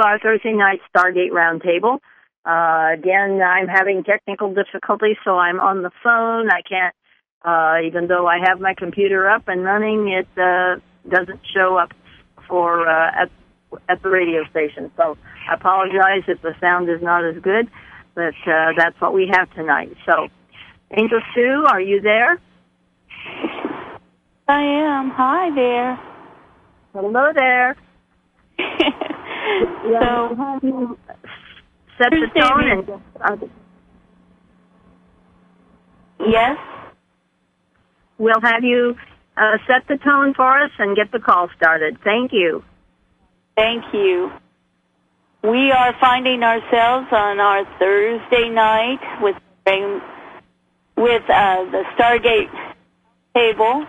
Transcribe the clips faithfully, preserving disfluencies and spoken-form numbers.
our Thursday night Stargate Roundtable. Uh, again, I'm having technical difficulties, so I'm on the phone. I can't, uh, even though I have my computer up and running, it uh, doesn't show up for uh, at, at the radio station. So I apologize if the sound is not as good, but uh, that's what we have tonight. So, Angel Sue, are you there? I am. Hi there. Hello there. So, have you set the tone and uh, yes, we'll have you uh, set the tone for us and get the call started. Thank you. Thank you. We are finding ourselves on our Thursday night with with uh, the Stargate table.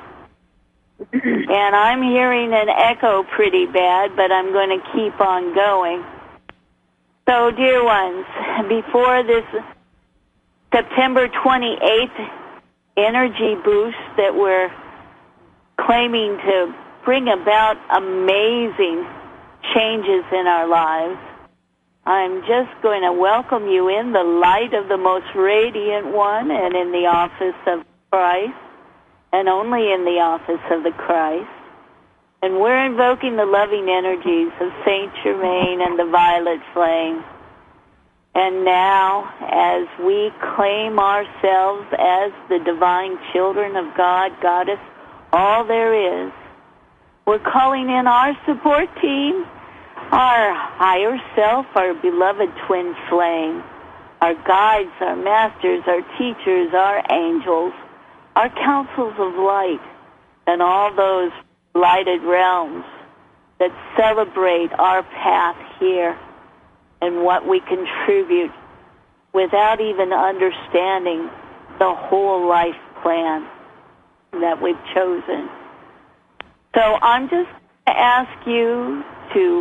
And I'm hearing an echo pretty bad, but I'm going to keep on going. So, dear ones, before this September twenty-eighth energy boost that we're claiming to bring about amazing changes in our lives, I'm just going to welcome you in the light of the most radiant one and in the office of Christ, and only in the office of the Christ. And we're invoking the loving energies of Saint Germain and the violet flame. And now, as we claim ourselves as the divine children of God, Goddess, all there is, we're calling in our support team, our higher self, our beloved twin flame, our guides, our masters, our teachers, our angels, our councils of light, and all those lighted realms that celebrate our path here and what we contribute without even understanding the whole life plan that we've chosen. So I'm just going to ask you to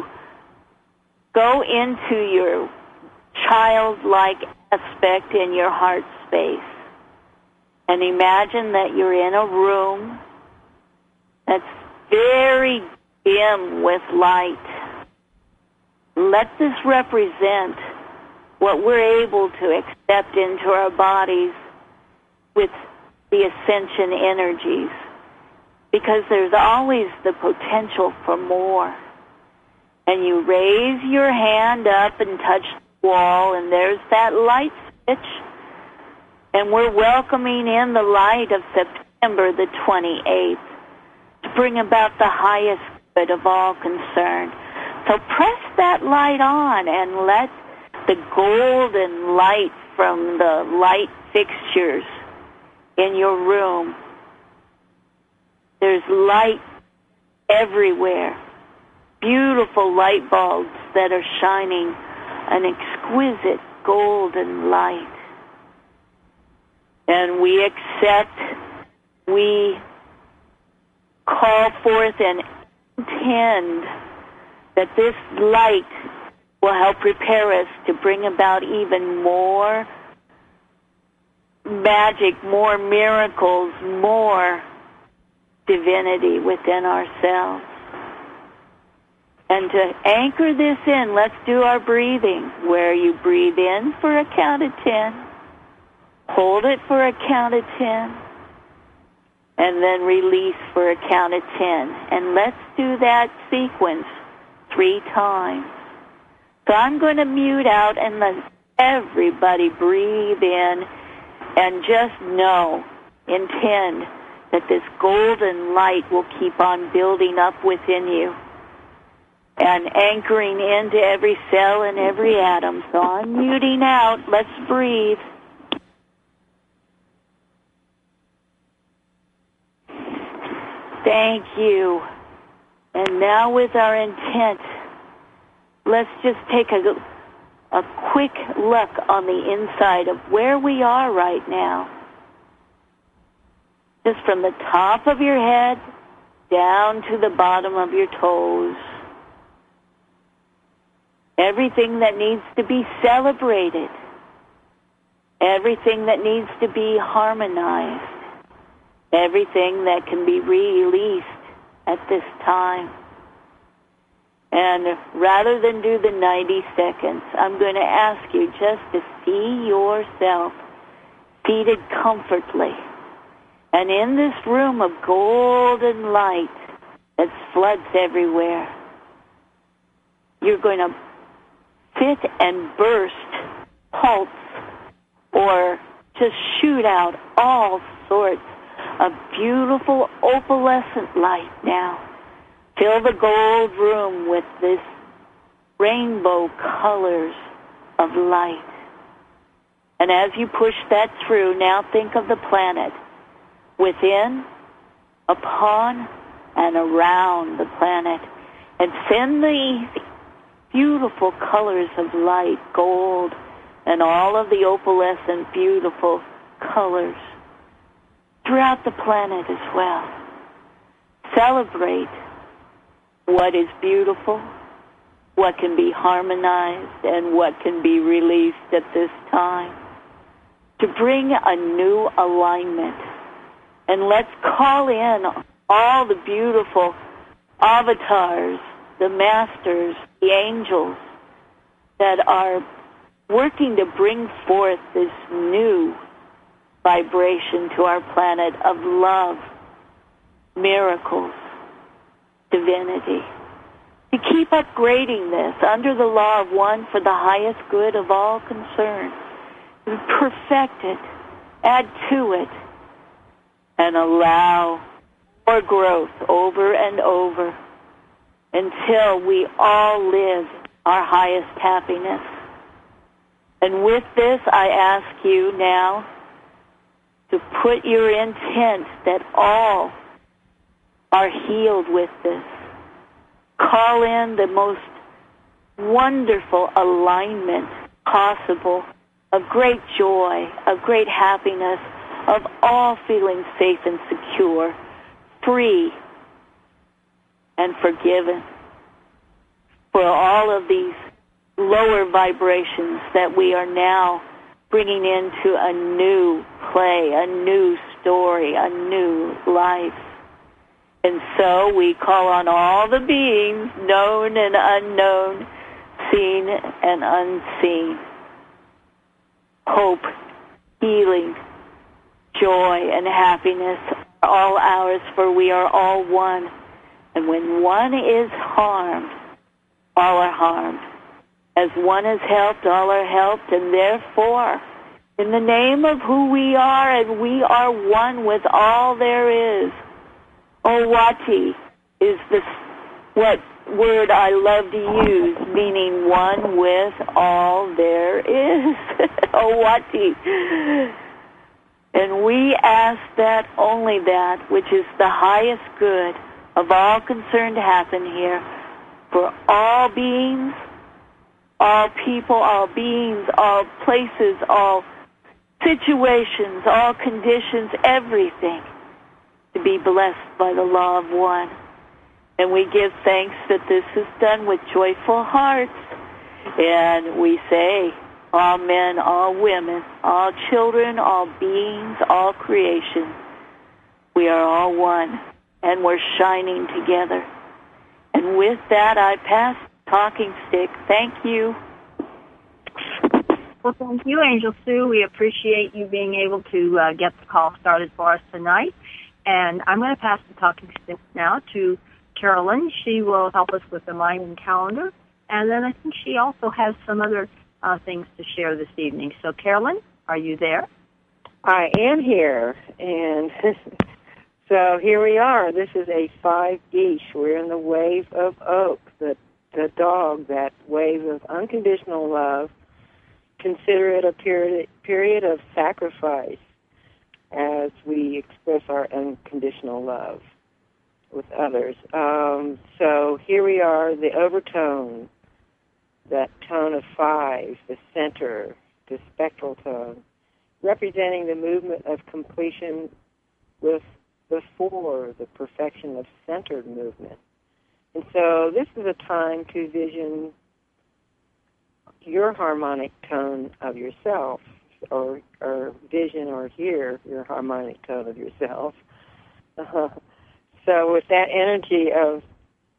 go into your childlike aspect in your heart space. And imagine that you're in a room that's very dim with light. Let this represent what we're able to accept into our bodies with the ascension energies, because there's always the potential for more. And you raise your hand up and touch the wall, and there's that light switch. And we're welcoming in the light of September the twenty-eighth to bring about the highest good of all concerned. So press that light on and let the golden light from the light fixtures in your room. There's light everywhere. Beautiful light bulbs that are shining an exquisite golden light. And we accept, we call forth and intend that this light will help prepare us to bring about even more magic, more miracles, more divinity within ourselves. And to anchor this in, let's do our breathing, where you breathe in for a count of ten. Hold it for a count of ten, and then release for a count of ten. And let's do that sequence three times. So I'm going to mute out and let everybody breathe in and just know, intend that this golden light will keep on building up within you and anchoring into every cell and every atom. So I'm muting out. Let's breathe. Thank you. And now with our intent, let's just take a, a quick look on the inside of where we are right now. Just from the top of your head down to the bottom of your toes. Everything that needs to be celebrated. Everything that needs to be harmonized. Everything that can be released at this time. And rather than do the ninety seconds, I'm going to ask you just to see yourself seated comfortably. And in this room of golden light that floods everywhere, you're going to sit and burst, pulse, or just shoot out all sorts of beautiful opalescent light now. Fill the gold room with this rainbow colors of light. And as you push that through, now think of the planet within, upon, and around the planet. And send the beautiful colors of light, gold, and all of the opalescent beautiful colors throughout the planet as well. Celebrate what is beautiful, what can be harmonized, and what can be released at this time, to bring a new alignment. And let's call in all the beautiful avatars, the masters, the angels that are working to bring forth this new vibration to our planet of love, miracles, divinity. To keep upgrading this under the law of one for the highest good of all concerned. Perfect it, add to it, and allow more growth over and over until we all live our highest happiness. And with this, I ask you now to put your intent that all are healed with this. Call in the most wonderful alignment possible of great joy, of great happiness, of all feeling safe and secure, free and forgiven for all of these lower vibrations that we are now bringing into a new play, a new story, a new life. And so we call on all the beings, known and unknown, seen and unseen. Hope, healing, joy, and happiness are all ours, for we are all one. And when one is harmed, all are harmed. As one is helped, all are helped, and therefore, in the name of who we are, and we are one with all there is, Owati is the what word I love to use, meaning one with all there is. Owati. And we ask that only that which is the highest good of all concerned to happen here for all beings, all people, all beings, all places, all situations, all conditions, everything, to be blessed by the law of one. And we give thanks that this is done with joyful hearts. And we say, all men, all women, all children, all beings, all creation, we are all one, and we're shining together. And with that, I pass the talking stick. Thank you. Well, thank you, Angel Sue. We appreciate you being able to uh, get the call started for us tonight. And I'm going to pass the talking stick now to Carolyn. She will help us with the Mayan calendar. And then I think she also has some other uh, things to share this evening. So, Carolyn, are you there? I am here. And so here we are. This is a five Geesh. We're in the wave of Oak, the, the dog, that wave of unconditional love. Consider it a period, period of sacrifice as we express our unconditional love with others. Um, so here we are, the overtone, that tone of five, the center, the spectral tone, representing the movement of completion with the four, the perfection of centered movement. And so this is a time to vision your harmonic tone of yourself, or, or vision or hear your harmonic tone of yourself. Uh-huh. So with that energy of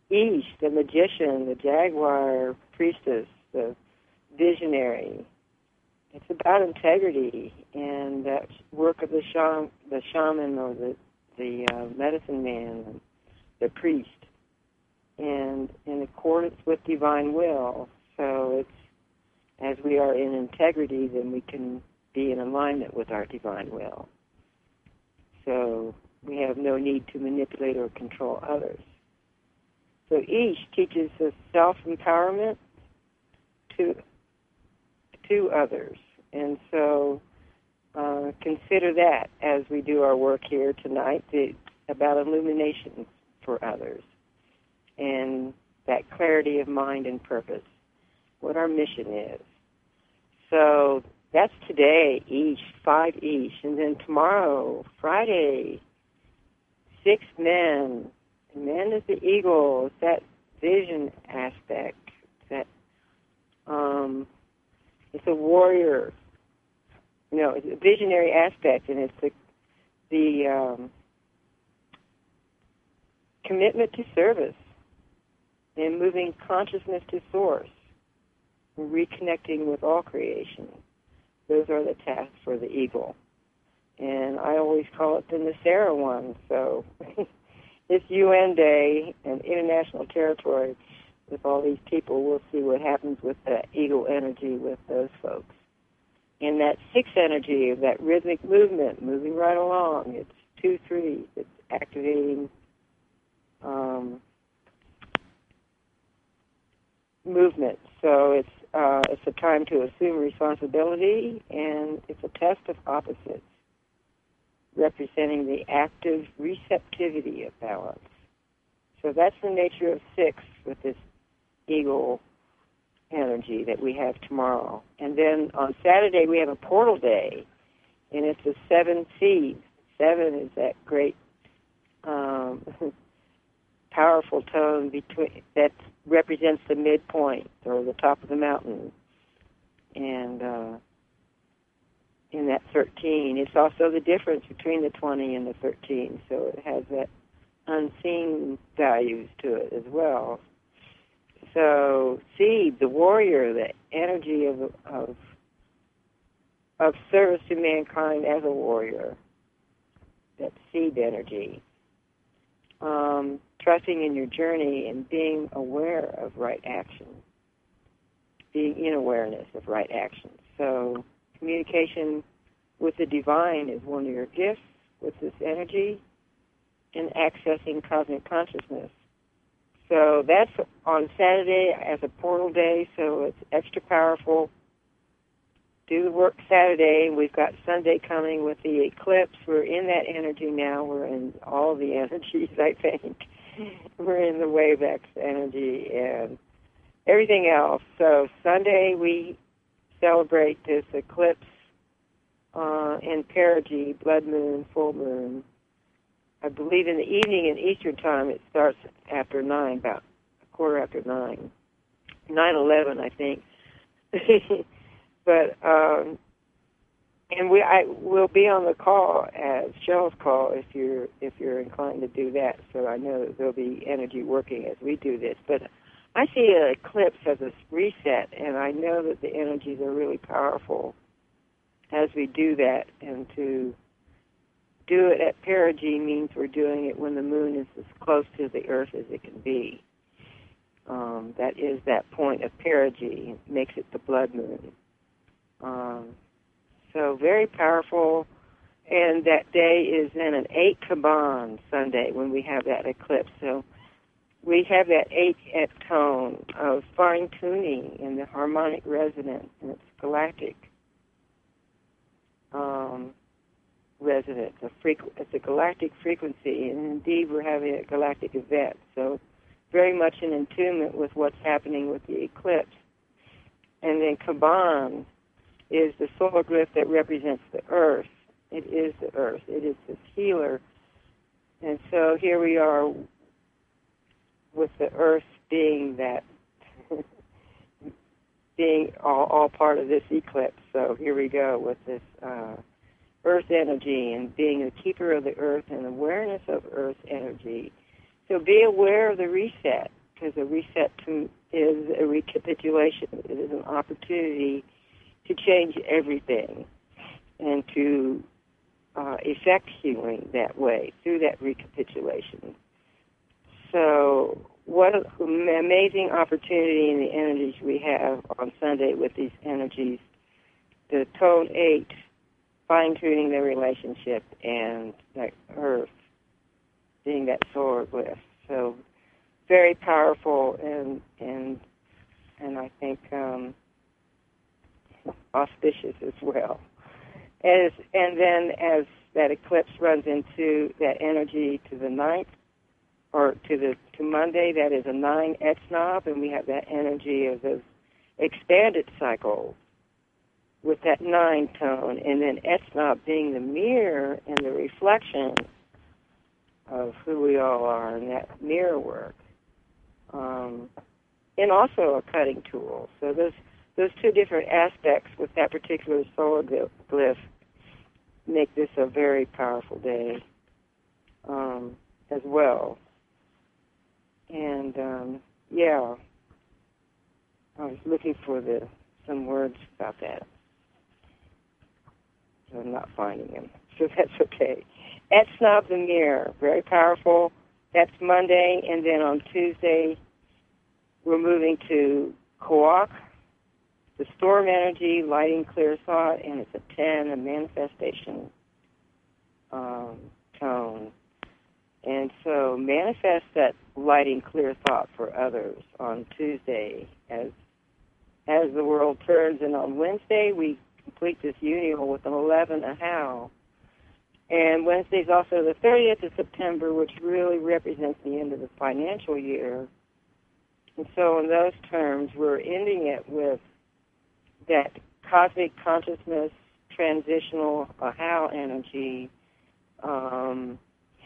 Ish, the magician, the jaguar priestess, the visionary. It's about integrity and that work of the shaman, the shaman or the the uh, medicine man, the priest, and in accordance with divine will. So it's as we are in integrity, then we can be in alignment with our divine will. So we have no need to manipulate or control others. So Ish teaches us self-empowerment to to others. And so uh, consider that as we do our work here tonight to, about illumination for others and that clarity of mind and purpose, what our mission is. So that's today, Ish, five Ish. And then tomorrow, Friday, six men. Men is the eagle. It's that vision aspect. That um, it's a warrior. You know, it's a visionary aspect, and it's the the um, commitment to service and moving consciousness to source, and reconnecting with all creation. Those are the tasks for the eagle, and I always call it the Nasera one. So. This U N Day and international territory with all these people, we'll see what happens with the eagle energy with those folks. And that six energy of that rhythmic movement, moving right along, it's two, three, it's activating um, movement. So it's uh, it's a time to assume responsibility, and it's a test of opposites, representing the active receptivity of balance. So that's the nature of six with this eagle energy that we have tomorrow. And then on Saturday we have a portal day, and it's a seven seed. Seven is that great, um, powerful tone between that represents the midpoint or the top of the mountain. And uh, in that thirteen. It's also the difference between the twenty and the thirteen, so it has that unseen values to it as well. So seed, the warrior, the energy of of of service to mankind as a warrior, that seed energy. Um, trusting in your journey and being aware of right action, being in awareness of right action. So communication with the divine is one of your gifts with this energy, and accessing cosmic consciousness. So that's on Saturday as a portal day, so it's extra powerful. Do the work Saturday. We've got Sunday coming with the eclipse. We're in that energy now. We're in all the energies, I think. We're in the wave X energy and everything else. So Sunday we celebrate this eclipse uh, in perigee, blood moon, full moon. I believe in the evening in Eastern time it starts after nine, about a quarter after nine. nine eleven, I think. But um, and we I will be on the call as Cheryl's call if you're if you're inclined to do that. So I know that there'll be energy working as we do this. But I see an eclipse as a reset, and I know that the energies are really powerful as we do that. And to do it at perigee means we're doing it when the moon is as close to the earth as it can be. Um, that is that point of perigee. It makes it the blood moon. Um, so very powerful. And that day is then an eight Kaban Sunday when we have that eclipse. So we have that eight tone of fine-tuning in the harmonic resonance, and it's galactic um, resonance. A frequ- it's a galactic frequency, and indeed we're having a galactic event. So very much in attunement with what's happening with the eclipse. And then Kaban is the solar glyph that represents the earth. It is the earth. It is this healer. And so here we are with the earth being that, being all, all part of this eclipse. So here we go with this uh, earth energy and being a keeper of the earth and awareness of earth energy. So be aware of the reset. because a reset to, is a recapitulation. It is an opportunity to change everything and to uh, effect healing that way, through that recapitulation. So what an amazing opportunity in the energies we have on Sunday with these energies. The tone eight, fine-tuning the relationship, and that earth being that solar glyph. So very powerful and and and I think um, auspicious as well. As and then as that eclipse runs into that energy to the ninth, or to the to Monday, that is a nine Etznob, and we have that energy of those expanded cycles with that nine tone, and then Etznob being the mirror and the reflection of who we all are, and that mirror work, um, and also a cutting tool. So those those two different aspects with that particular solar glyph make this a very powerful day um, as well. And um, yeah, I was looking for the some words about that. So I'm not finding them, so that's okay. Etznob the mirror, very powerful. That's Monday, and then on Tuesday we're moving to Kawak, the storm energy, lighting clear thought, and it's a ten, a manifestation um, tone. And so manifest that lighting clear thought for others on Tuesday as as the world turns, and on Wednesday we complete this union with an eleven, a how. And Wednesday's also the thirtieth of September, which really represents the end of the financial year. And so in those terms, we're ending it with that cosmic consciousness, transitional, a how energy, um,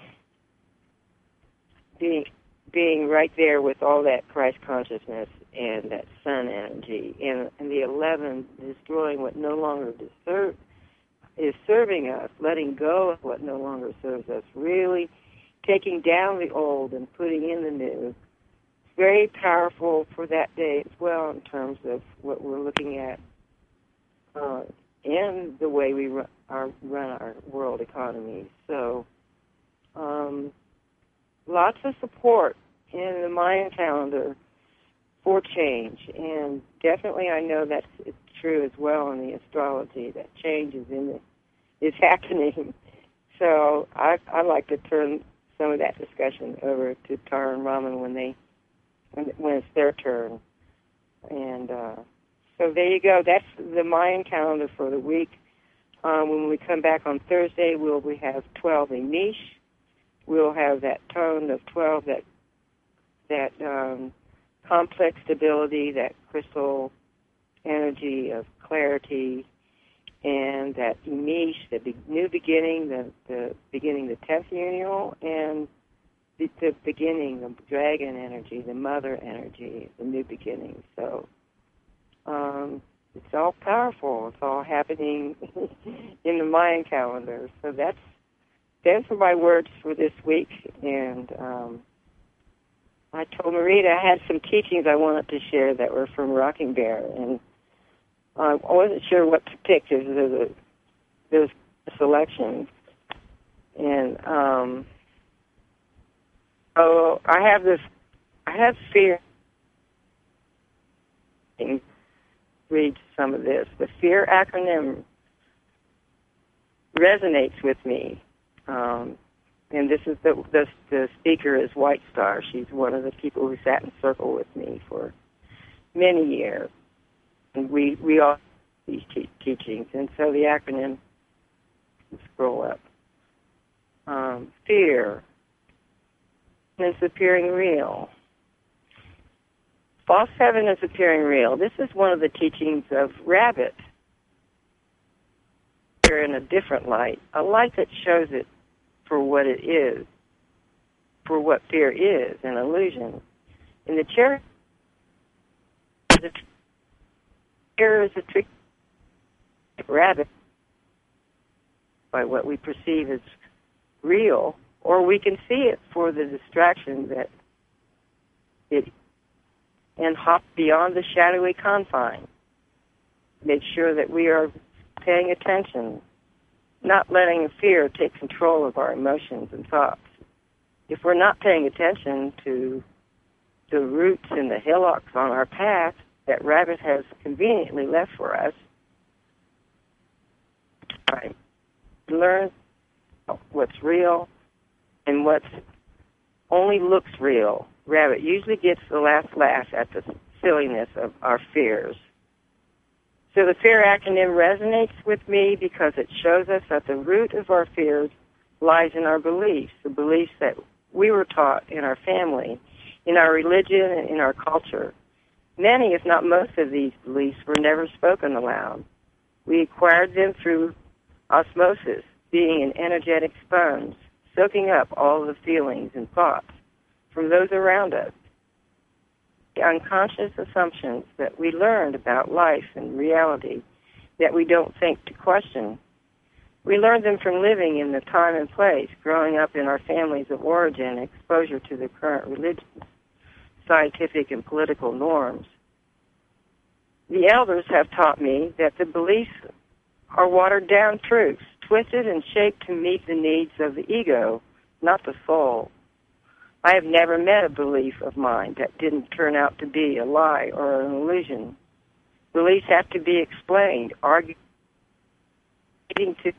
being being right there with all that Christ consciousness and that sun energy. And, and the eleven, destroying what no longer deserves, is serving us, letting go of what no longer serves us, really taking down the old and putting in the new. It's very powerful for that day as well in terms of what we're looking at uh, and the way we run our, run our world economy. So um, lots of support in the Mayan calendar for change, and definitely I know that's it's true as well in the astrology, that change is in the, is happening. So I I like to turn some of that discussion over to Tara and Raman when they when, when it's their turn. And uh, so there you go. That's the Mayan calendar for the week. Um, when we come back on Thursday, we'll we have twelve Inish. We'll have that tone of twelve, that that um, complex stability, that crystal energy of clarity, and that Inish, the be- new beginning, the, the beginning, the tenth union, and the, the beginning, the dragon energy, the mother energy, the new beginning. So um, it's all powerful. It's all happening in the Mayan calendar. So that's those are my words for this week. And um, I told Marita I had some teachings I wanted to share that were from Rocking Bear, and I wasn't sure what to pick. There's a, there's a selection. And um, oh, I have this, I have fear. Read some of this. The FEAR acronym resonates with me. Um, and this is the, the the speaker is White Star. She's one of the people who sat in circle with me for many years. And we, we all these te- teachings. And so the acronym, scroll up. Um, fear. It's appearing real. False heaven is appearing real. This is one of the teachings of Rabbit. Fear in a different light, a light that shows it for what it is, for what fear is, an illusion. In the chair, fear is a trick rabbit by what we perceive as real, or we can see it for the distraction that it and hop beyond the shadowy confine. Make sure that we are paying attention, not letting fear take control of our emotions and thoughts. If we're not paying attention to the roots and the hillocks on our path that Rabbit has conveniently left for us, right, learn what's real and what only looks real. Rabbit usually gets the last laugh at the silliness of our fears. So the FEAR acronym resonates with me because it shows us that the root of our fears lies in our beliefs, the beliefs that we were taught in our family, in our religion, and in our culture. Many, if not most of these beliefs were never spoken aloud. We acquired them through osmosis, being an energetic sponge, soaking up all the feelings and thoughts from those around us. The unconscious assumptions that we learned about life and reality that we don't think to question. We learned them from living in the time and place, growing up in our families of origin, exposure to the current religions, scientific and political norms. The elders have taught me that the beliefs are watered-down truths, twisted and shaped to meet the needs of the ego, not the soul. I have never met a belief of mine that didn't turn out to be a lie or an illusion. Beliefs have to be explained, arguing to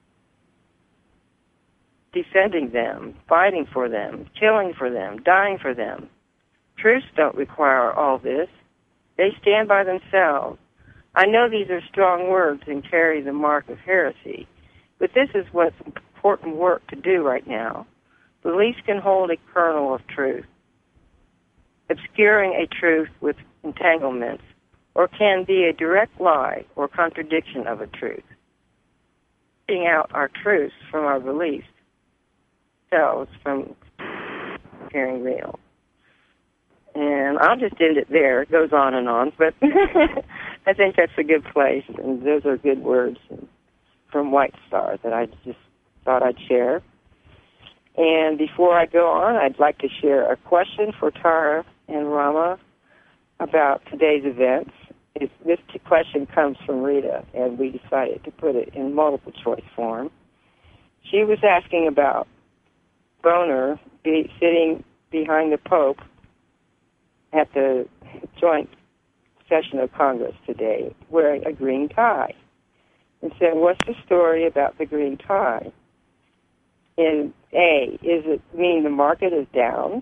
defending them, fighting for them, killing for them, dying for them. Truths don't require all this. They stand by themselves. I know these are strong words and carry the mark of heresy, but this is what's important work to do right now. Beliefs can hold a kernel of truth, obscuring a truth with entanglements, or can be a direct lie or contradiction of a truth. Taking out our truths from our beliefs, selves from appearing real. And I'll just end it there. It goes on and on, but I think that's a good place, and those are good words from White Star that I just thought I'd share. And before I go on, I'd like to share a question for Tara and Rama about today's events. If this question comes from Rita, and we decided to put it in multiple choice form. She was asking about Boner be sitting behind the Pope at the joint session of Congress today wearing a green tie. And said, what's the story about the green tie? And A, is it mean the market is down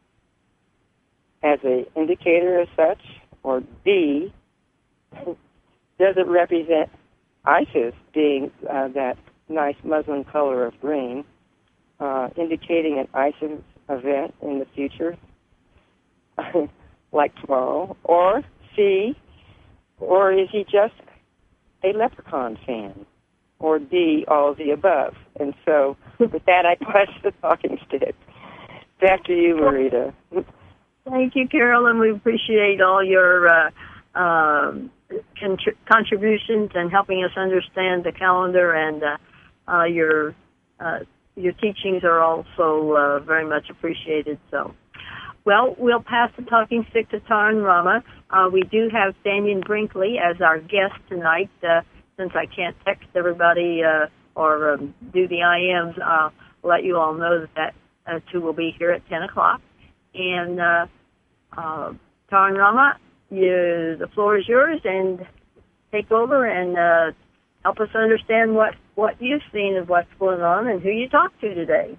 as an indicator as such? Or B, does it represent ISIS being uh, that nice Muslim color of green, uh, indicating an ISIS event in the future, like tomorrow? Or C, or is he just a Leprechaun fan? Or D, all of the above? And so with that, I pass the talking stick. Back to you, Marita. Thank you, Carolyn. We appreciate all your uh, uh, contri- contributions and helping us understand the calendar, and uh, uh, your uh, your teachings are also uh, very much appreciated. So, well, we'll pass the talking stick to Tara and Rama. Uh, we do have Damian Brinkley as our guest tonight. Uh, since I can't text everybody uh, or um, do the I Ms, uh, I'll let you all know that that uh, two will be here at ten o'clock. And uh, uh, Tara and Rama, you, the floor is yours, and take over and uh, help us understand what, what you've seen of what's going on and who you talked to today.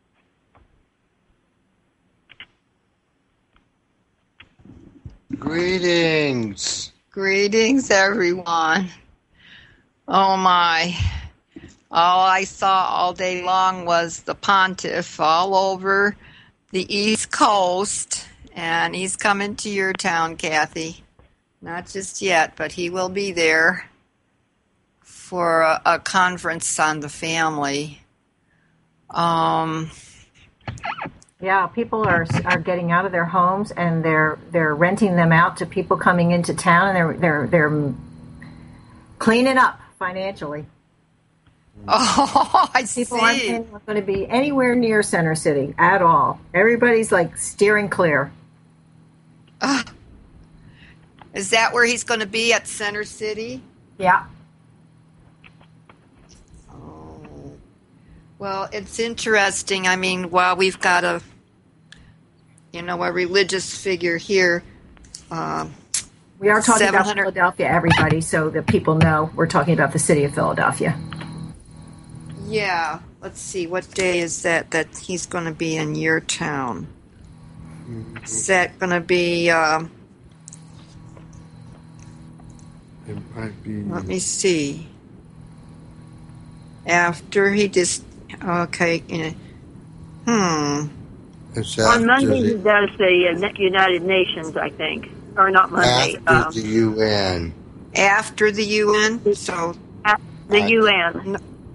Greetings. Greetings, everyone. Oh, my. All I saw all day long was the pontiff all over the East Coast, and he's coming to your town, Kathy. Not just yet, but he will be there for a, a conference on the family. Um... Yeah, people are are getting out of their homes, and they're they're renting them out to people coming into town, and they're they're they're cleaning up financially. Oh, I people see. aren't going to be anywhere near Center City at all. Everybody's like steering clear. Uh, Is that where he's going to be, at Center City? Yeah. Oh. Well, it's interesting. I mean, while we've got a, you know, a religious figure here. Um, we are talking about Philadelphia, everybody, so that people know we're talking about the city of Philadelphia. Yeah. Let's see. What day is that that he's going to be in your town? Mm-hmm. Is that going to be... Um, It might be. Let me see. After he just okay. Hmm. It's On Monday the, he does the uh, United Nations, I think, or not Monday. After um, the U N. After the U N. So the I, U N.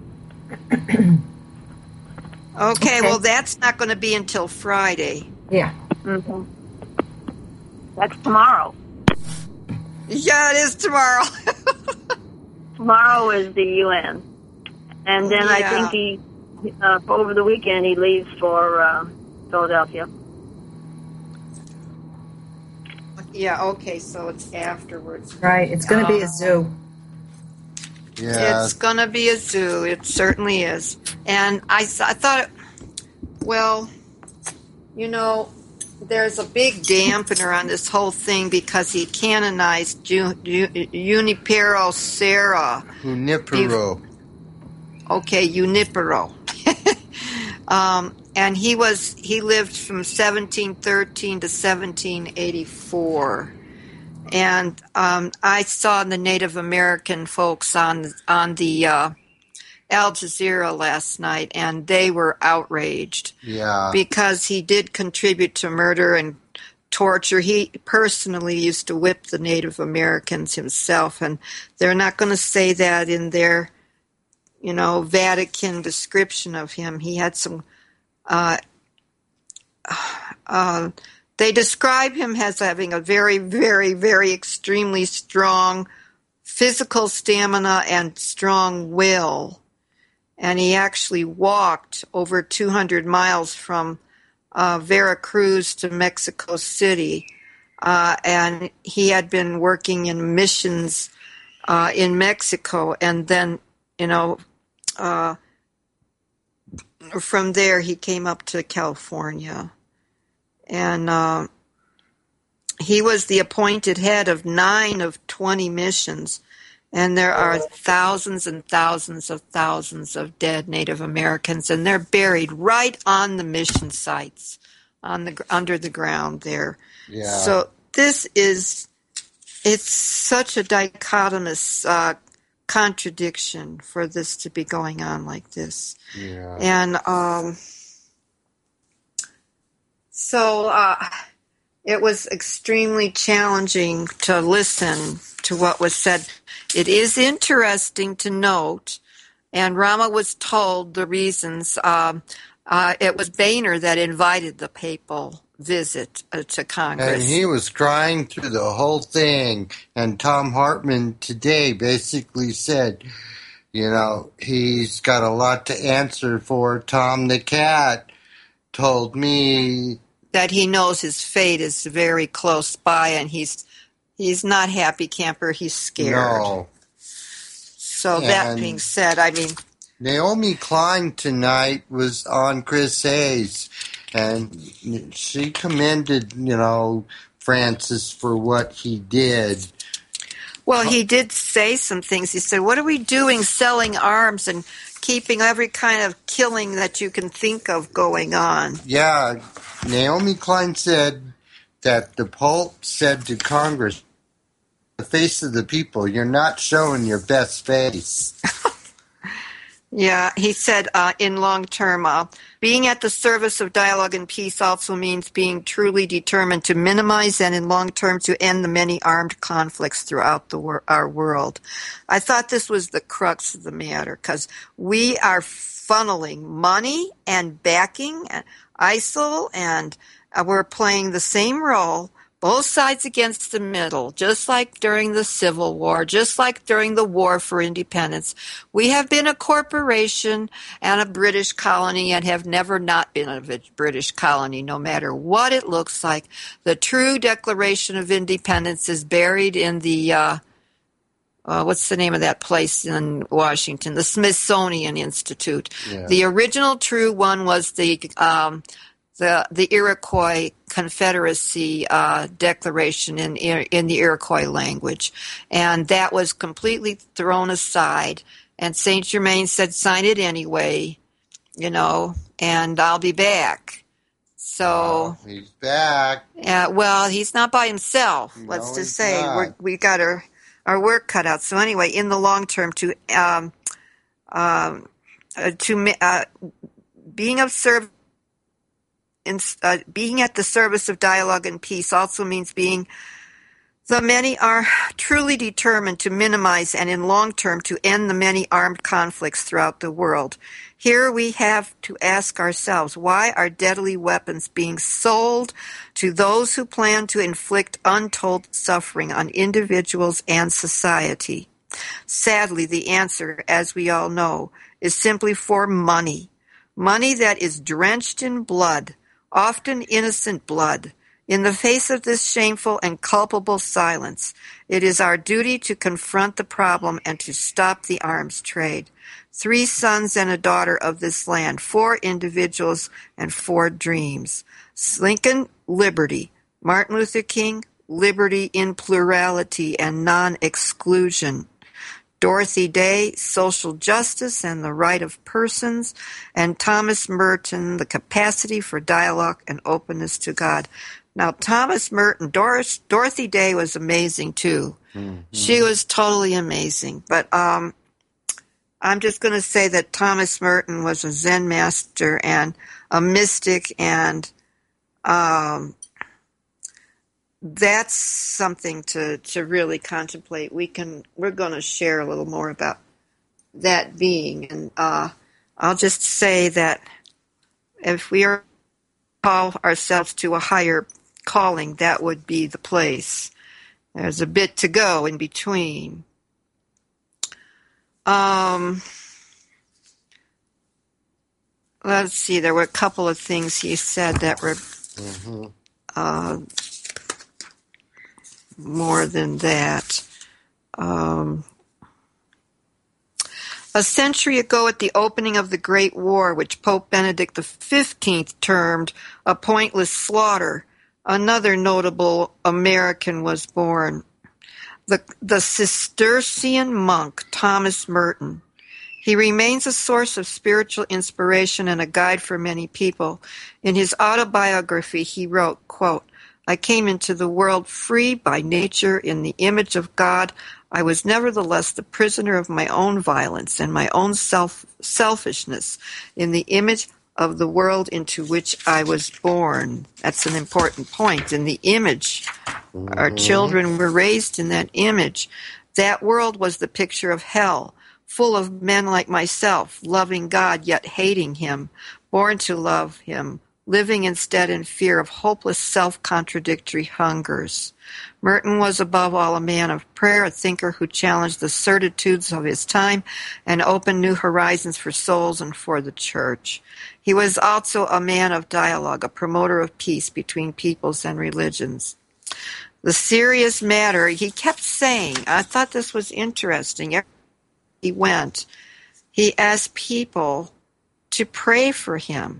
Okay, okay. Well, that's not going to be until Friday. Yeah. Mm-hmm. That's tomorrow. Yeah, it is tomorrow. Tomorrow is the U N. And then yeah. I think he, uh, over the weekend, he leaves for uh, Philadelphia. Yeah, okay, so it's afterwards. Right, it's going to uh, be a zoo. Yeah. It's going to be a zoo. It certainly is. And I, I thought, it, well, you know, there's a big dampener on this whole thing because he canonized Ju- Ju- Junipero Serra. Junipero. Okay, Junipero. um, and he was he lived from seventeen thirteen to seventeen eighty-four. And um, I saw the Native American folks on on the uh, Al Jazeera last night, and they were outraged. Yeah. Because he did contribute to murder and torture. He personally used to whip the Native Americans himself, and they're not going to say that in their, you know, Vatican description of him. He had some, uh, uh, they describe him as having a very, very, very extremely strong physical stamina and strong will. And he actually walked over two hundred miles from uh, Veracruz to Mexico City. Uh, and he had been working in missions uh, in Mexico. And then, you know, uh, from there he came up to California. And uh, he was the appointed head of nine of twenty missions. And there are thousands and thousands of thousands of dead Native Americans, and they're buried right on the mission sites, on the under the ground there. Yeah. So this is, it's such a dichotomous uh, contradiction for this to be going on like this. Yeah. And um, so uh, it was extremely challenging to listen to what was said. It is interesting to note, and Rama was told the reasons. Um, uh, it was Boehner that invited the papal visit uh, to Congress. And he was crying through the whole thing. And Tom Hartman today basically said, you know, he's got a lot to answer for. Tom the cat told me that he knows his fate is very close by, and he's he's not happy camper. He's scared. No. So and that being said, I mean, Naomi Klein tonight was on Chris Hayes, and she commended, you know, Francis for what he did. Well, he did say some things. He said, "What are we doing, selling arms and keeping every kind of killing that you can think of going on?" Yeah, Naomi Klein said that the Pope said to Congress, the face of the people, you're not showing your best face. Yeah, he said uh, in long term, uh, being at the service of dialogue and peace also means being truly determined to minimize and in long term to end the many armed conflicts throughout the wor- our world. I thought this was the crux of the matter, because we are funneling money and backing ISIL, and uh, we're playing the same role, both sides against the middle, just like during the Civil War, just like during the War for Independence. We have been a corporation and a British colony and have never not been a British colony, no matter what it looks like. The true Declaration of Independence is buried in the, uh, uh, what's the name of that place in Washington? The Smithsonian Institute. Yeah. The original true one was the... Um, The the Iroquois Confederacy uh, Declaration in in the Iroquois language, and that was completely thrown aside. And Saint Germain said, "Sign it anyway," you know, and I'll be back. So oh, he's back. Yeah, uh, well, he's not by himself. No, let's just say we're, we got our our work cut out. So anyway, in the long term, to um um uh, to uh, being of service. In, uh, being at the service of dialogue and peace also means being the many are truly determined to minimize and in long term to end the many armed conflicts throughout the world. Here we have to ask ourselves, why are deadly weapons being sold to those who plan to inflict untold suffering on individuals and society? Sadly, the answer, as we all know, is simply for money. Money that is drenched in blood, often innocent blood. In the face of this shameful and culpable silence, it is our duty to confront the problem and to stop the arms trade. Three sons and a daughter of this land, four individuals and four dreams. Lincoln, liberty. Martin Luther King, liberty in plurality and non-exclusion. Dorothy Day, social justice and the right of persons, and Thomas Merton, the capacity for dialogue and openness to God. Now, Thomas Merton, Doris, Dorothy Day was amazing too. Mm-hmm. She was totally amazing. But um, I'm just going to say that Thomas Merton was a Zen master and a mystic, and um, that's something to, to really contemplate. We can, we're going to share a little more about that being. And uh, I'll just say that if we are call ourselves to a higher calling, that would be the place. There's a bit to go in between. Um, let's see, there were a couple of things he said that were mm-hmm. uh, more than that. Um, a century ago at the opening of the Great War, which Pope Benedict the fifteenth termed a pointless slaughter, another notable American was born. The, the Cistercian monk Thomas Merton. He remains a source of spiritual inspiration and a guide for many people. In his autobiography, he wrote, quote, I came into the world free by nature in the image of God. I was nevertheless the prisoner of my own violence and my own self selfishness in the image of the world into which I was born. That's an important point. In the image, mm-hmm. our children were raised in that image. That world was the picture of hell, full of men like myself, loving God yet hating him, born to love him, living instead in fear of hopeless self-contradictory hungers. Merton was above all a man of prayer, a thinker who challenged the certitudes of his time and opened new horizons for souls and for the church. He was also a man of dialogue, a promoter of peace between peoples and religions. The serious matter, he kept saying, I thought this was interesting. Every he went, he asked people to pray for him.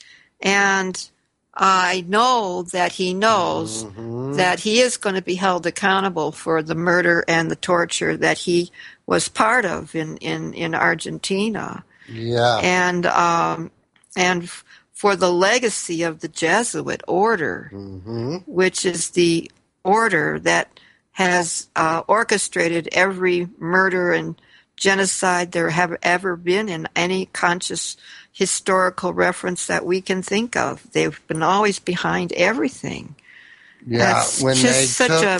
And I know that he knows mm-hmm. that he is going to be held accountable for the murder and the torture that he was part of in, in, in Argentina. Yeah. And um, and f- for the legacy of the Jesuit order, mm-hmm. which is the order that has uh, orchestrated every murder and genocide there have ever been in any conscious historical reference that we can think of. They've been always behind everything. Yeah, That's when just they such took, a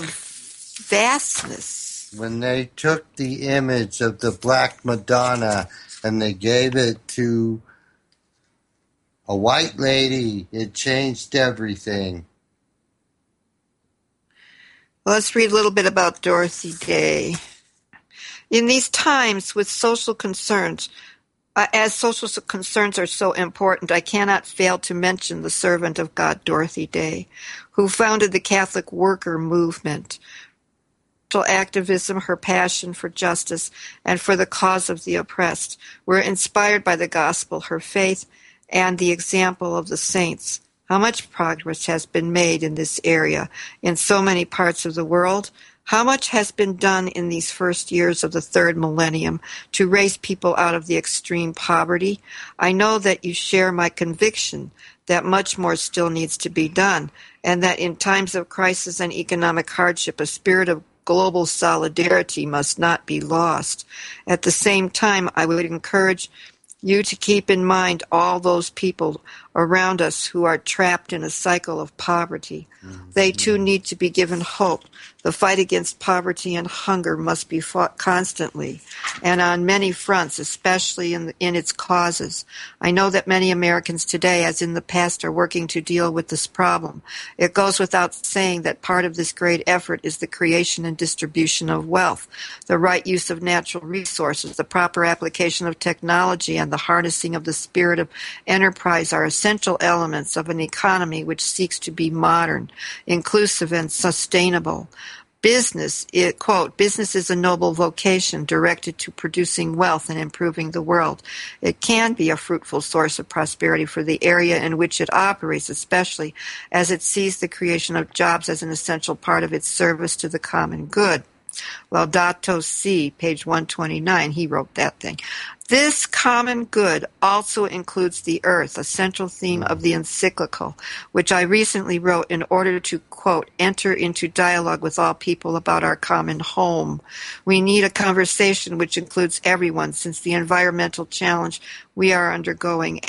vastness. When they took the image of the Black Madonna and they gave it to a white lady, it changed everything. Let's read a little bit about Dorothy Day. In these times with social concerns, uh, as social concerns are so important, I cannot fail to mention the servant of God, Dorothy Day, who founded the Catholic Worker Movement. Social activism, her passion for justice and for the cause of the oppressed were inspired by the gospel, her faith, and the example of the saints. How much progress has been made in this area in so many parts of the world? How much has been done in these first years of the third millennium to raise people out of the extreme poverty? I know that you share my conviction that much more still needs to be done, and that in times of crisis and economic hardship, a spirit of global solidarity must not be lost. At the same time, I would encourage you to keep in mind all those people around us who are trapped in a cycle of poverty. Mm-hmm. They too need to be given hope. The fight against poverty and hunger must be fought constantly and on many fronts, especially in, the, in its causes. I know that many Americans today, as in the past, are working to deal with this problem. It goes without saying that part of this great effort is the creation and distribution of wealth, the right use of natural resources, the proper application of technology, and the harnessing of the spirit of enterprise are essential elements of an economy which seeks to be modern, inclusive, and sustainable. Business, it, quote, business is a noble vocation directed to producing wealth and improving the world. It can be a fruitful source of prosperity for the area in which it operates, especially as it sees the creation of jobs as an essential part of its service to the common good. Laudato Si, page one twenty-nine, he wrote that thing. This common good also includes the earth, a central theme of the encyclical, which I recently wrote in order to, quote, enter into dialogue with all people about our common home. We need a conversation which includes everyone, since the environmental challenge we are undergoing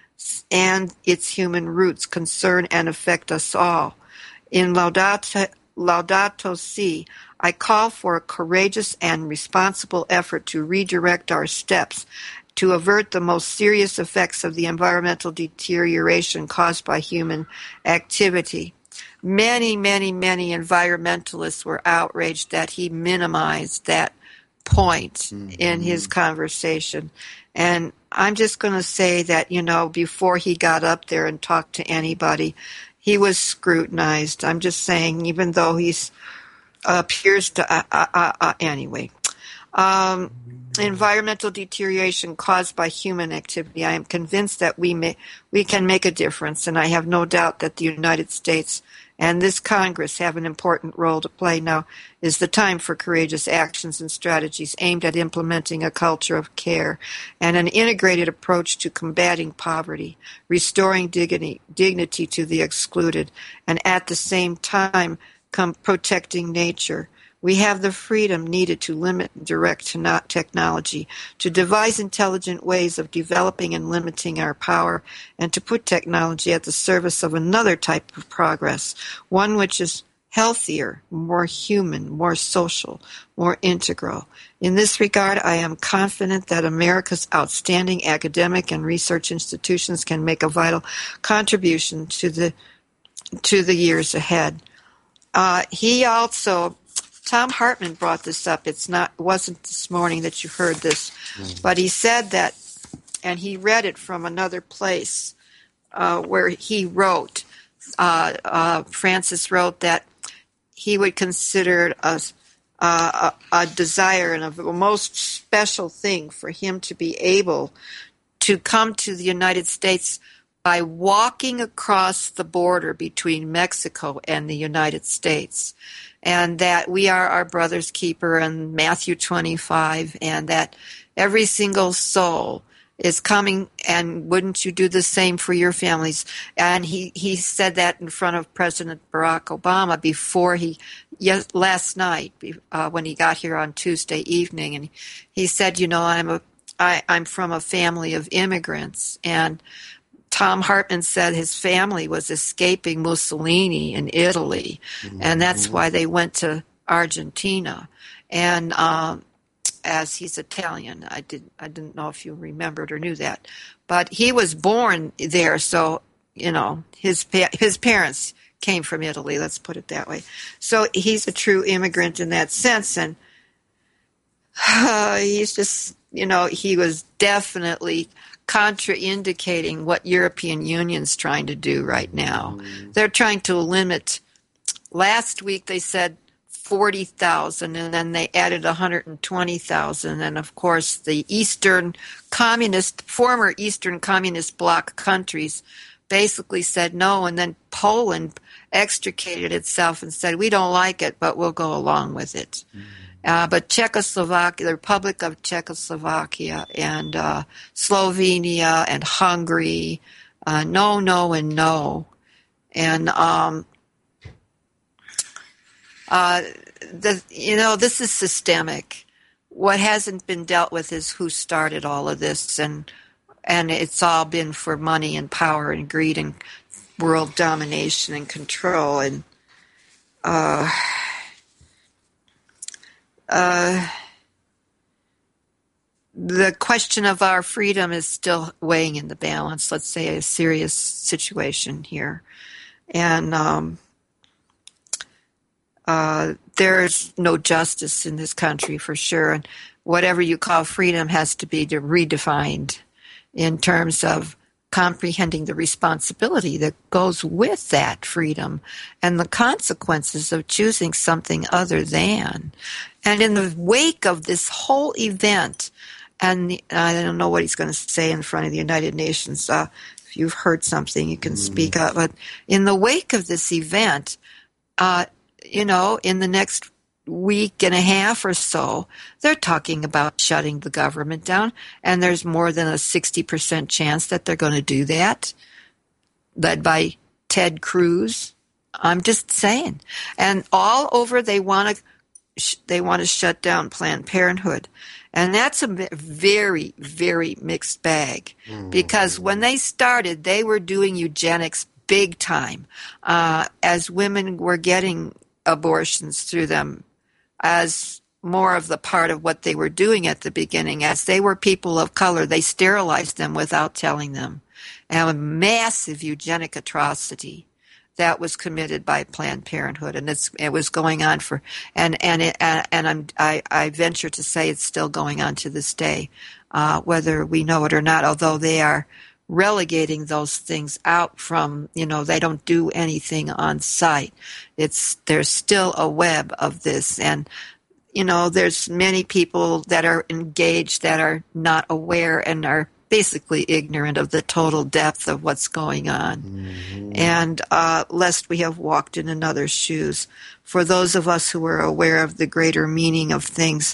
and its human roots concern and affect us all. In Laudato, Laudato Si, I call for a courageous and responsible effort to redirect our steps to avert the most serious effects of the environmental deterioration caused by human activity. Many, many, many environmentalists were outraged that he minimized that point mm-hmm. in his conversation. And I'm just going to say that, you know, before he got up there and talked to anybody, he was scrutinized. I'm just saying, even though he's appears to uh, uh, uh, anyway. Um, environmental deterioration caused by human activity. I am convinced that we may we can make a difference, and I have no doubt that the United States and this Congress have an important role to play. Now is the time for courageous actions and strategies aimed at implementing a culture of care and an integrated approach to combating poverty, restoring dignity, dignity to the excluded, and at the same time come protecting nature. We have the freedom needed to limit direct technology, to devise intelligent ways of developing and limiting our power, and to put technology at the service of another type of progress, one which is healthier, more human, more social, more integral. In this regard, I am confident that America's outstanding academic and research institutions can make a vital contribution to the to the years ahead. Uh, he also, Thom Hartmann brought this up. It's not, it wasn't this morning that you heard this, mm-hmm. but he said that, and he read it from another place uh, where he wrote, uh, uh, Francis wrote that he would consider a, a, a desire and a most special thing for him to be able to come to the United States by walking across the border between Mexico and the United States, and that we are our brother's keeper in Matthew twenty-five, and that every single soul is coming, and wouldn't you do the same for your families? And he, he said that in front of President Barack Obama before he, yes, last night, uh, when he got here on Tuesday evening, and he said, you know, I'm a, I, I'm from a family of immigrants, and Thom Hartmann said his family was escaping Mussolini in Italy, mm-hmm. and that's why they went to Argentina. And um, as he's Italian, I didn't I didn't know if you remembered or knew that, but he was born there, so you know his his parents came from Italy, let's put it that way. So he's a true immigrant in that sense, and uh, he's just, you know, he was definitely contraindicating what European Union's trying to do right now. They're trying to limit. Last week they said forty thousand, and then they added one hundred twenty thousand. And, of course, the Eastern Communist, former Eastern Communist bloc countries basically said no, and then Poland extricated itself and said, we don't like it, but we'll go along with it. Mm-hmm. Uh, but Czechoslovakia, the Republic of Czechoslovakia, and uh, Slovenia, and Hungary, uh, no, no, and no. And, um, uh, the, you know, this is systemic. What hasn't been dealt with is who started all of this, and and it's all been for money and power and greed and world domination and control. And uh, uh, the question of our freedom is still weighing in the balance. Let's say a serious situation here, and um, uh, there's no justice in this country for sure. And whatever you call freedom has to be redefined in terms of comprehending the responsibility that goes with that freedom and the consequences of choosing something other than. And in the wake of this whole event, and I don't know what he's going to say in front of the United Nations. Uh, if you've heard something, you can mm. speak up. But in the wake of this event, uh, you know, in the next week and a half or so, they're talking about shutting the government down, and there's more than a sixty percent chance that they're going to do that, led by Ted Cruz. I'm just saying. And all over they want to they want to shut down Planned Parenthood. And that's a very, very mixed bag, mm-hmm. because when they started, they were doing eugenics big time, uh, as women were getting abortions through them as more of the part of what they were doing at the beginning. As they were people of color, they sterilized them without telling them. And a massive eugenic atrocity that was committed by Planned Parenthood, and it's, it was going on for, and and it, and I'm, I I venture to say it's still going on to this day, uh, whether we know it or not. Although they are relegating those things out from, you know, they don't do anything on site. It's there's still a web of this, and you know, there's many people that are engaged that are not aware and are basically ignorant of the total depth of what's going on. Mm-hmm. And uh, lest we have walked in another's shoes. For those of us who are aware of the greater meaning of things,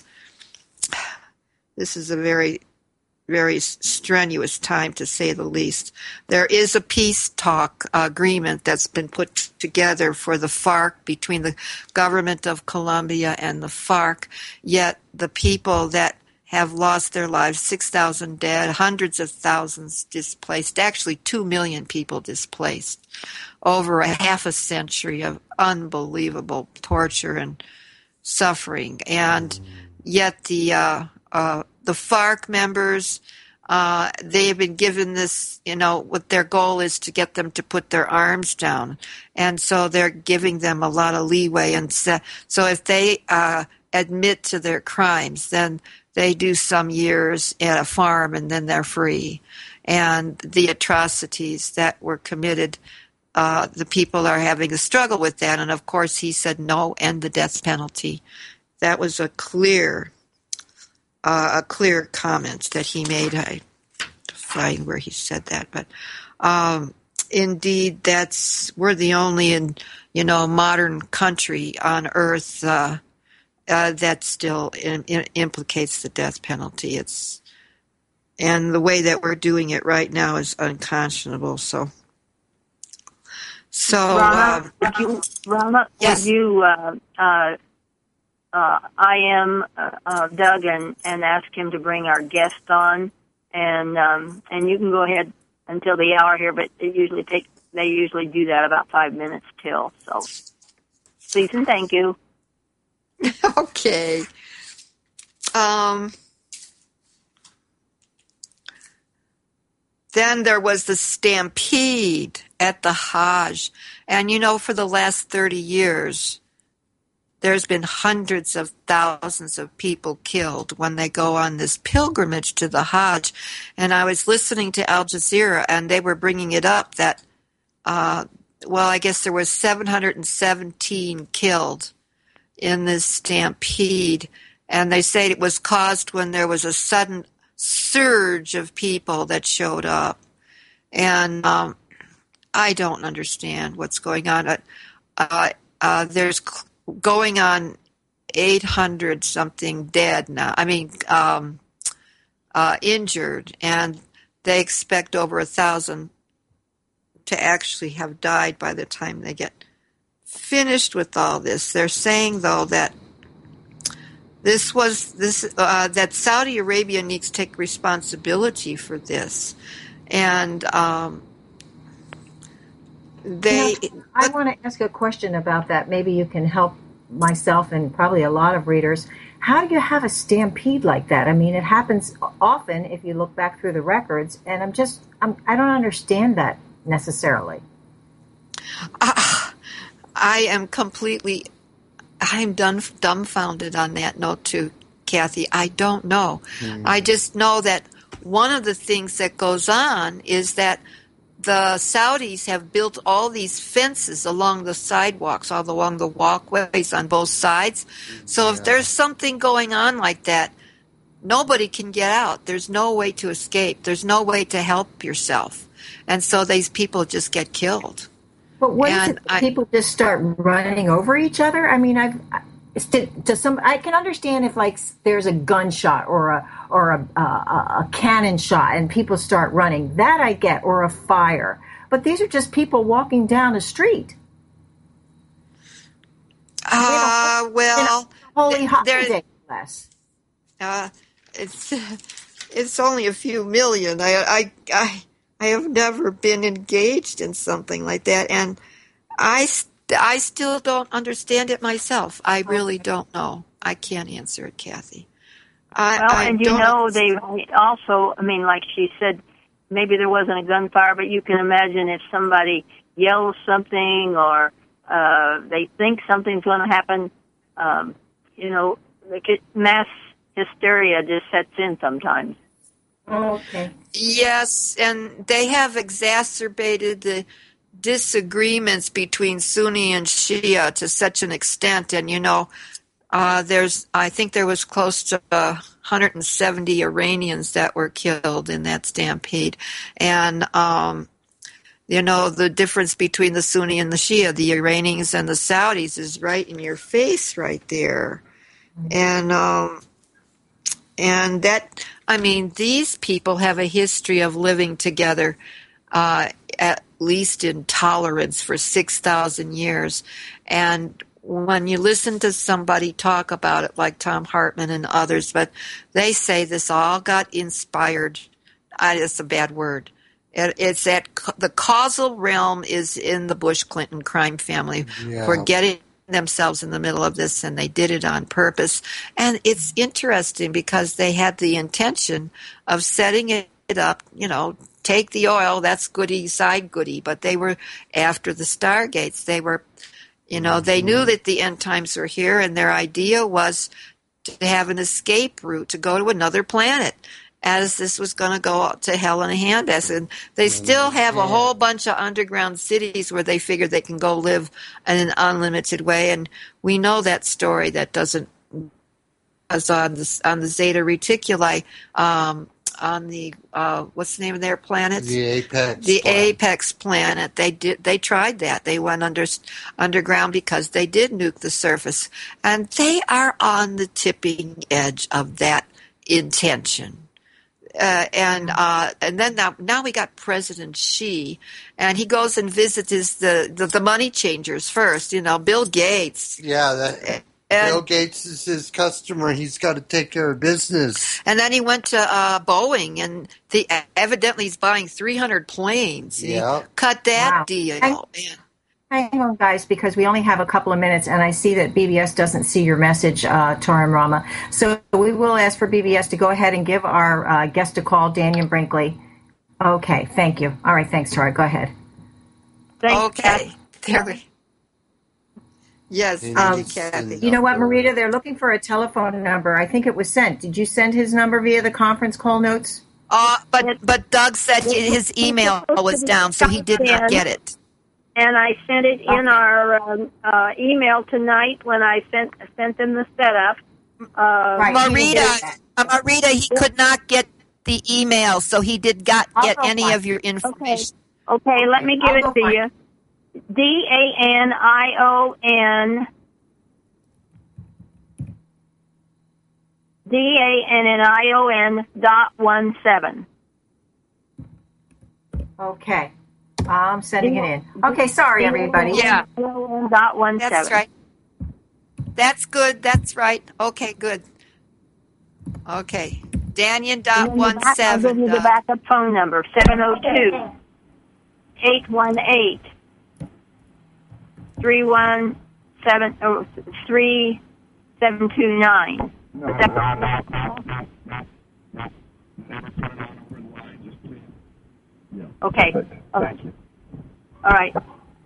this is a very, very strenuous time, to say the least. There is a peace talk agreement that's been put together for the FARC, between the government of Colombia and the FARC, yet the people that have lost their lives, six thousand dead, hundreds of thousands displaced, actually two million people displaced, over a half a century of unbelievable torture and suffering. And yet the uh, uh, the FARC members, uh, they have been given this, you know, what their goal is to get them to put their arms down. And so they're giving them a lot of leeway. And so, so if they uh, admit to their crimes, then they do some years at a farm and then they're free. And the atrocities that were committed, uh, the people are having a struggle with that. And of course he said no, end the death penalty. That was a clear, uh, a clear comment that he made. I find where he said that, but um, indeed, that's we're the only, in you know, modern country on earth Uh, Uh, that still in, in, implicates the death penalty. It's and the way that we're doing it right now is unconscionable. So, so Ronna, uh, would you, Ronna, yes. would you uh, uh, uh, I am uh, uh, Doug and, and ask him to bring our guest on, and um, and you can go ahead until the hour here, but it usually take they usually do that about five minutes till. So, please and thank you. Okay. Um, then there was the stampede at the Hajj. And, you know, for the last thirty years, there's been hundreds of thousands of people killed when they go on this pilgrimage to the Hajj. And I was listening to Al Jazeera, and they were bringing it up that, uh, well, I guess there was seven hundred seventeen killed in this stampede. And they say it was caused when there was a sudden surge of people that showed up. And um, I don't understand what's going on. Uh, uh, there's going on eight hundred something dead now. I mean, um, uh, injured, and they expect over a thousand to actually have died by the time they get finished with all this. They're saying, though, that this was this uh, that Saudi Arabia needs to take responsibility for this, and um, they. You know, I want to ask a question about that. Maybe you can help myself and probably a lot of readers. How do you have a stampede like that? I mean, it happens often if you look back through the records, and I'm just I'm, I don't understand that necessarily. Uh, I am completely. I'm done, dumbfounded on that note too, Kathy. I don't know. Mm. I just know that one of the things that goes on is that the Saudis have built all these fences along the sidewalks, all along the walkways on both sides. So yeah. if there's something going on like that, nobody can get out. There's no way to escape. There's no way to help yourself. And so these people just get killed. But what and is it? I, people just start running over each other? I mean, I've to, to some. I can understand if like there's a gunshot or a or a, a, a cannon shot and people start running. That I get, or a fire. But these are just people walking down a street. Uh, you know, well, holy holiday, less. Uh, it's it's only a few million. I I I. I have never been engaged in something like that, and I, I still don't understand it myself. I really don't know. I can't answer it, Kathy. I, well, I and you know, they also, I mean, like she said, maybe there wasn't a gunfire, but you can imagine if somebody yells something or uh, they think something's going to happen, um, you know, mass hysteria just sets in sometimes. Oh, okay. Yes, and they have exacerbated the disagreements between Sunni and Shia to such an extent. And, you know, uh, there's, I think there was close to uh, one hundred seventy Iranians that were killed in that stampede. And, um, you know, the difference between the Sunni and the Shia, the Iranians and the Saudis, is right in your face right there. Mm-hmm. And, um, and that... I mean, these people have a history of living together, uh, at least in tolerance, for six thousand years. And when you listen to somebody talk about it, like Thom Hartmann and others, but they say this all got inspired. Uh, it's a bad word. It, it's that the causal realm is in the Bush-Clinton crime family yeah. for getting themselves in the middle of this, and they did it on purpose. And it's interesting because they had the intention of setting it up, you know, take the oil, that's goody, side goody, but they were after the Stargates. They were, you know, they knew that the end times were here, and their idea was to have an escape route, to go to another planet, as this was going to go to hell in a handbasket. And they still have a whole bunch of underground cities where they figure they can go live in an unlimited way. And we know that story that doesn't, as on the, on the Zeta Reticuli, um, on the, uh, what's the name of their planet? The Apex The planet. Apex planet. They did, they tried that. They went under, underground because they did nuke the surface. And they are on the tipping edge of that intention. Uh, and uh, and then now, now we got President Xi, and he goes and visits his, the, the, the money changers first, you know, Bill Gates. Yeah, that, and, Bill Gates is his customer. He's got to take care of business. And then he went to uh, Boeing, and the, evidently he's buying three hundred planes. Yeah. He cut that wow. deal. Hang, hang on, guys, because we only have a couple of minutes, and I see that B B S doesn't see your message, uh, Torum Rama. So we will ask for B B S to go ahead and give our uh, guest a call, Daniel Brinkley. Okay, thank you. All right, thanks, Tori. Go ahead. Thanks, Okay. Kathy. There we Yes, He thank you, needs the Kathy. You know what, number. Marita? They're looking for a telephone number. I think it was sent. Did you send his number via the conference call notes? Uh, but but Doug said his email was down, so he did not get it. And I sent it in Okay. our um, uh, email tonight when I sent sent them the setup. Uh, Right. Marita, uh, Marita, he could not get the email, so he did not I'll get go any find of your information. Okay, let me give I'll it go to find you. D A N I O N D A N N I O N dot one seven. Okay. I'm sending it in. Okay, sorry, everybody. Yeah. Dot one That's seven. right. That's good. That's right. Okay, good. Okay. Danyan dot one I'll give seven. you the backup phone number, seven oh two, eight one eight, three one seven oh three seven two nine. Okay. Okay. All right.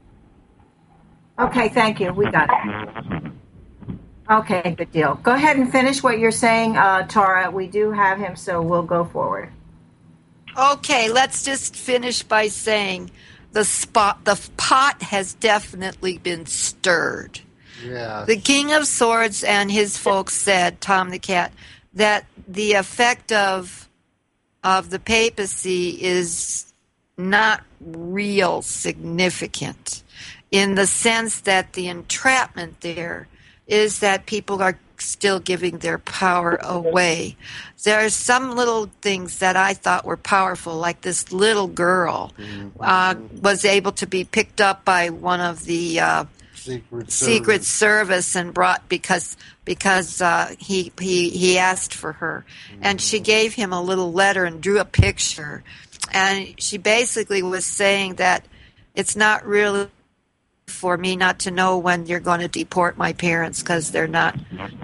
Okay, thank you. We got it. Okay, good deal. Go ahead and finish what you're saying, uh, Tara. We do have him, so we'll go forward. Okay, let's just finish by saying the spot, the pot has definitely been stirred. Yeah. The King of Swords and his folks said, Tom the Cat, that the effect of of the papacy is not real significant, in the sense that the entrapment there is that people are still giving their power away. There are some little things that I thought were powerful, like this little girl uh, was able to be picked up by one of the uh, Secret Secret Service. Service and brought because because uh, he he he asked for her, and she gave him a little letter and drew a picture, and she basically was saying that it's not really for me not to know when you're going to deport my parents because they're not.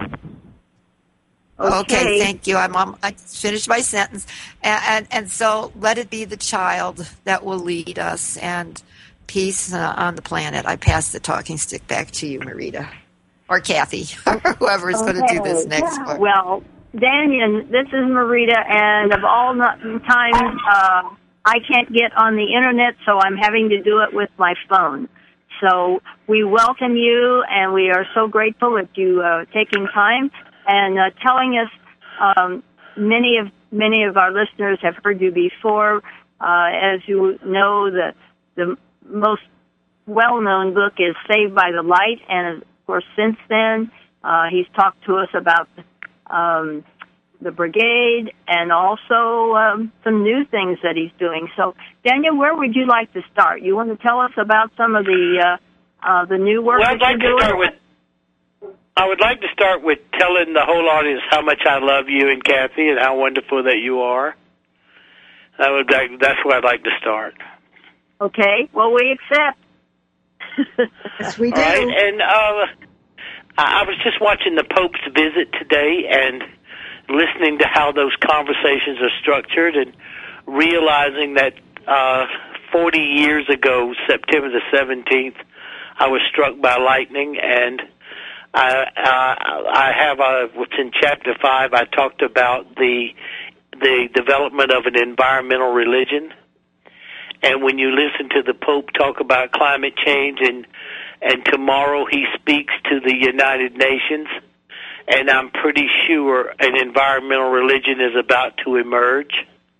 Okay. Okay. Thank you. I'm on, I finished my sentence, and, and and so let it be the child that will lead us, and peace uh, on the planet. I pass the talking stick back to you, Marita, or Kathy, or whoever is going to do this next one. Well, Daniel, this is Marita, and of all no- times, uh, I can't get on the internet, so I'm having to do it with my phone. So we welcome you, and we are so grateful that you uh, taking time and uh, telling us. Um, many of many of our listeners have heard you before. Uh, as you know, the the most well-known book is Saved by the Light, and of course, since then, uh, he's talked to us about um, the brigade and also um, some new things that he's doing. So, Daniel, where would you like to start? You want to tell us about some of the uh, uh, the new work Well, that I'd like you're to doing? start with. I would like to start with telling the whole audience how much I love you and Kathy, and how wonderful that you are. I would like, that's where I'd like to start. Okay. Well, we accept. Yes, we All do. right, and uh, I I was just watching the Pope's visit today and listening to how those conversations are structured, and realizing that uh, forty years ago, September the seventeenth, I was struck by lightning, and I, uh, I have a, what's in chapter five, I talked about the the development of an environmental religion. And when you listen to the Pope talk about climate change, and and tomorrow he speaks to the United Nations, and I'm pretty sure an environmental religion is about to emerge.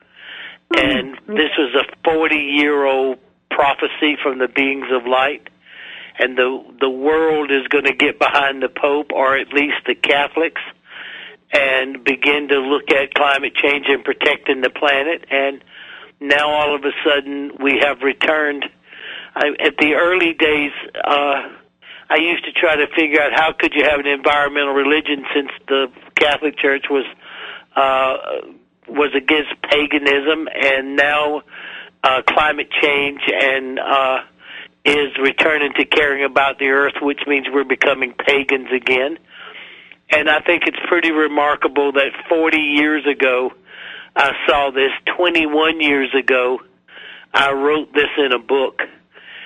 And this was a forty-year-old prophecy from the beings of light. And the the world is going to get behind the Pope, or at least the Catholics, and begin to look at climate change and protecting the planet. And now all of a sudden we have returned. I, at the early days, uh, I used to try to figure out how could you have an environmental religion, since the Catholic Church was uh, was against paganism, and now uh, climate change and uh, is returning to caring about the earth, which means we're becoming pagans again. And I think it's pretty remarkable that forty years ago I saw this. twenty-one years ago I wrote this in a book.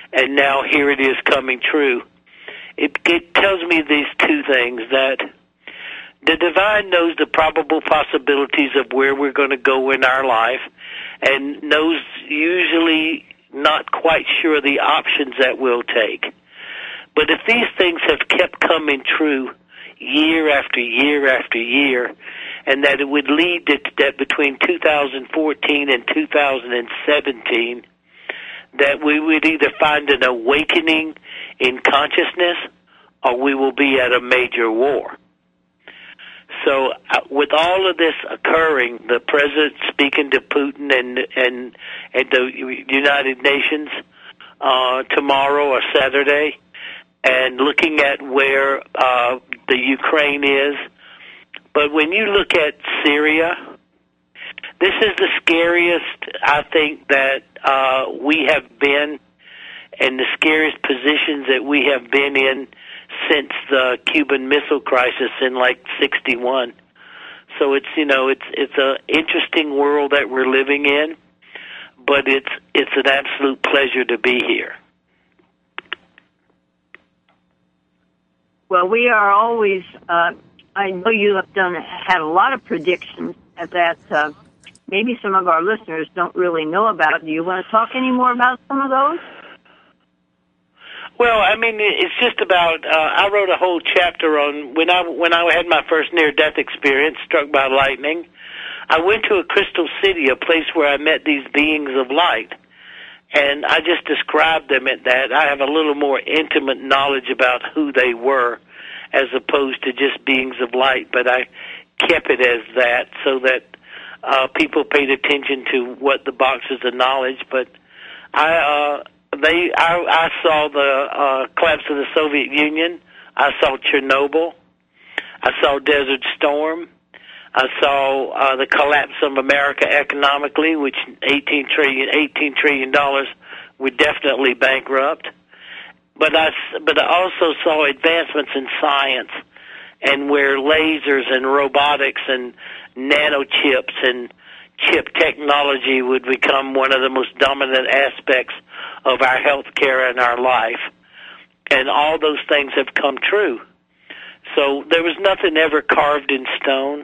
and now here it is coming true. It, it tells me these two things, that the divine knows the probable possibilities of where we're going to go in our life, and knows usually not quite sure the options that we'll take. But if these things have kept coming true year after year after year, and that it would lead to that between two thousand fourteen and two thousand seventeen, that we would either find an awakening in consciousness or we will be at a major war. So uh, with all of this occurring, the president speaking to Putin and and, and the United Nations uh, tomorrow or Saturday, and looking at where uh, the Ukraine is. But when you look at Syria, this is the scariest, I think, that uh, we have been, and the scariest positions that we have been in since the Cuban Missile Crisis in like sixty-one. So it's, you know, it's it's an interesting world that we're living in, but it's it's an absolute pleasure to be here. Well, we are always, uh, I know you have done, had a lot of predictions that uh, maybe some of our listeners don't really know about. Do you want to talk any more about some of those? Well, I mean, it's just about, uh, I wrote a whole chapter on, when I, when I had my first near-death experience, struck by lightning, I went to a crystal city, a place where I met these beings of light. And I just described them at that. I have a little more intimate knowledge about who they were as opposed to just beings of light, but I kept it as that so that uh, people paid attention to what the boxes of knowledge. But I, uh, they, I, I saw the uh, collapse of the Soviet Union. I saw Chernobyl. I saw Desert Storm. I saw uh, the collapse of America economically, which eighteen trillion, eighteen trillion dollars were definitely bankrupt. But I, but I also saw advancements in science, and where lasers and robotics and nanochips and chip technology would become one of the most dominant aspects of our health care and our life. And all those things have come true. So there was nothing ever carved in stone.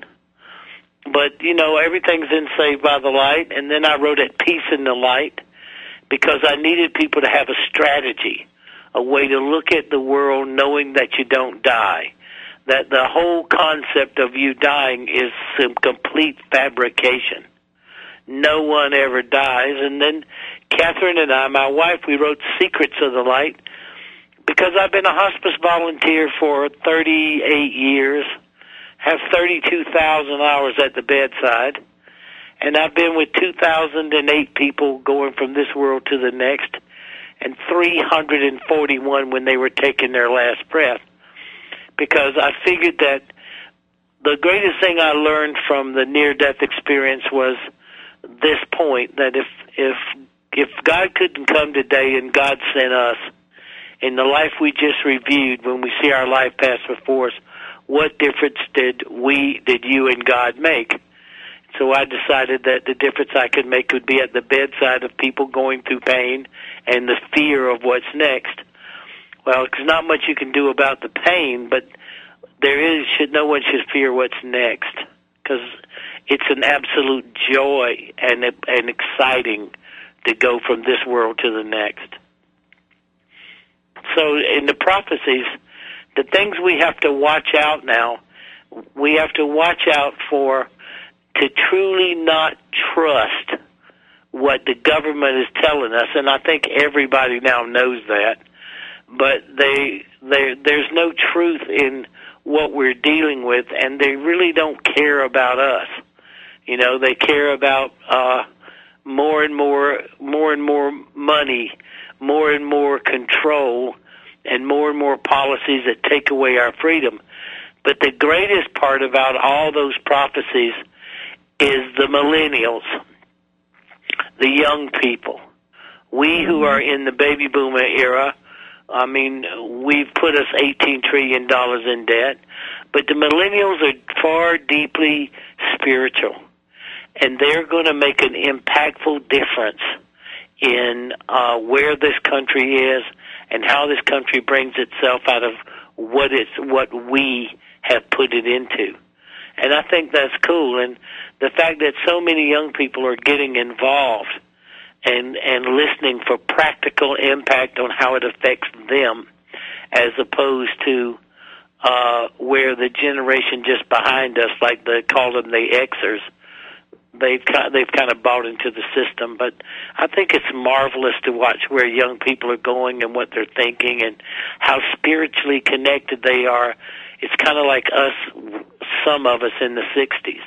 But, you know, everything's in Saved by the Light. And then I wrote At Peace in the Light because I needed people to have a strategy, a way to look at the world knowing that you don't die, that the whole concept of you dying is some complete fabrication. No one ever dies. And then Catherine and I, my wife, we wrote Secrets of the Light because I've been a hospice volunteer for thirty-eight years, have thirty-two thousand hours at the bedside, and I've been with two thousand eight people going from this world to the next, and three hundred forty-one when they were taking their last breath, because I figured that the greatest thing I learned from the near-death experience was this point, that if if if God couldn't come today and God sent us, in the life we just reviewed, when we see our life pass before us, what difference did we, did you and God make? So I decided that the difference I could make would be at the bedside of people going through pain and the fear of what's next. Well, there's not much you can do about the pain, but there is, should no one should fear what's next, because it's an absolute joy and and exciting to go from this world to the next. So in the prophecies, the things we have to watch out now, we have to watch out for, to truly not trust what the government is telling us, and I think everybody now knows that, but they, they there's no truth in what we're dealing with, and they really don't care about us. You know, they care about uh, more and more, more and more money, more and more control, and more and more policies that take away our freedom. But the greatest part about all those prophecies is the millennials, the young people. We who are in the baby boomer era, I mean, we've put us eighteen trillion dollars in debt, but the millennials are far deeply spiritual, and they're going to make an impactful difference in uh, where this country is and how this country brings itself out of what it's what we have put it into. And I think that's cool. And the fact that so many young people are getting involved and and listening for practical impact on how it affects them, as opposed to uh, where the generation just behind us, like they call them the Xers, they've they've kind of bought into the system. But I think it's marvelous to watch where young people are going and what they're thinking and how spiritually connected they are. It's kind of like us, some of us in the sixties.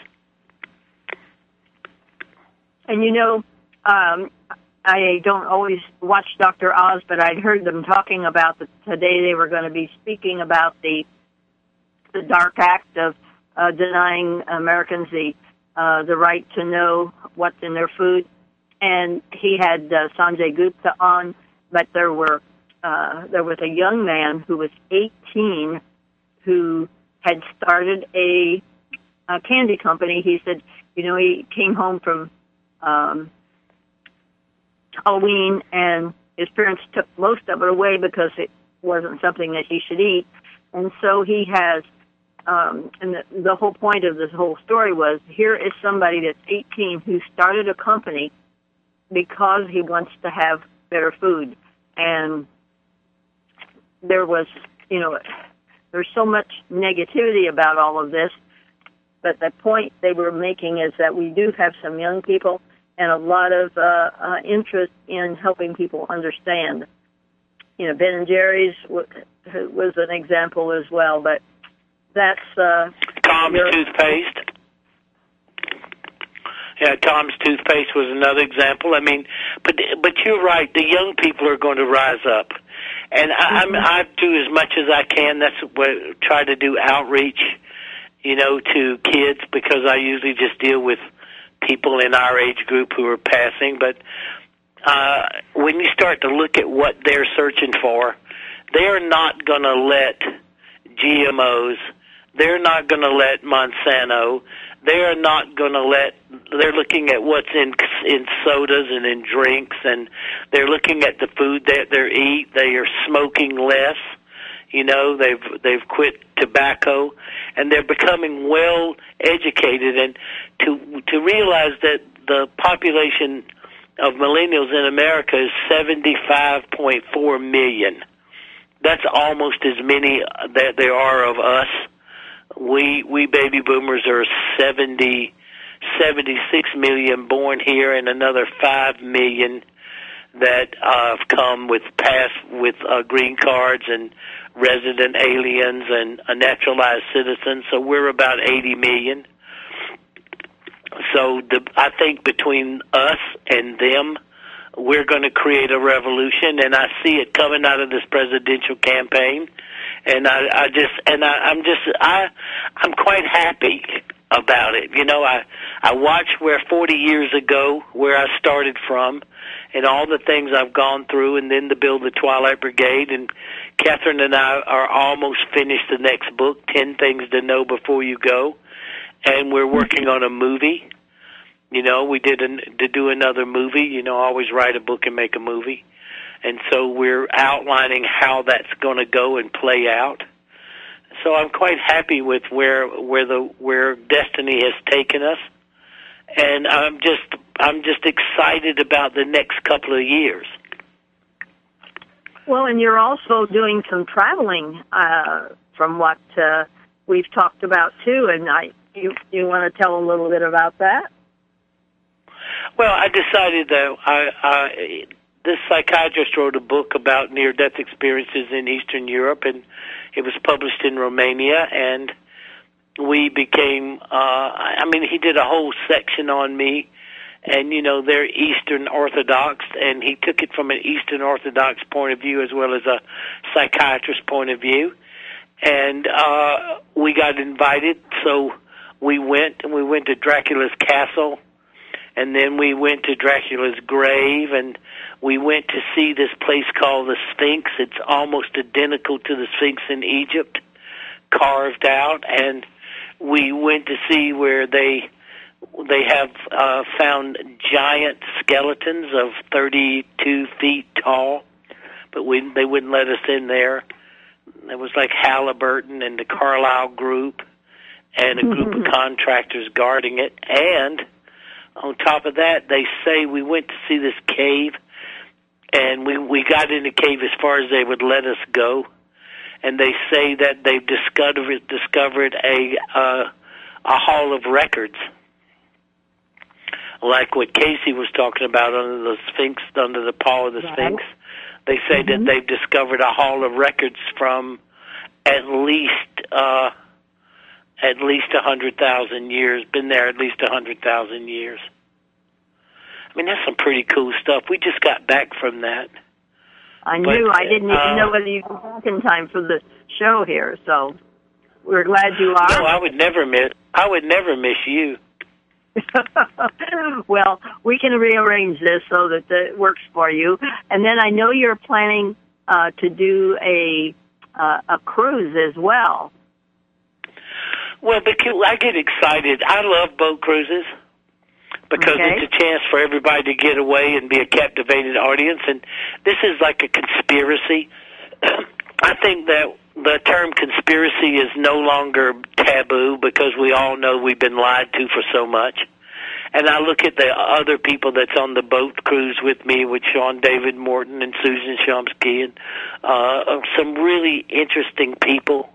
And you know, um, I don't always watch Doctor Oz, but I'd heard them talking about the, today they were going to be speaking about the the dark act of uh, denying Americans the uh, the right to know what's in their food. And he had uh, Sanjay Gupta on, but there were uh, there was a young man who was eighteen who had started a, a candy company. He said, you know, he came home from um, Halloween, and his parents took most of it away because it wasn't something that he should eat. And so he has, um, and the, the whole point of this whole story was, here is somebody that's eighteen who started a company because he wants to have better food. And there was, you know, there's so much negativity about all of this, but the point they were making is that we do have some young people and a lot of uh, uh, interest in helping people understand. You know, Ben and Jerry's w- was an example as well, but that's... Uh, Tom's your... toothpaste. Yeah, Tom's toothpaste was another example. I mean, but but you're right. The young people are going to rise up, and I, mm-hmm. I'm, I do as much as I can. That's what I try to do, outreach, you know, to kids, because I usually just deal with people in our age group who are passing. But uh, when you start to look at what they're searching for, they're not going to let G M Os. They're not going to let Monsanto. They're not going to let, they're looking at what's in in sodas and in drinks, and they're looking at the food that they eat. They are smoking less. You know, they've they've quit tobacco, and they're becoming well educated. And to to realize that the population of millennials in America is seventy-five point four million. That's almost as many that there are of us. We we baby boomers are seventy, seventy-six million born here, and another five million that uh, have come with pass with uh, green cards and resident aliens and uh, naturalized citizens. So we're about eighty million. So the, I think between us and them, we're going to create a revolution, and I see it coming out of this presidential campaign. And I, I just, and I, I'm just, I, I'm quite happy about it. You know, I, I watch where forty years ago, where I started from, and all the things I've gone through, and then to build the Twilight Brigade. And Catherine and I are almost finished the next book, ten Things to Know Before You Go, and we're working on a movie. You know, we did an, to do another movie. You know, always write a book and make a movie. And so we're outlining how that's going to go and play out. So I'm quite happy with where where the where destiny has taken us, and I'm just I'm just excited about the next couple of years. Well, and you're also doing some traveling, uh, from what uh, we've talked about too. And I you you want to tell a little bit about that? Well, I decided that I. I This psychiatrist wrote a book about near-death experiences in Eastern Europe, and it was published in Romania, and we became, uh, I mean, he did a whole section on me, and, you know, they're Eastern Orthodox, and he took it from an Eastern Orthodox point of view as well as a psychiatrist point of view, and uh, we got invited, so we went, and we went to Dracula's castle, and then we went to Dracula's grave, and we went to see this place called the Sphinx. It's almost identical to the Sphinx in Egypt, carved out. And we went to see where they they have uh, found giant skeletons of thirty-two feet tall, but we, they wouldn't let us in there. It was like Halliburton and the Carlisle Group and a group of contractors guarding it. And on top of that, they say we went to see this cave, and we, we got in the cave as far as they would let us go. And they say that they've discovered discovered a uh, a hall of records, like what Casey was talking about under the Sphinx, under the paw of the right. Sphinx. They say mm-hmm. that they've discovered a hall of records from at least uh, at least a hundred thousand years. Been there at least a hundred thousand years. I mean, that's some pretty cool stuff. We just got back from that. I knew. But, I didn't even uh, know whether you were back in time for the show here, so we're glad you are. No, I would never miss. I would never miss you. Well, we can rearrange this so that it works for you. And then I know you're planning uh, to do a uh, a cruise as well. Well, I get excited. I love boat cruises because okay. it's a chance for everybody to get away and be a captivated audience. And this is like a conspiracy. I think that the term conspiracy is no longer taboo because we all know we've been lied to for so much. And I look at the other people that's on the boat cruise with me, with Sean David Morton and Susan Shumsky, and uh, some really interesting people.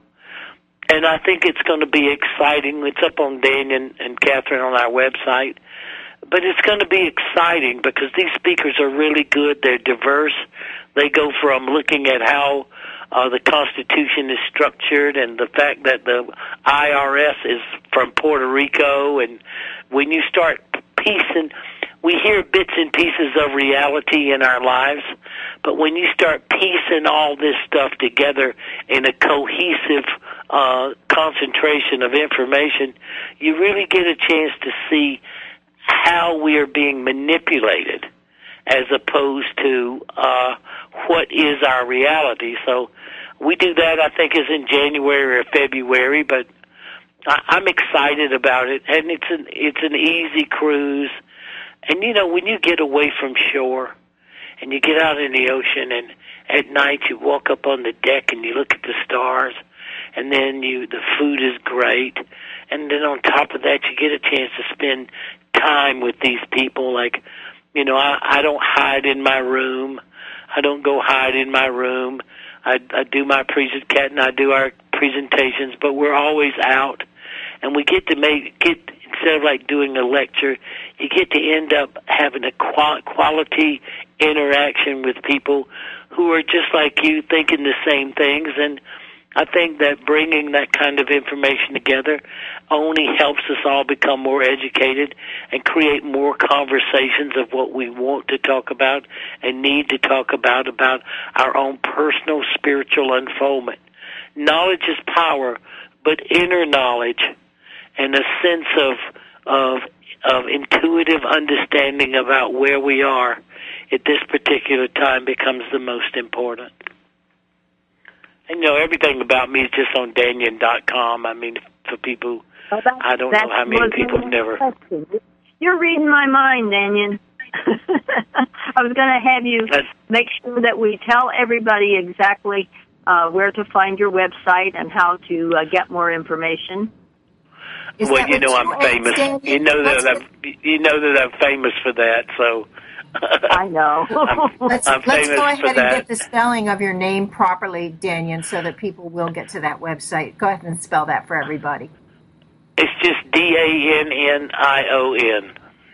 And I think it's going to be exciting. It's up on Dan and, and Catherine on our website. But it's going to be exciting because these speakers are really good. They're diverse. They go from looking at how uh, the Constitution is structured and the fact that the I R S is from Puerto Rico. And when you start piecing, we hear bits and pieces of reality in our lives, but when you start piecing all this stuff together in a cohesive uh, concentration of information, you really get a chance to see how we are being manipulated as opposed to uh, what is our reality. So we do that, I think, is in January or February, but I, I'm excited about it, and it's an, it's an easy cruise. And, you know, when you get away from shore and you get out in the ocean and at night you walk up on the deck and you look at the stars, and then you the food is great, and then on top of that you get a chance to spend time with these people. Like, you know, I, I don't hide in my room. I don't go hide in my room. I, I do my present, Kat and I do our presentations, but we're always out, and we get to make get instead of like doing a lecture, you get to end up having a quality interaction with people who are just like you, thinking the same things. And I think that bringing that kind of information together only helps us all become more educated and create more conversations of what we want to talk about and need to talk about, about our own personal spiritual unfoldment. Knowledge is power, but inner knowledge and a sense of of of intuitive understanding about where we are at this particular time becomes the most important. And, you know, everything about me is just on Danyan dot com. I mean, for people, oh, I don't know how many people have never... You're reading my mind, Danyan. I was going to have you That's... make sure that we tell everybody exactly uh, where to find your website and how to uh, get more information. Is well, you know I'm famous. You know that I'm, you know that I'm famous for that. So I know. I'm, let's I'm let's go ahead and that. get the spelling of your name properly, Danyan, so that people will get to that website. Go ahead and spell that for everybody. It's just D A N N I O N.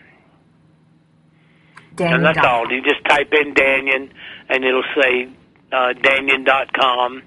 Danyan. And that's all. You just type in Danyan, and it'll say uh, Danyan dot com,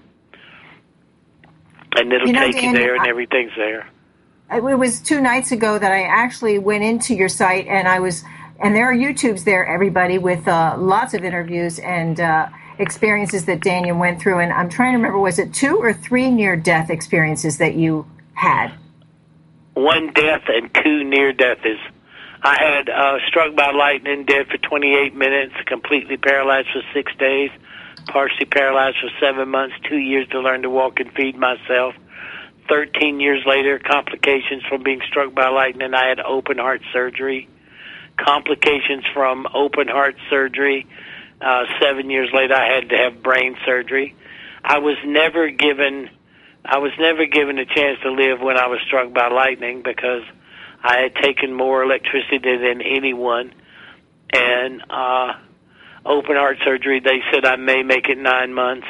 and it'll you know, take Danyan, you there, and everything's there. It was two nights ago that I actually went into your site, and I was, and there are YouTubes there, everybody, with uh, lots of interviews and uh, experiences that Danyan went through. And I'm trying to remember, was it two or three near-death experiences that you had? One death and two near-deaths. I had uh, struck by lightning, dead for twenty-eight minutes, completely paralyzed for six days, partially paralyzed for seven months, two years to learn to walk and feed myself. thirteen years later, complications from being struck by lightning. I had open heart surgery. Complications from open heart surgery. Uh, seven years later, I had to have brain surgery. I was never given, I was never given a chance to live when I was struck by lightning because I had taken more electricity than anyone. And uh, open heart surgery, they said I may make it nine months.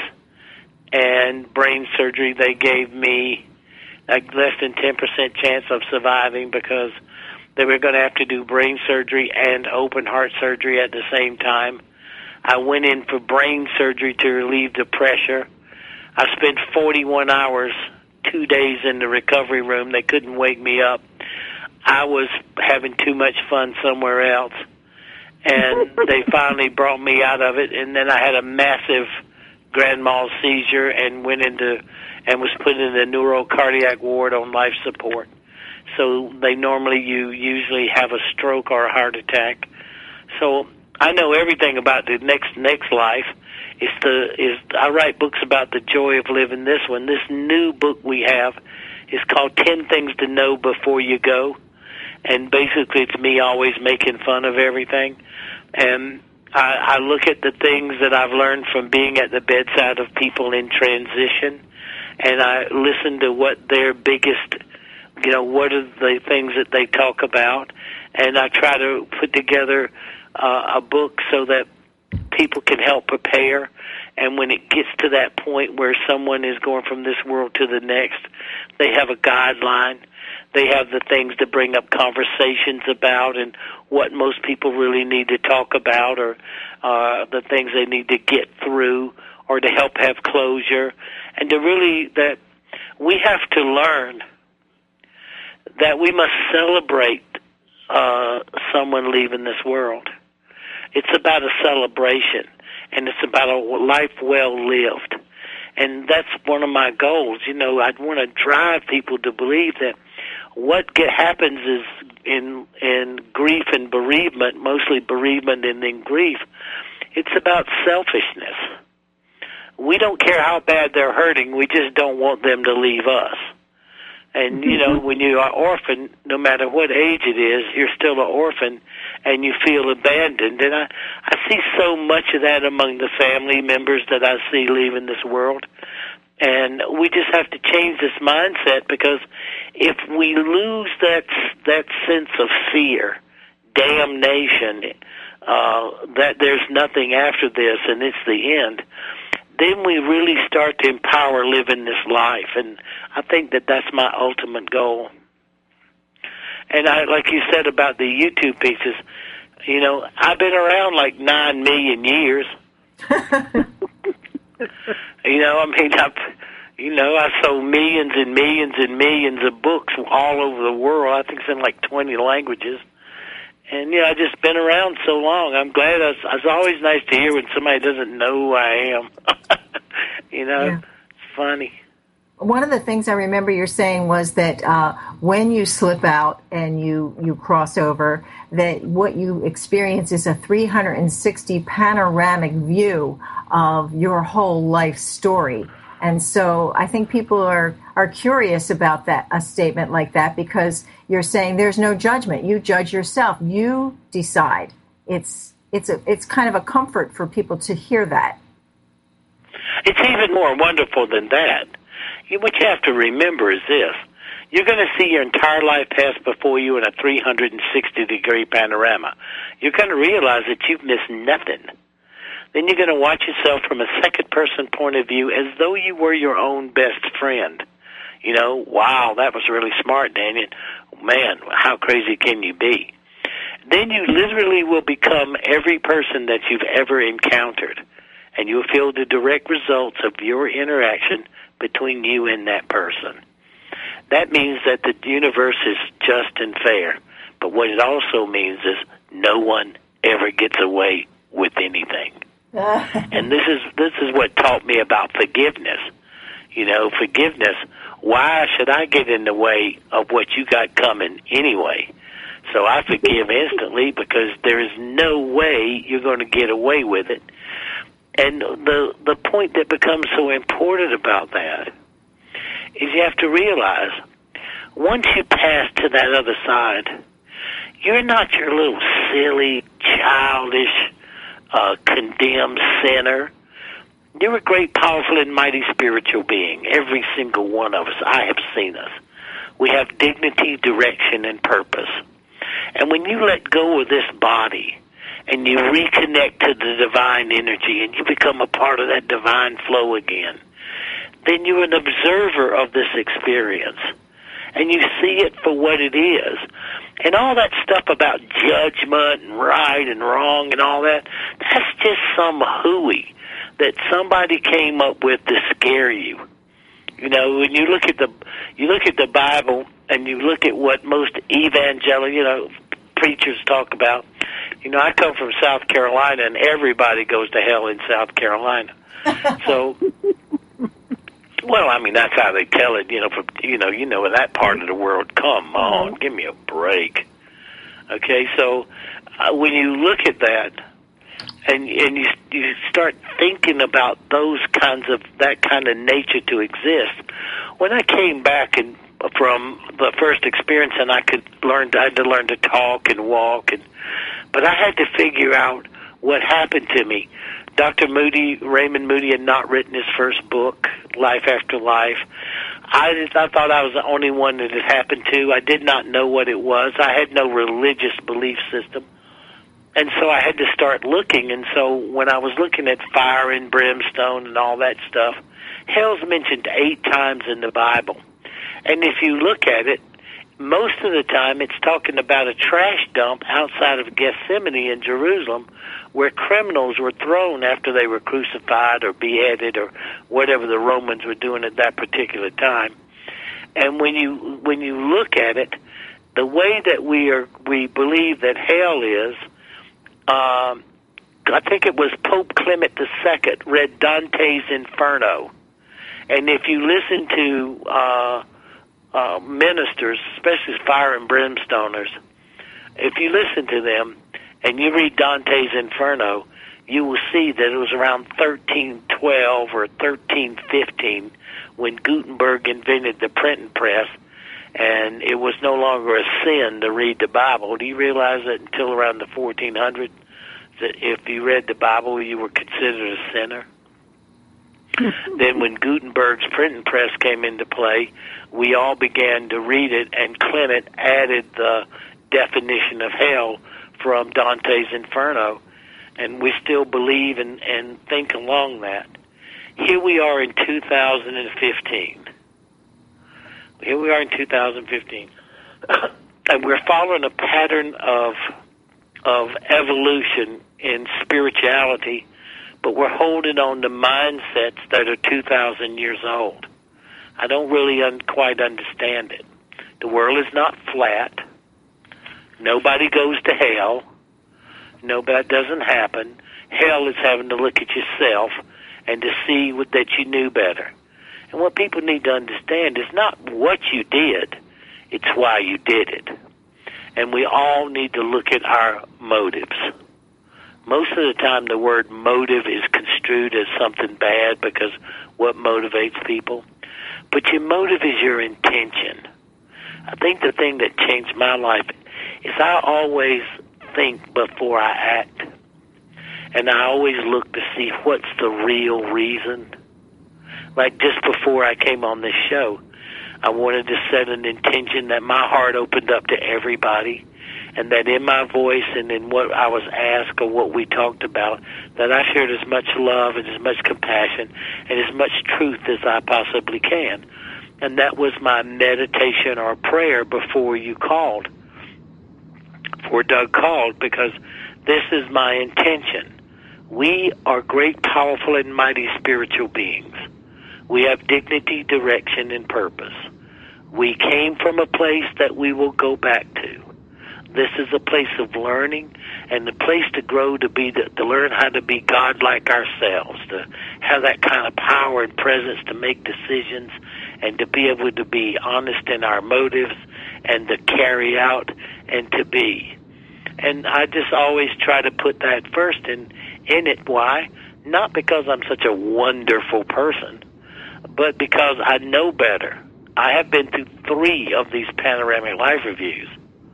And brain surgery, they gave me a less than ten percent chance of surviving because they were going to have to do brain surgery and open heart surgery at the same time. I went in for brain surgery to relieve the pressure. I spent forty-one hours, two days in the recovery room. They couldn't wake me up. I was having too much fun somewhere else. And they finally brought me out of it. And then I had a massive grand mal seizure and went into and was put in the neurocardiac ward on life support. So they normally, you usually have a stroke or a heart attack. So I know everything about the next next life. It's the is I write books about the joy of living this one. This new book we have is called ten Things to Know Before You Go. And basically it's me always making fun of everything. And I, I look at the things that I've learned from being at the bedside of people in transition, and I listen to what their biggest, you know, what are the things that they talk about, and I try to put together uh, a book so that people can help prepare, and when it gets to that point where someone is going from this world to the next, they have a guideline. They have the things to bring up conversations about and what most people really need to talk about, or uh, the things they need to get through, or to help have closure, and to really that we have to learn that we must celebrate uh, someone leaving this world. It's about a celebration, and it's about a life well lived. And that's one of my goals. You know, I want to drive people to believe that what get, happens is in in grief and bereavement, mostly bereavement and then grief, it's about selfishness. We don't care how bad they're hurting. We just don't want them to leave us. And, you know, when you are orphaned, no matter what age it is, you're still an orphan, and you feel abandoned. And I, I see so much of that among the family members that I see leaving this world. And we just have to change this mindset, because if we lose that that sense of fear, damnation, uh, that there's nothing after this and it's the end, then we really start to empower living this life. And I think that that's my ultimate goal. And I, like you said about the YouTube pieces, you know, I've been around like nine million years. You know, I mean, I've, you know, I sold millions and millions and millions of books all over the world. I think it's in like twenty languages. And, you know, I've just been around so long. I'm glad. I was, it's always nice to hear when somebody doesn't know who I am. You know, yeah. It's funny. One of the things I remember you're saying was that uh, when you slip out and you, you cross over, that what you experience is a three hundred sixty panoramic view of your whole life story. And so I think people are, are curious about that, a statement like that, because you're saying there's no judgment. You judge yourself. You decide. It's it's a it's kind of a comfort for people to hear that. It's even more wonderful than that. You, what you have to remember is this. You're going to see your entire life pass before you in a three hundred sixty degree panorama. You're going to realize that you've missed nothing. Then you're going to watch yourself from a second-person point of view as though you were your own best friend. You know, wow, that was really smart, Daniel. Man, how crazy can you be? Then you literally will become every person that you've ever encountered, and you'll feel the direct results of your interaction between you and that person. That means that the universe is just and fair, but what it also means is no one ever gets away with anything. And this is this is what taught me about forgiveness. You know, forgiveness. Why should I get in the way of what you got coming anyway? So I forgive instantly, because there is no way you're going to get away with it. And the the point that becomes so important about that is you have to realize once you pass to that other side, you're not your little silly, childish, uh, condemned sinner. You're a great, powerful, and mighty spiritual being. Every single one of us. I have seen us. We have dignity, direction, and purpose. And when you let go of this body and you reconnect to the divine energy and you become a part of that divine flow again, then you're an observer of this experience. And you see it for what it is. And all that stuff about judgment and right and wrong and all that, that's just some hooey that somebody came up with to scare you. You know, when you look at the you look at the Bible and you look at what most evangelical, you know, preachers talk about. You know, I come from South Carolina, and everybody goes to hell in South Carolina. So, well, I mean, that's how they tell it. You know, from you know, you know, in that part of the world. Come on, give me a break. Okay, so uh, when you look at that, and and you you start thinking about those kinds of that kind of nature to exist. When I came back and from the first experience, and I could learn, I had to learn to talk and walk, and but I had to figure out what happened to me. Doctor Moody, Raymond Moody, had not written his first book, Life After Life. I just, I thought I was the only one that it happened to. I did not know what it was. I had no religious belief system. And so I had to start looking. And so when I was looking at fire and brimstone and all that stuff, hell's mentioned eight times in the Bible. And if you look at it, most of the time it's talking about a trash dump outside of Gethsemane in Jerusalem where criminals were thrown after they were crucified or beheaded or whatever the Romans were doing at that particular time. And when you when you look at it, the way that we are we believe that hell is, um, I think it was Pope Clement the Second read Dante's Inferno. And if you listen to uh, uh, ministers, especially fire and brimstoners, if you listen to them and you read Dante's Inferno, you will see that it was around thirteen twelve or thirteen fifteen when Gutenberg invented the printing press, and it was no longer a sin to read the Bible. Do you realize that until around the fourteen hundreds, that if you read the Bible, you were considered a sinner? Then when Gutenberg's printing press came into play, we all began to read it, and Clement added the definition of hell from Dante's Inferno, and we still believe and, and think along that. Here we are in two thousand fifteen. Here we are in two thousand fifteen. And we're following a pattern of of evolution in spirituality, but we're holding on to mindsets that are two thousand years old. I don't really un- quite understand it. The world is not flat. Nobody goes to hell. No, that doesn't happen. Hell is having to look at yourself and to see what, that you knew better. And what people need to understand is not what you did, it's why you did it. And we all need to look at our motives. Most of the time the word motive is construed as something bad because what motivates people. But your motive is your intention. I think the thing that changed my life is I always think before I act. And I always look to see what's the real reason. Like just before I came on this show, I wanted to set an intention that my heart opened up to everybody, and that in my voice and in what I was asked or what we talked about, that I shared as much love and as much compassion and as much truth as I possibly can. And that was my meditation or prayer before you called, before Doug called, because this is my intention. We are great, powerful, and mighty spiritual beings. We have dignity, direction, and purpose. We came from a place that we will go back to. This is a place of learning and a place to grow, to be to, to learn how to be God-like ourselves, to have that kind of power and presence to make decisions and to be able to be honest in our motives and to carry out and to be. And I just always try to put that first in, in it. Why? Not because I'm such a wonderful person, but because I know better. I have been through three of these panoramic life reviews.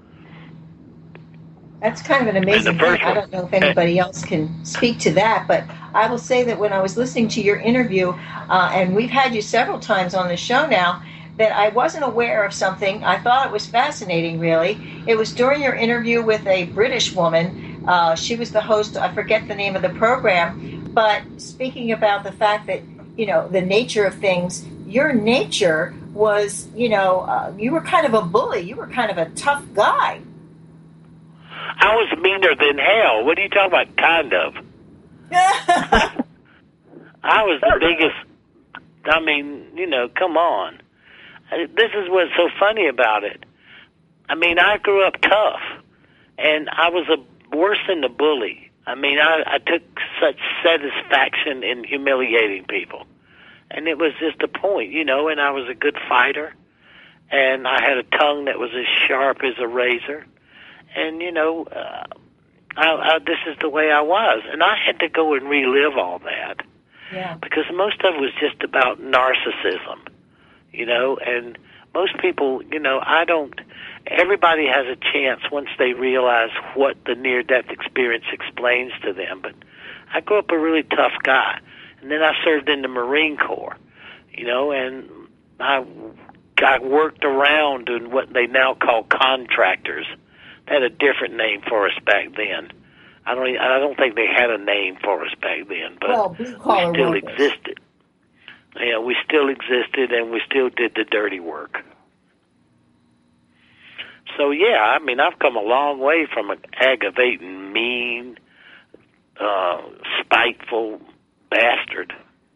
That's kind of an amazing thing. One, I don't know if anybody else can speak to that, but I will say that when I was listening to your interview, uh, and we've had you several times on the show now, that I wasn't aware of something. I thought it was fascinating, really. It was during your interview with a British woman. Uh, she was the host. I forget the name of the program, but speaking about the fact that, you know, the nature of things, your nature was, you know, uh, you were kind of a bully. You were kind of a tough guy. I was meaner than hell. What are you talking about, kind of? I was the biggest. I mean, you know, come on. This is what's so funny about it. I mean, I grew up tough, and I was a worse than the bully. I mean, I, I took such satisfaction in humiliating people, and it was just a point, you know, and I was a good fighter, and I had a tongue that was as sharp as a razor. And, you know, uh, I, I, this is the way I was. And I had to go and relive all that. Yeah. Because most of it was just about narcissism, you know. And most people, you know, I don't, everybody has a chance once they realize what the near-death experience explains to them. But I grew up a really tough guy. And then I served in the Marine Corps, you know, and I, I worked around in what they now call contractors. Had a different name for us back then. I don't. I don't think they had a name for us back then, but well, we still workers. existed. Yeah, we still existed, and we still did the dirty work. So yeah, I mean, I've come a long way from an aggravating, mean, uh, spiteful bastard.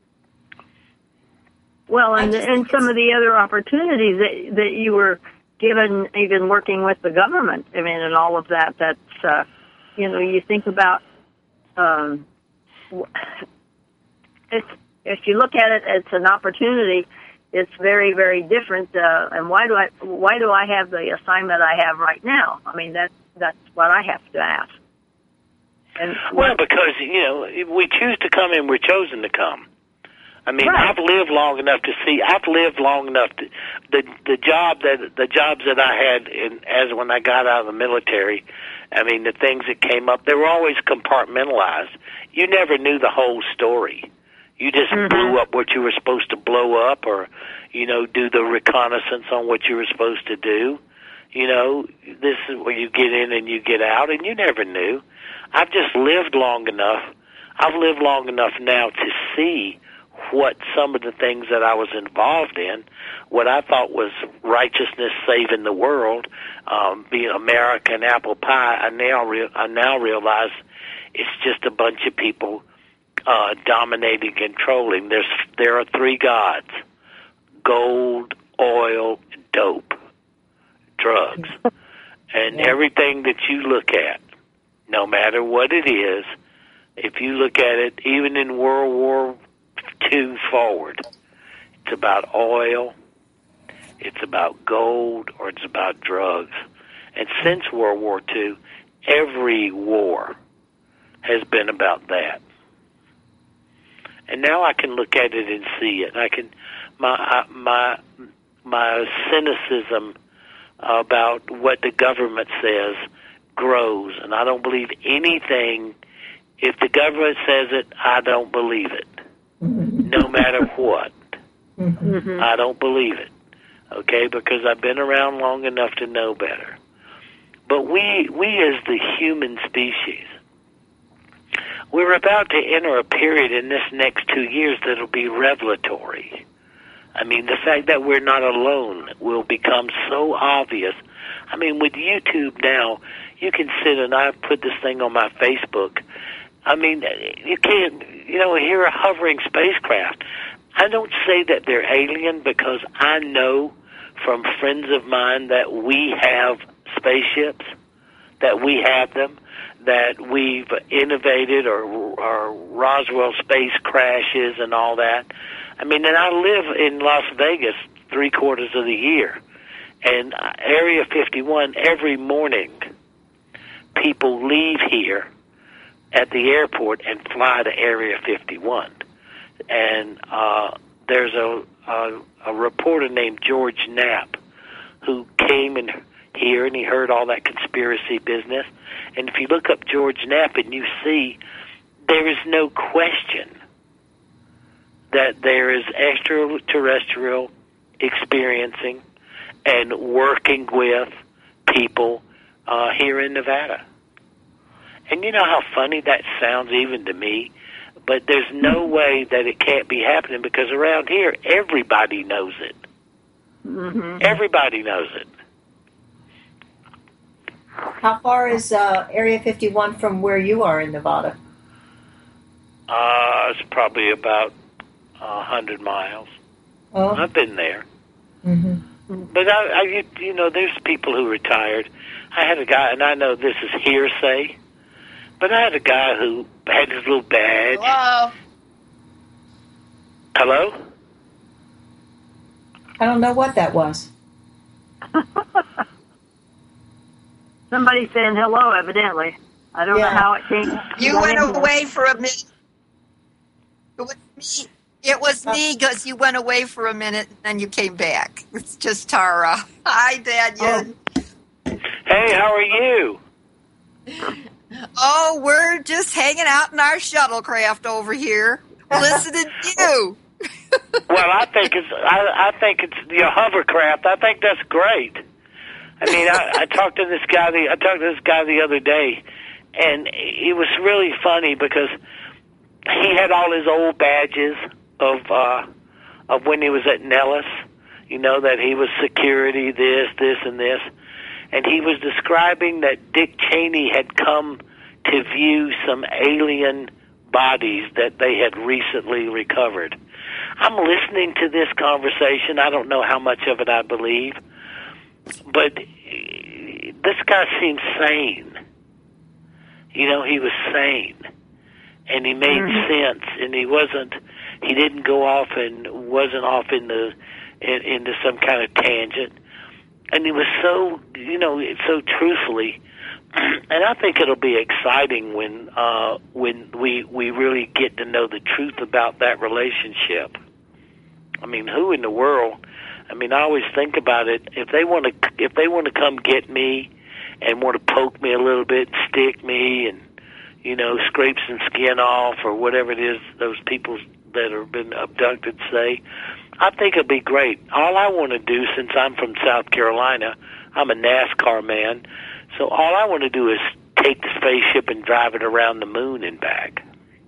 Well, and and some of the other opportunities that that you were given, even working with the government, I mean, and all of that, that's, uh, you know, you think about, um, if, if you look at it as an opportunity, it's very, very different, uh, and why do I, why do I have the assignment I have right now? I mean, that's, that's what I have to ask. And well, because, you know, if we choose to come and we're chosen to come. I mean, right. I've lived long enough to see. I've lived long enough to the the job that the jobs that I had in, as when I got out of the military. I mean, the things that came up, they were always compartmentalized. You never knew the whole story. You just mm-hmm. blew up what you were supposed to blow up, or you know, do the reconnaissance on what you were supposed to do. You know, this is where you get in and you get out, and you never knew. I've just lived long enough. I've lived long enough now to see what some of the things that I was involved in, what I thought was righteousness saving the world, um, being American apple pie, I now re- I now realize it's just a bunch of people uh, dominating, controlling. There's there are three gods: gold, oil, dope, drugs, and yeah. everything that you look at, no matter what it is, if you look at it, even in World War Two forward, it's about oil, it's about gold, or it's about drugs. And since World War Two, every war has been about that. And now I can look at it and see it. I can my my my cynicism about what the government says grows, and I don't believe anything. If the government says it, I don't believe it. No matter what. Mm-hmm. I don't believe it. Okay, because I've been around long enough to know better. But we, we as the human species, we're about to enter a period in this next two years that'll be revelatory. I mean, the fact that we're not alone will become so obvious. I mean, with YouTube now, you can sit, and I put this thing on my Facebook. I mean, you can't, you know, hear a hovering spacecraft. I don't say that they're alien because I know from friends of mine that we have spaceships, that we have them, that we've innovated, or, or Roswell space crashes and all that. I mean, and I live in Las Vegas three quarters of the year. And Area fifty-one, every morning, people leave here at the airport and fly to Area fifty-one. And uh, there's a, a a reporter named George Knapp who came in here and he heard all that conspiracy business. And if you look up George Knapp and you see, there is no question that there is extraterrestrial experiencing and working with people uh, here in Nevada. And you know how funny that sounds even to me? But there's no way that it can't be happening because around here, everybody knows it. Mm-hmm. Everybody knows it. How far is uh, Area fifty-one from where you are in Nevada? Uh, it's probably about a hundred miles. Oh. I've been there. Mm-hmm. But, I, I, you, you know, there's people who retired. I had a guy, and I know this is hearsay, but I had a guy who had his little badge. Hello? Hello? I don't know what that was. Somebody saying hello, evidently. I don't Yeah. know how it came. You got went in here. away for a minute. It was me. It was me because you went away for a minute and then you came back. It's just Tara. Hi, Daniel. Hey, how are you? Oh, we're just hanging out in our shuttlecraft over here, listening to you. Well, I think it's I, I think it's your hovercraft. I think that's great. I mean, I, I talked to this guy. The, I talked to this guy the other day, and it was really funny because he had all his old badges of uh, of when he was at Nellis. You know that he was security, this, this, and this, and he was describing that Dick Cheney had come to view some alien bodies that they had recently recovered. I'm listening to this conversation. I don't know how much of it I believe, but this guy seems sane. You know, he was sane, and he made mm-hmm. sense, and he wasn't. He didn't go off and wasn't off in the in, into some kind of tangent, and he was so you know so truthfully. And I think it'll be exciting when uh, when we we really get to know the truth about that relationship. I mean, who in the world? I mean, I always think about it. If they want to, if they want to come get me and want to poke me a little bit, and stick me, and you know, scrape some skin off or whatever it is those people that have been abducted say, I think it'll be great. All I want to do, since I'm from South Carolina, I'm a NASCAR man. So all I want to do is take the spaceship and drive it around the moon and back.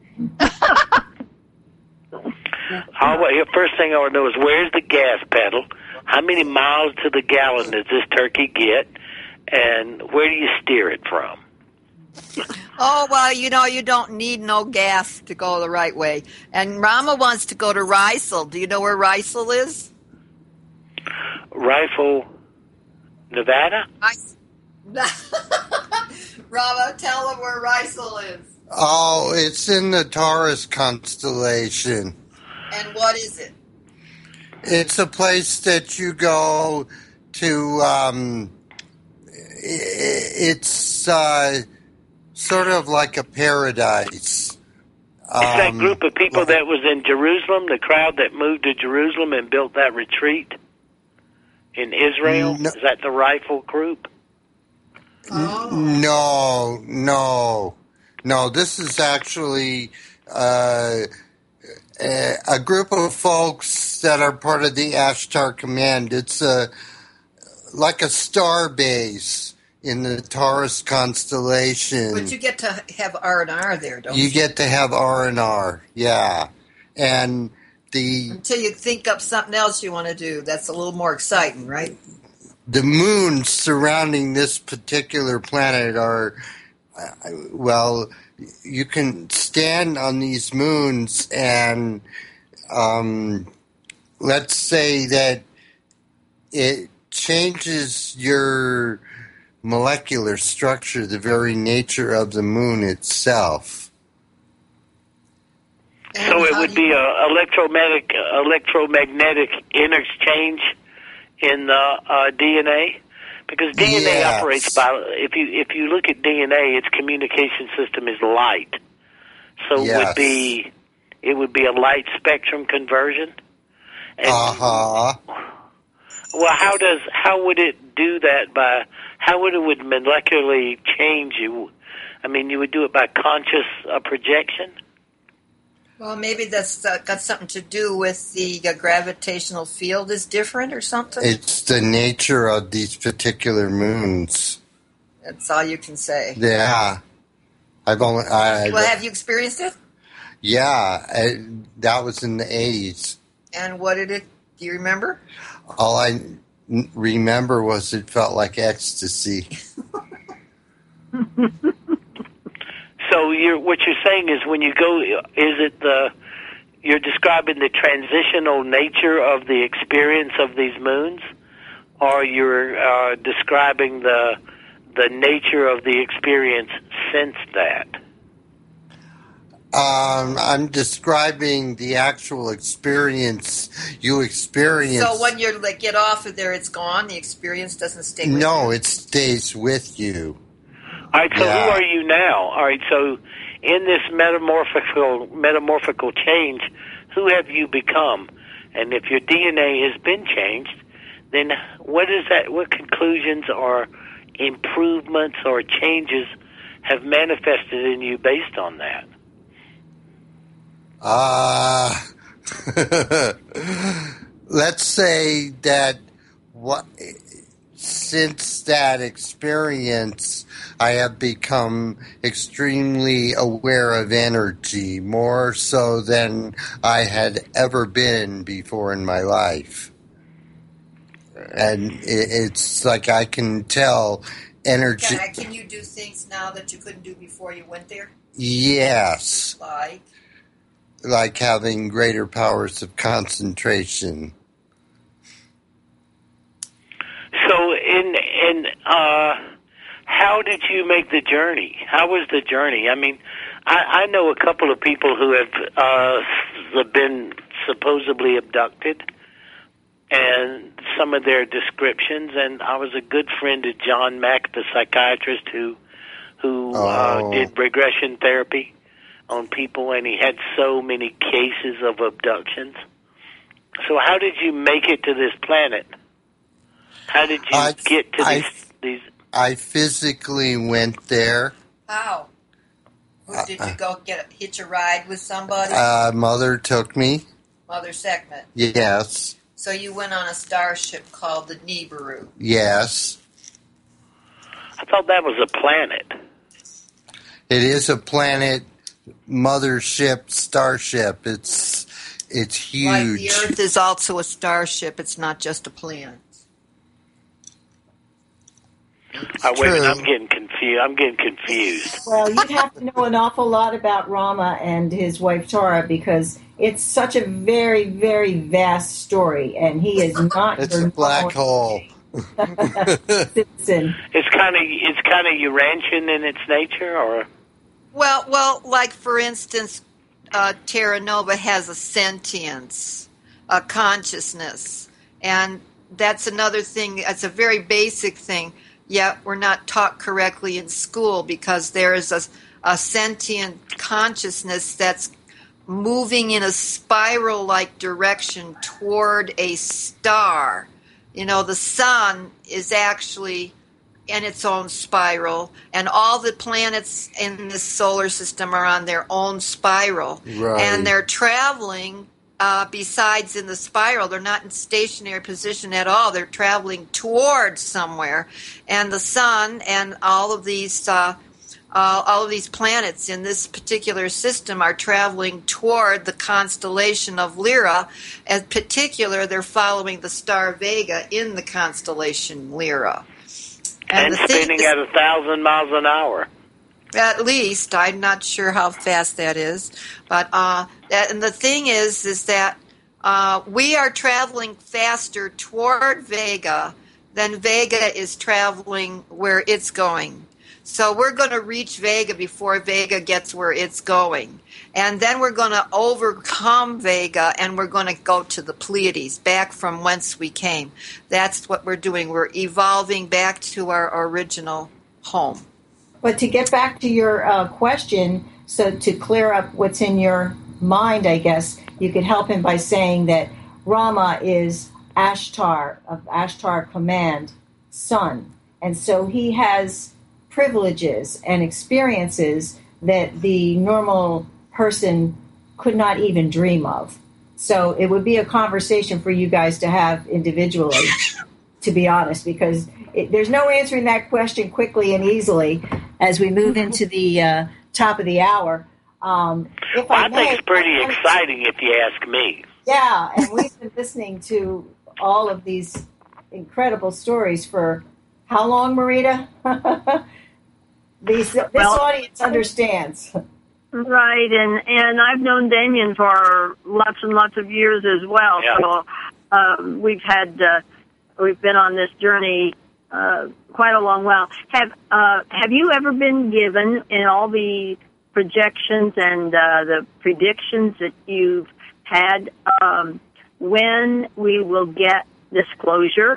I'll, first thing I want to know is where's the gas pedal? How many miles to the gallon does this turkey get? And where do you steer it from? Oh, well, you know, you don't need no gas to go the right way. And Rama wants to go to Rifle. Do you know where Rifle is? Rifle, Nevada? I- Rama, tell them where Rifle is. Oh, it's in the Taurus constellation. And what is it? It's a place that you go to. Um, it's uh, sort of like a paradise. It's that Um, group of people like- that was in Jerusalem, the crowd that moved to Jerusalem and built that retreat in Israel. No. Is that the Rifle group? Oh. No, no, no. This is actually uh, a, a group of folks that are part of the Ashtar Command. It's a like a star base in the Taurus constellation. But you get to have R and R there, don't you? You get to have R and R, yeah, and the Until you think up something else you want to do. That's a little more exciting, right? the moons surrounding this particular planet are, uh, well, you can stand on these moons and um, let's say that it changes your molecular structure, the very nature of the moon itself. And So it how would do be you- a electromagnetic electromagnetic interchange in the uh, D N A, because D N A Yes. operates by if you if you look at D N A, its communication system is light. So it Yes. would be it would be a light spectrum conversion. And, Uh-huh. Well, how does how would it do that? By how would it would molecularly change you? I mean, you would do it by conscious uh, projection. Well, maybe that's uh, got something to do with the uh, gravitational field is different or something. It's the nature of these particular moons. That's all you can say. Yeah. I've only. I, Well, have you experienced it? Yeah, I, that was in the eighties. And what did it? Do you remember? All I n- remember was it felt like ecstasy. So you're, what you're saying is when you go, is it the, you're describing the transitional nature of the experience of these moons, or you're uh, describing the the nature of the experience since that? Um, I'm describing the actual experience you experience. So when you like get off of there, it's gone. The experience doesn't stay with No, you? it stays with you. All right, so Yeah. who are you now? All right, so in this metamorphical metamorphical change, who have you become? And if your D N A has been changed, then what is that? What conclusions or improvements or changes have manifested in you based on that? Uh, let's say that what, since that experience, I have become extremely aware of energy, more so than I had ever been before in my life. And it, it's like I can tell energy. Can, I, can you do things now that you couldn't do before you went there? Yes. Like? Like having greater powers of concentration. So, in in uh, how did you make the journey? How was the journey? I mean, I, I know a couple of people who have uh, been supposedly abducted, and some of their descriptions. And I was a good friend of John Mack, the psychiatrist who who Oh. uh, did regression therapy on people, and he had so many cases of abductions. So how did you make it to this planet? How did you I- get to I- these, these? I physically went there. How? Who, did you go get a, hitch a ride with somebody? Uh, mother took me. Mother Sekhmet. Yes. So you went on a starship called the Nibiru. Yes. I thought that was a planet. It is a planet, mothership, starship. It's it's huge. Like the Earth is also a starship. It's not just a planet. Uh, wait a minute, true. I'm getting confused. I'm getting confused. Well, you'd have to know an awful lot about Rama and his wife Torah because it's such a very, very vast story, and he is not. It's your a black normal hole. citizen. It's kind of it's kind of Urantian in its nature, or Well, well, like for instance, uh, Terra Nova has a sentience, a consciousness, and that's another thing. It's a very basic thing. Yet we're not taught correctly in school because there is a, a sentient consciousness that's moving in a spiral-like direction toward a star. You know, the sun is actually in its own spiral, and all the planets in this solar system are on their own spiral. Right. And they're traveling, uh, besides in the spiral, they're not in stationary position at all. They're traveling towards somewhere. And the sun and all of these uh, uh, all of these planets in this particular system are traveling toward the constellation of Lyra. In particular, they're following the star Vega in the constellation Lyra. and, the thing spinning is- at a thousand miles an hour. At least, I'm not sure how fast that is, but uh, that, and the thing is, is that uh, we are traveling faster toward Vega than Vega is traveling where it's going. So we're going to reach Vega before Vega gets where it's going, and then we're going to overcome Vega, and we're going to go to the Pleiades, back from whence we came. That's what we're doing. We're evolving back to our original home. But to get back to your uh, question, so to clear up what's in your mind, I guess, you could help him by saying that Rama is Ashtar of Ashtar Command son, and so he has privileges and experiences that the normal person could not even dream of. So it would be a conversation for you guys to have individually, to be honest, because it, there's no answering that question quickly and easily as we move into the uh, top of the hour. Um, if well, I, I may, think it's pretty I exciting if you ask me. Yeah, and we've been listening to all of these incredible stories for how long, Marita? These, this well, audience understands. Right, and, and I've known Damien for lots and lots of years as well. Yeah. So um, we've had uh, we've been on this journey uh, quite a long while. Have uh, Have you ever been given in all the projections and uh, the predictions that you've had um, when we will get disclosure?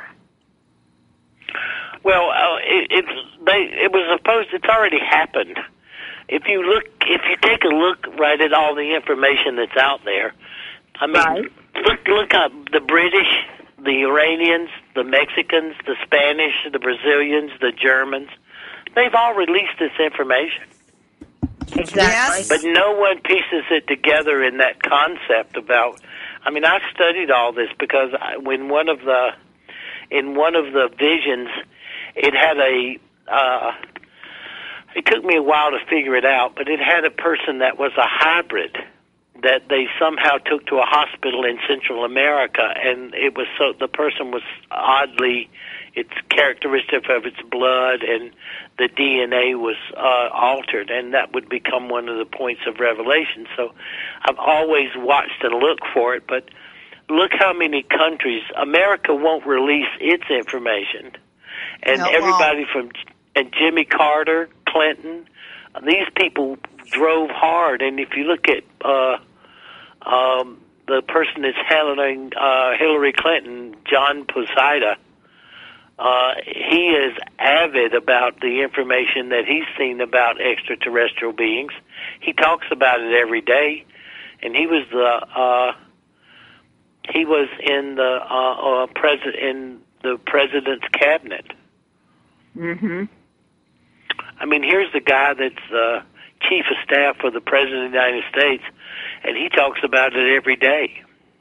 Well, uh, it, it's they. It was supposed. It's already happened. If you look, if you take a look right at all the information that's out there, I mean, Right. look look up the British, the Iranians, the Mexicans, the Spanish, the Brazilians, the Germans. They've all released this information, Exactly. Yes. but no one pieces it together in that concept about. I mean, I studied all this because I, when one of the in one of the visions, it had a. Uh, It took me a while to figure it out, but it had a person that was a hybrid that they somehow took to a hospital in Central America, and it was so the person was oddly, it's characteristic of its blood, and the D N A was uh, altered, and that would become one of the points of revelation. So I've always watched and looked for it, but look how many countries, America won't release its information, and No, it everybody from and Jimmy Carter, Clinton, these people drove hard. And if you look at uh, um, the person that's handling uh, Hillary Clinton, John Posada, uh, he is avid about the information that he's seen about extraterrestrial beings. He talks about it every day, and he was the uh, he was in the uh, uh, president in the president's cabinet. Mm-hmm. I mean, here's the guy that's uh, chief of staff for the President of the United States, and he talks about it every day.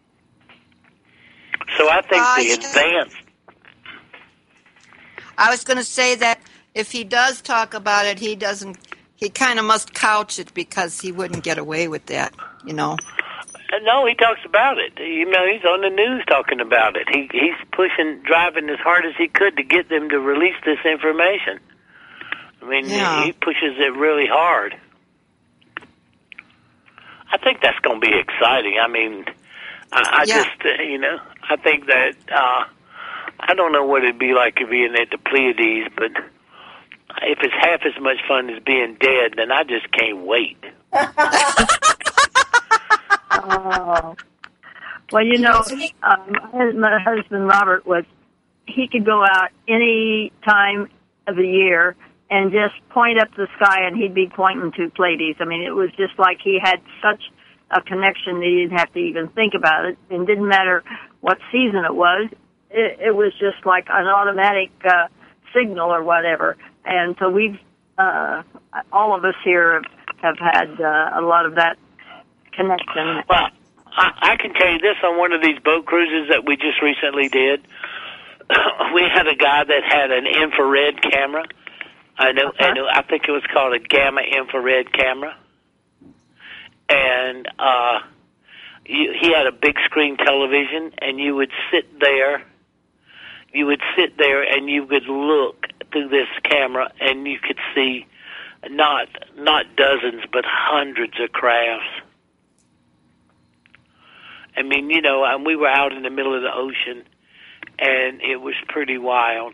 So I think Uh, the yeah. advanced... I was going to say that if he does talk about it, he doesn't. He kind of must couch it because he wouldn't get away with that, you know. Uh, No, he talks about it. You know, he's on the news talking about it. He He's pushing, driving as hard as he could to get them to release this information. I mean, Yeah. he pushes it really hard. I think that's going to be exciting. I mean, I, I Yeah. just, uh, you know, I think that, uh, I don't know what it'd be like if being at the Pleiades, but if it's half as much fun as being dead, then I just can't wait. Oh. Well, you know, um, my husband Robert was, he could go out any time of the year and just point up the sky and he'd be pointing to Pleiades. I mean, it was just like he had such a connection that he didn't have to even think about it. And it didn't matter what season it was. It, it was just like an automatic uh, signal or whatever. And so we've, uh, all of us here have, have had uh, a lot of that connection. Well, I, I can tell you this, on one of these boat cruises that we just recently did, we had a guy that had an infrared camera. I know, Uh-huh. I know, I think it was called a gamma infrared camera. And uh, you, he had a big screen television, and you would sit there, you would sit there and you would look through this camera, and you could see not not dozens, but hundreds of crafts. I mean, you know, and we were out in the middle of the ocean, and it was pretty wild.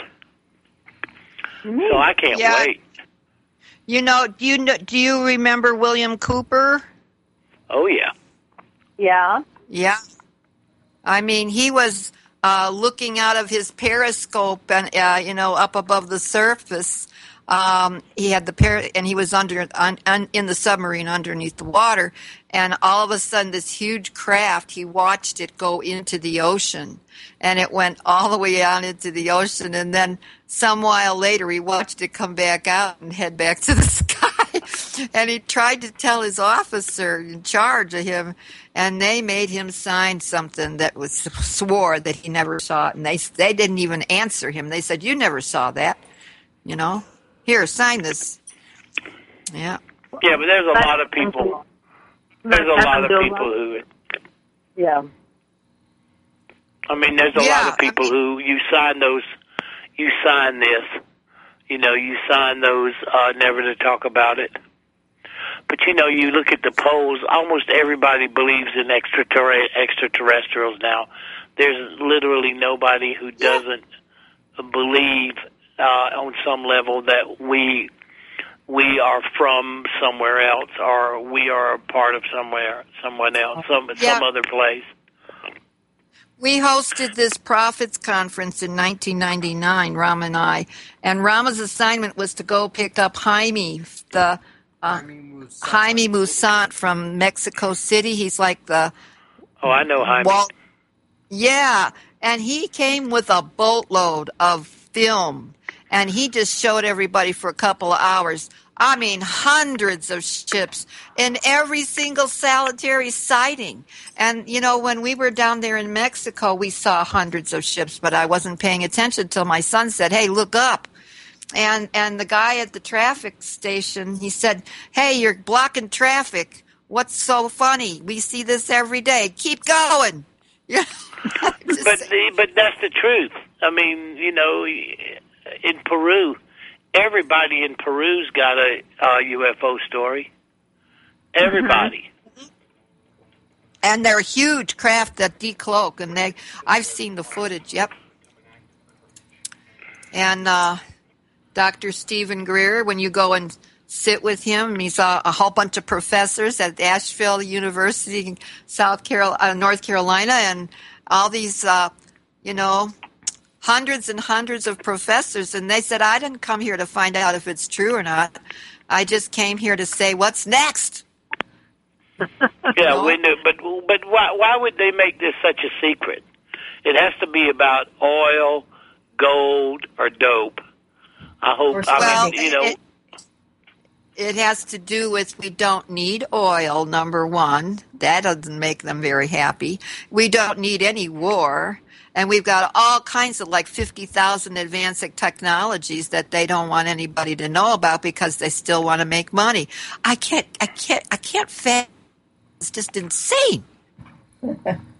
So I can't Yeah. wait. You know, do you know, do you remember William Cooper? Oh, yeah. Yeah. Yeah. I mean, he was uh, looking out of his periscope and uh, you know, up above the surface. Um, he had the per- and he was under un- un- in the submarine underneath the water, and all of a sudden this huge craft, he watched it go into the ocean, and it went all the way out into the ocean, and then some while later he watched it come back out and head back to the sky. And he tried to tell his officer in charge of him, and they made him sign something that was swore that he never saw it, and they they didn't even answer him. They said, "You never saw that, you know. Here, sign this." Yeah. Yeah, but there's a lot of people. There's a lot of people who. Yeah. I mean, there's a Yeah, lot of people I mean, who you sign those, you sign this, you know, you sign those uh, never to talk about it. But, you know, you look at the polls, almost everybody believes in extraterri- extraterrestrials now. There's literally nobody who doesn't believe uh, on some level that we we are from somewhere else, or we are a part of somewhere, someone else, some Yeah. some other place. We hosted this Prophets Conference in nineteen ninety-nine, Ram and I, and Rama's assignment was to go pick up Jaime, the uh, Jaime Musant from Mexico City. He's like the Oh, I know Jaime. Walt. Yeah, and he came with a boatload of film, and he just showed everybody for a couple of hours. I mean, hundreds of ships in every single solitary sighting. And, you know, when we were down there in Mexico, we saw hundreds of ships, but I wasn't paying attention until my son said, "Hey, look up." And and the guy at the traffic station, he said, "Hey, you're blocking traffic. What's so funny? We see this every day. Keep going." Yeah. But the, but that's the truth. I mean, you know, in Peru, everybody in Peru's got a, a U F O story. Everybody. Mm-hmm. And they're huge craft that decloak, and they I've seen the footage. Yep. And uh, Doctor Stephen Greer, when you go and sit with him, he's a, a whole bunch of professors at Asheville University, South Carolina, uh, North Carolina, and all these, uh, you know, hundreds and hundreds of professors. And they said, "I didn't come here to find out if it's true or not. I just came here to say, what's next?" Yeah, we knew, but but why why would they make this such a secret? It has to be about oil, gold, or dope. I hope. I Well, mean, you know. it, it has to do with we don't need oil, number one. That doesn't make them very happy. We don't need any war. And we've got all kinds of like fifty thousand advanced technologies that they don't want anybody to know about because they still want to make money. I can't, I can't, I can't fathom. It's just insane. Well,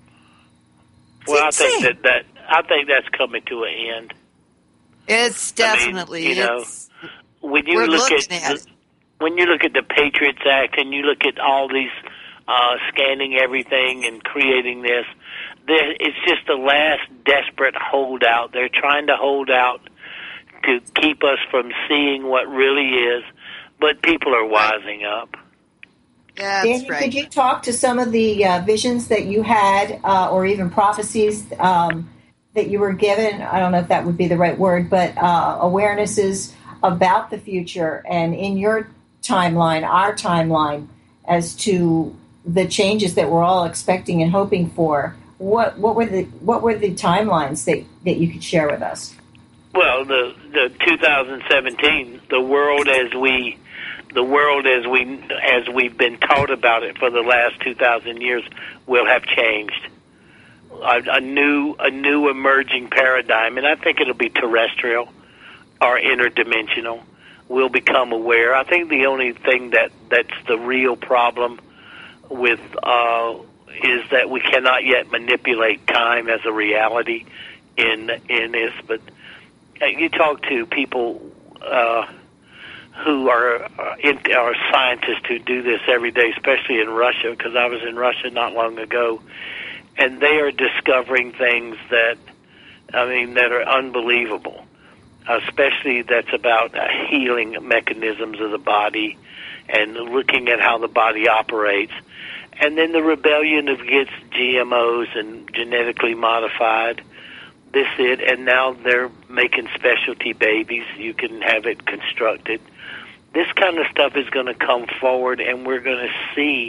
I think that, that I think that's coming to an end. It's definitely, I mean, you know, it's, when you we're look looking at, at the, when you look at the Patriots Act and you look at all these uh, scanning everything and creating this, there, it's just the last desperate holdout. They're trying to hold out to keep us from seeing what really is, but people are wising up. That's Daniel, right. could you talk to some of the uh, visions that you had, uh, or even prophecies um, that you were given? I don't know if that would be the right word, but uh, awarenesses about the future and in your timeline, our timeline, as to the changes that we're all expecting and hoping for. What what were the what were the timelines that, that you could share with us? Well, the the two thousand seventeen, the world as we. The world as we as we've been taught about it for the last two thousand years will have changed. A, a new a new emerging paradigm, and I think it'll be terrestrial or interdimensional. We'll become aware. I think the only thing that, that's the real problem with uh, is that we cannot yet manipulate time as a reality in in this. But uh, you talk to people. Uh, who are uh, in, are scientists who do this every day, especially in Russia, because I was in Russia not long ago, and they are discovering things that, I mean, that are unbelievable, especially that's about uh, healing mechanisms of the body and looking at how the body operates. And then the rebellion against G M Os and genetically modified, this, it, and now they're making specialty babies. You can have it constructed. This kind of stuff is going to come forward, and we're going to see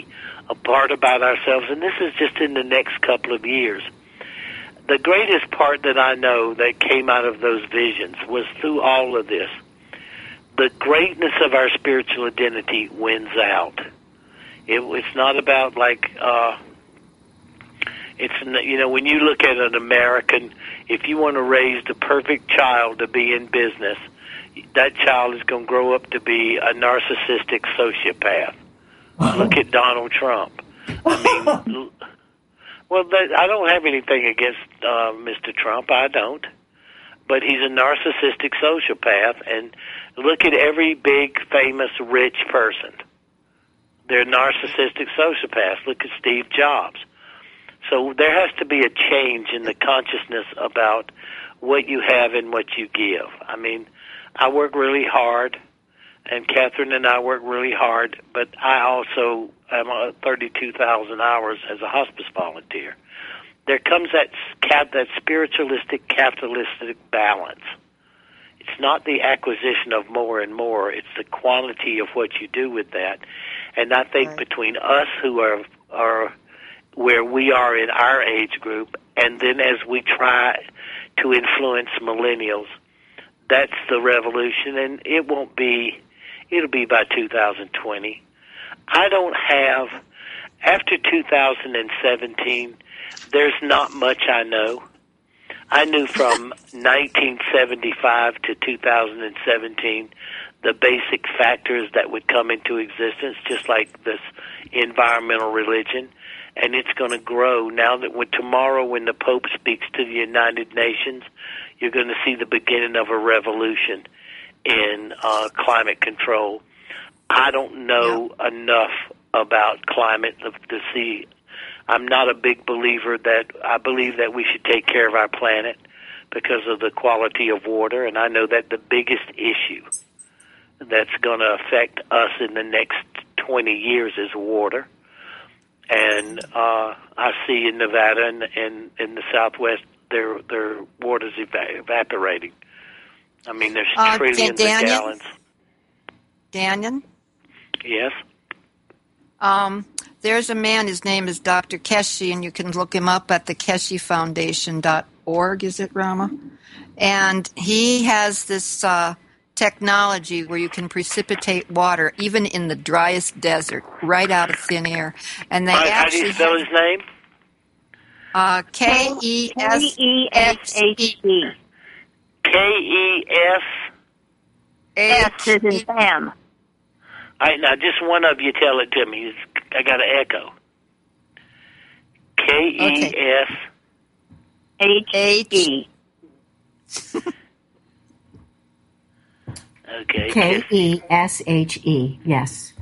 a part about ourselves, and this is just in the next couple of years. The greatest part that I know that came out of those visions was through all of this. The greatness of our spiritual identity wins out. It, it's not about like, uh, it's, you know, when you look at an American, if you want to raise the perfect child to be in business, that child is going to grow up to be a narcissistic sociopath. Look at Donald Trump. I mean, well, that, I don't have anything against uh, Mister Trump. I don't. But he's a narcissistic sociopath, and look at every big, famous, rich person. They're narcissistic sociopaths. Look at Steve Jobs. So there has to be a change in the consciousness about what you have and what you give. I mean, I work really hard, and Catherine and I work really hard, but I also am on thirty-two thousand hours as a hospice volunteer. There comes that that spiritualistic, capitalistic balance. It's not the acquisition of more and more. It's the quality of what you do with that. And I think right. between us who are are where we are in our age group, and then as we try to influence millennials, that's the revolution, and it won't be, it'll be by two thousand twenty. I don't have, after two thousand seventeen, there's not much I know. I knew from nineteen seventy-five to two thousand seventeen the basic factors that would come into existence, just like this environmental religion, and it's going to grow. Now that when tomorrow when the Pope speaks to the United Nations, you're going to see the beginning of a revolution in uh, climate control. I don't know yeah. enough about climate to, to see. I'm not a big believer that I believe that we should take care of our planet because of the quality of water, and I know that the biggest issue that's going to affect us in the next twenty years is water. And uh, I see in Nevada and, and in the Southwest, their their water's eva- evaporating. I mean, there's uh, trillions Dan- of gallons. Daniel? Yes? Um, there's a man, his name is Doctor Keshi, and you can look him up at the keshi foundation dot org, is it, Rama? And he has this uh, technology where you can precipitate water, even in the driest desert, right out of thin air. And they How, actually how do you spell his name? Uh, K E S H E. K E S S is in Sam. All right, now just one of you tell it to me. It's, I got an echo. K E S H E. Okay. K E S H E, yes.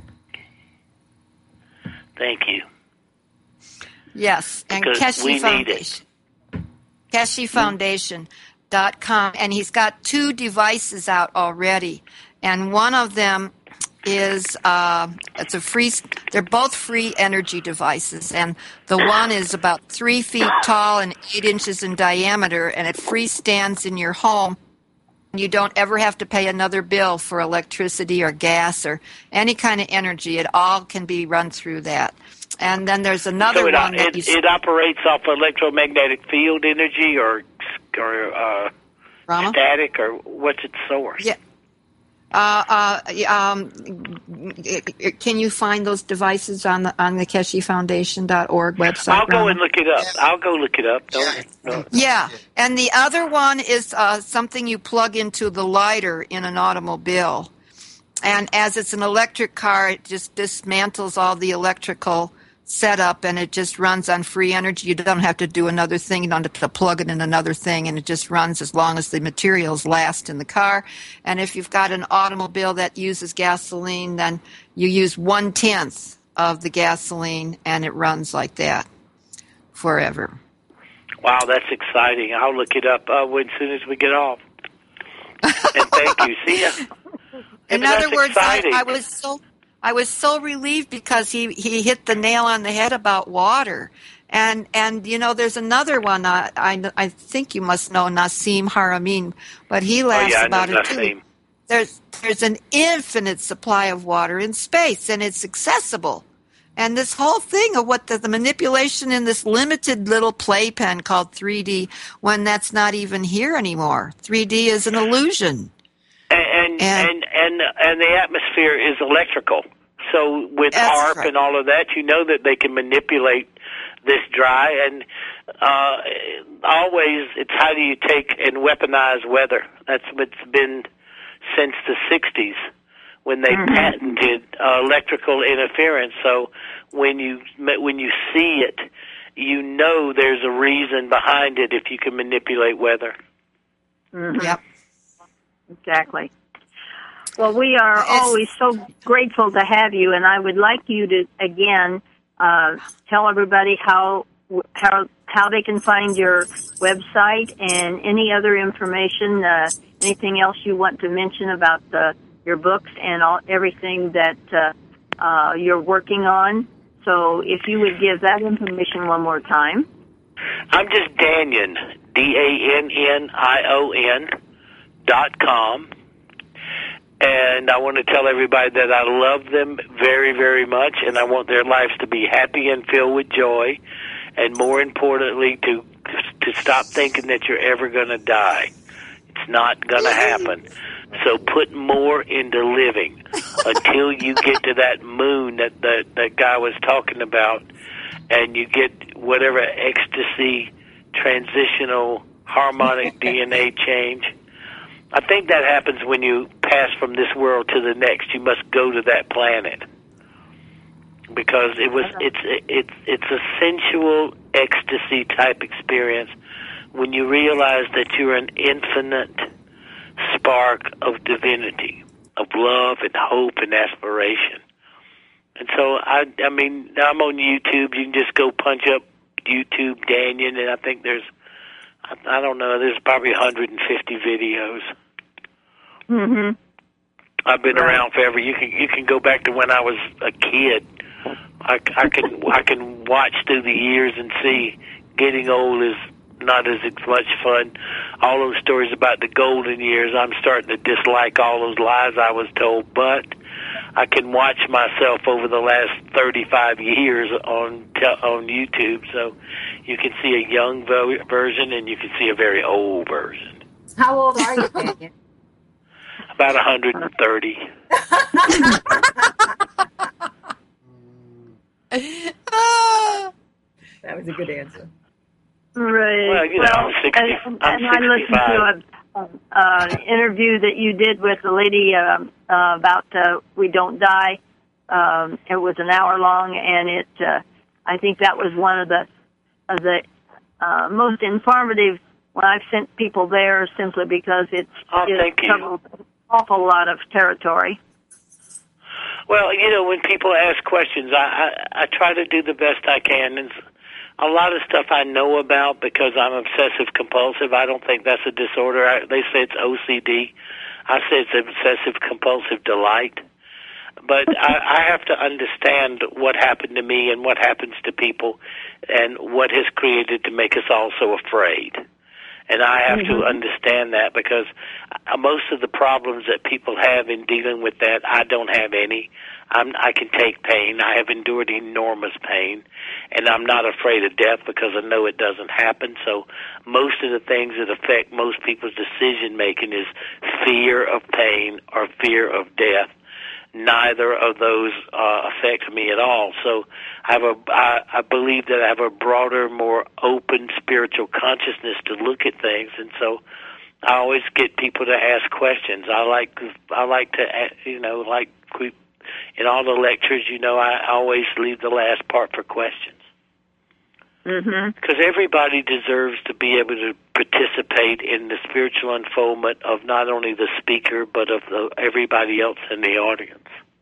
Thank you. Yes, and Because Keshi we Foundation. Keshi Foundation dot com, and he's got two devices out already, and one of them is uh, it's a free. They're both free energy devices, and the one is about three feet tall and eight inches in diameter, and it free stands in your home. You don't ever have to pay another bill for electricity or gas or any kind of energy. It all can be run through that. And then there's another so it, one that it, you it operates off electromagnetic field energy or or uh, static, or what's its source? Yeah. Uh, uh, um, can you find those devices on the on the keshi foundation dot org website? I'll go Rama? and look it up. I'll go look it up. Don't, don't. Yeah, and the other one is uh, something you plug into the lighter in an automobile. And as it's an electric car, it just dismantles all the electrical setup, and it just runs on free energy. You don't have to do another thing. You don't have to plug it in another thing, and it just runs as long as the materials last in the car. And if you've got an automobile that uses gasoline, then you use one-tenth of the gasoline, and it runs like that forever. Wow, that's exciting. I'll look it up uh, as soon as we get off. And thank you. See ya. In Yeah, other words, I, exciting. I was so I was so relieved because he, he hit the nail on the head about water. And, and you know, there's another one. Uh, I, I think you must know Nassim Haramein, but he laughs oh, yeah, about I know it too. Nassim. There's, there's an infinite supply of water in space, and it's accessible. And this whole thing of what the, the manipulation in this limited little playpen called three D, when that's not even here anymore. three D is an illusion. And and and and, and the atmosphere is electrical. So with HAARP right. and all of that, you know that they can manipulate this dry. And uh, always, it's how do you take and weaponize weather? That's what's been since the sixties when they mm-hmm. patented uh, electrical interference. So when you when you see it, you know there's a reason behind it if you can manipulate weather. Mm-hmm. Yep. Exactly. Well, we are it's, always so grateful to have you, and I would like you to, again, uh, tell everybody how how how they can find your website and any other information, uh, anything else you want to mention about the, your books and all everything that uh, uh, you're working on. So if you would give that information one more time. I'm just Dannion, D A N N I O N dot com. And I want to tell everybody that I love them very, very much, and I want their lives to be happy and filled with joy, and more importantly, to to stop thinking that you're ever going to die. It's not going to happen. So put more into living until you get to that moon that that, that guy was talking about, and you get whatever ecstasy, transitional, harmonic D N A change. I think that happens when you pass from this world to the next. You must go to that planet because it was it's it's it's a sensual ecstasy type experience when you realize that you're an infinite spark of divinity, of love and hope and aspiration. And so I I mean I'm on YouTube. You can just go punch up YouTube Dannion, and I think there's I, I don't know there's probably one hundred fifty videos. Mm-hmm. I've been right. around forever. You can you can go back to when I was a kid. I, I can I can watch through the years and see getting old is not as much fun. All those stories about the golden years, I'm starting to dislike all those lies I was told. But I can watch myself over the last thirty-five years on on YouTube, so you can see a young version and you can see a very old version. How old are you, Dannion? About one hundred thirty. That was a good answer. Right. Well, you know, well, I'm sixty. And, I'm and I listened to an uh, interview that you did with the lady uh, uh, about uh, We Don't Die. Um, it was an hour long, and it. Uh, I think that was one of the of the uh, most informative. When I've sent people there, simply because it's oh, it covers an awful lot of territory. Well, you know, when people ask questions, I, I, I try to do the best I can. And a lot of stuff I know about because I'm obsessive compulsive. I don't think that's a disorder. I, they say it's O C D. I say it's obsessive compulsive delight. But I, I have to understand what happened to me and what happens to people and what has created to make us all so afraid. And I have mm-hmm. to understand that because most of the problems that people have in dealing with that, I don't have any. I'm, I can take pain. I have endured enormous pain, and I'm not afraid of death because I know it doesn't happen. So most of the things that affect most people's decision-making is fear of pain or fear of death. Neither of those uh, affect me at all. So I have a, I, I believe that I have a broader, more open spiritual consciousness to look at things, and so I always get people to ask questions. I like, I like to, you know, like we, in all the lectures, you know, I always leave the last part for questions. Mm-hmm. Because everybody deserves to be able to participate in the spiritual unfoldment of not only the speaker, but of the, everybody else in the audience.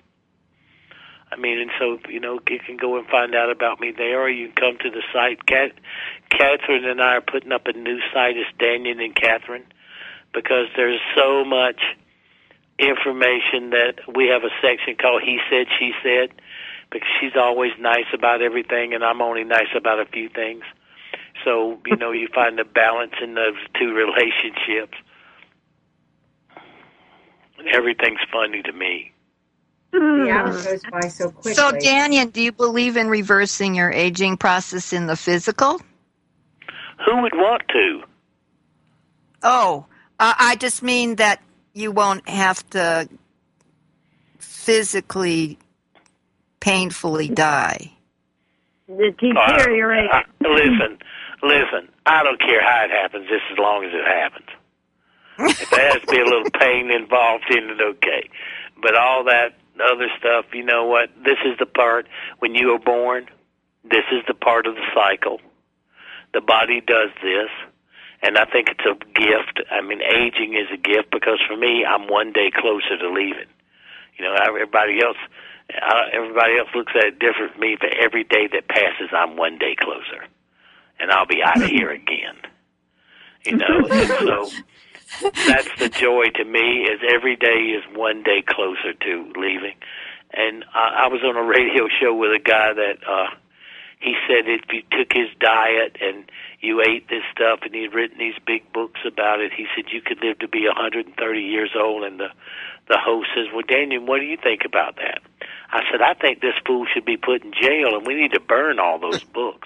I mean, and so, you know, you can go and find out about me there, or you can come to the site. Kat, Catherine and I are putting up a new site. It's Dannion and Catherine, because there's so much information that we have a section called He Said, She Said, because she's always nice about everything, and I'm only nice about a few things. So, you know, you find the balance in those two relationships. Everything's funny to me. The hour goes by so quickly. So, Daniel, do you believe in reversing your aging process in the physical? Who would want to? Oh, uh, I just mean that you won't have to physically, painfully die. Deteriorate. Uh, uh, listen, listen. I don't care how it happens, just as long as it happens. If there has to be a little pain involved in it, okay. But all that other stuff, you know what? This is the part when you are born. This is the part of the cycle. The body does this, and I think it's a gift. I mean, aging is a gift because for me, I'm one day closer to leaving. You know, everybody else, uh, everybody else looks at it different from me. But every day that passes, I'm one day closer, and I'll be out of here again. You know, and so that's the joy to me. Is every day is one day closer to leaving. And I, I was on a radio show with a guy that uh, he said if you took his diet and you ate this stuff, and he'd written these big books about it, he said you could live to be one hundred thirty years old. And the the host says, well, Daniel, what do you think about that? I said, I think this fool should be put in jail, and we need to burn all those books.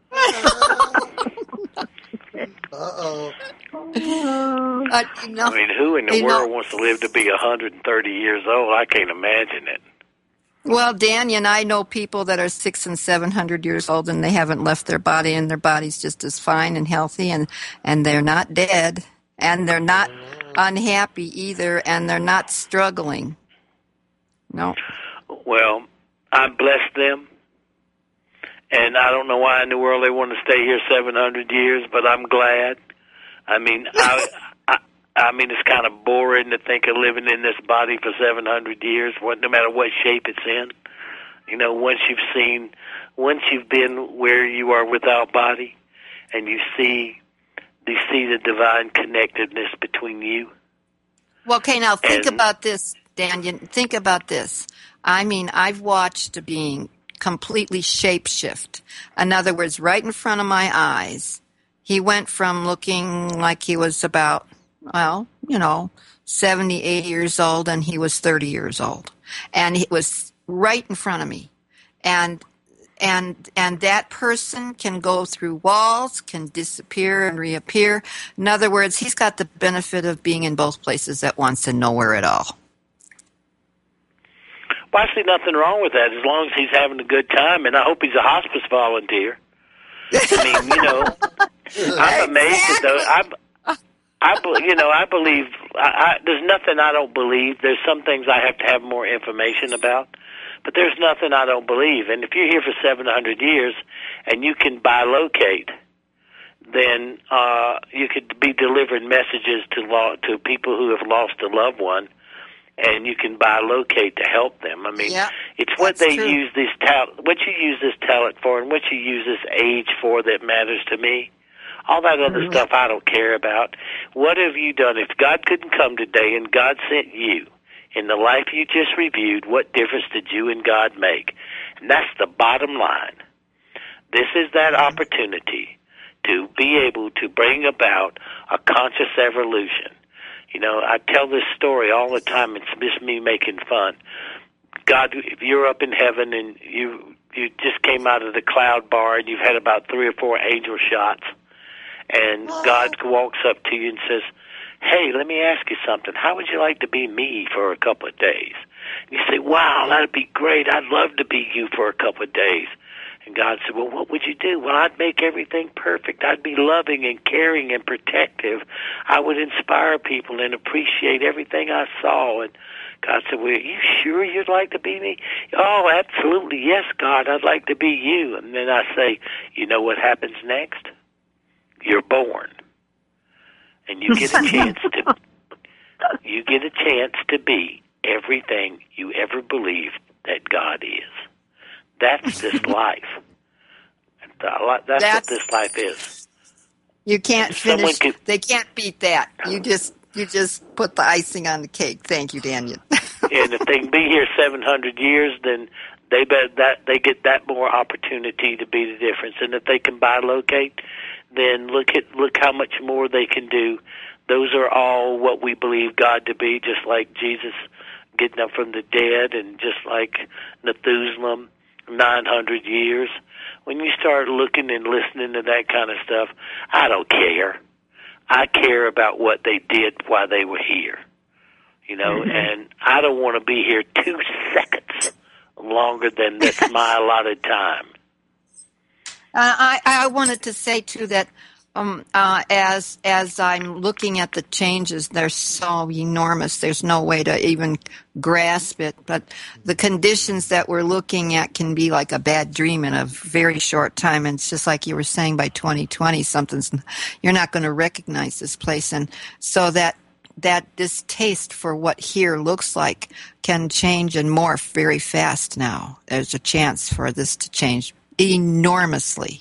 Uh-oh. Uh, you know, I mean, who in the you world know, wants to live to be one hundred thirty years old? I can't imagine it. Well, Daniel and I know people that are six and seven hundred years old, and they haven't left their body, and their body's just as fine and healthy, and, and they're not dead, and they're not unhappy either, and they're not struggling. No. Well, I bless them, and I don't know why in the world they want to stay here seven hundred years, but I'm glad. I mean, I, I, I mean, it's kind of boring to think of living in this body for seven hundred years, no matter what shape it's in. You know, once you've seen, once you've been where you are without body, and you see, you see the divine connectedness between you. Well, okay, now think and, about this, Daniel. Think about this. I mean, I've watched a being completely shapeshift. In other words, right in front of my eyes, he went from looking like he was about, well, you know, seventy, eighty years old, and he was thirty years old. And it was right in front of me. And and and that person can go through walls, can disappear and reappear. In other words, he's got the benefit of being in both places at once and nowhere at all. Well, I see nothing wrong with that as long as he's having a good time, and I hope he's a hospice volunteer. I mean, you know, I'm amazed at those. I, I, you know, I believe. I, I, there's nothing I don't believe. There's some things I have to have more information about, but there's nothing I don't believe. And if you're here for seven hundred years and you can bilocate, then uh, you could be delivering messages to law, to people who have lost a loved one, and you can bilocate to help them. I mean, yeah, it's what they true. use this talent, what you use this talent for, and what you use this age for that matters to me. All that other mm-hmm. stuff I don't care about. What have you done? If God couldn't come today and God sent you in the life you just reviewed, what difference did you and God make? And that's the bottom line. This is that opportunity to be able to bring about a conscious evolution. You know, I tell this story all the time. It's just me making fun. God, if you're up in heaven and you you just came out of the cloud bar and you've had about three or four angel shots, and God walks up to you and says, hey, let me ask you something. How would you like to be me for a couple of days? And you say, wow, that'd be great. I'd love to be you for a couple of days. And God said, well, what would you do? Well, I'd make everything perfect. I'd be loving and caring and protective. I would inspire people and appreciate everything I saw. And God said, well, are you sure you'd like to be me? Oh, absolutely. Yes, God, I'd like to be you. And then I say, you know what happens next? You're born. And you get a chance to you get a chance to be everything you ever believed that God is. That's this life. That's, That's what this life is. You can't finish. Could, they can't beat that. You just you just put the icing on the cake. Thank you, Daniel. And if they can be here seven hundred years, then they bet that they get that more opportunity to be the difference. And if they can bilocate, then look at look how much more they can do. Those are all what we believe God to be, just like Jesus getting up from the dead, and just like Methuselah, nine hundred years. When you start looking and listening to that kind of stuff, I don't care. I care about what they did while they were here, you know, mm-hmm. and I don't want to be here two seconds longer than that's my allotted time. Uh, I, I wanted to say, too, that um, uh, as as I'm looking at the changes, they're so enormous. There's no way to even grasp it. But the conditions that we're looking at can be like a bad dream in a very short time. And it's just like you were saying, by twenty twenty, something's you're not going to recognize this place. And so that that distaste for what here looks like can change and morph very fast now. There's a chance for this to change enormously.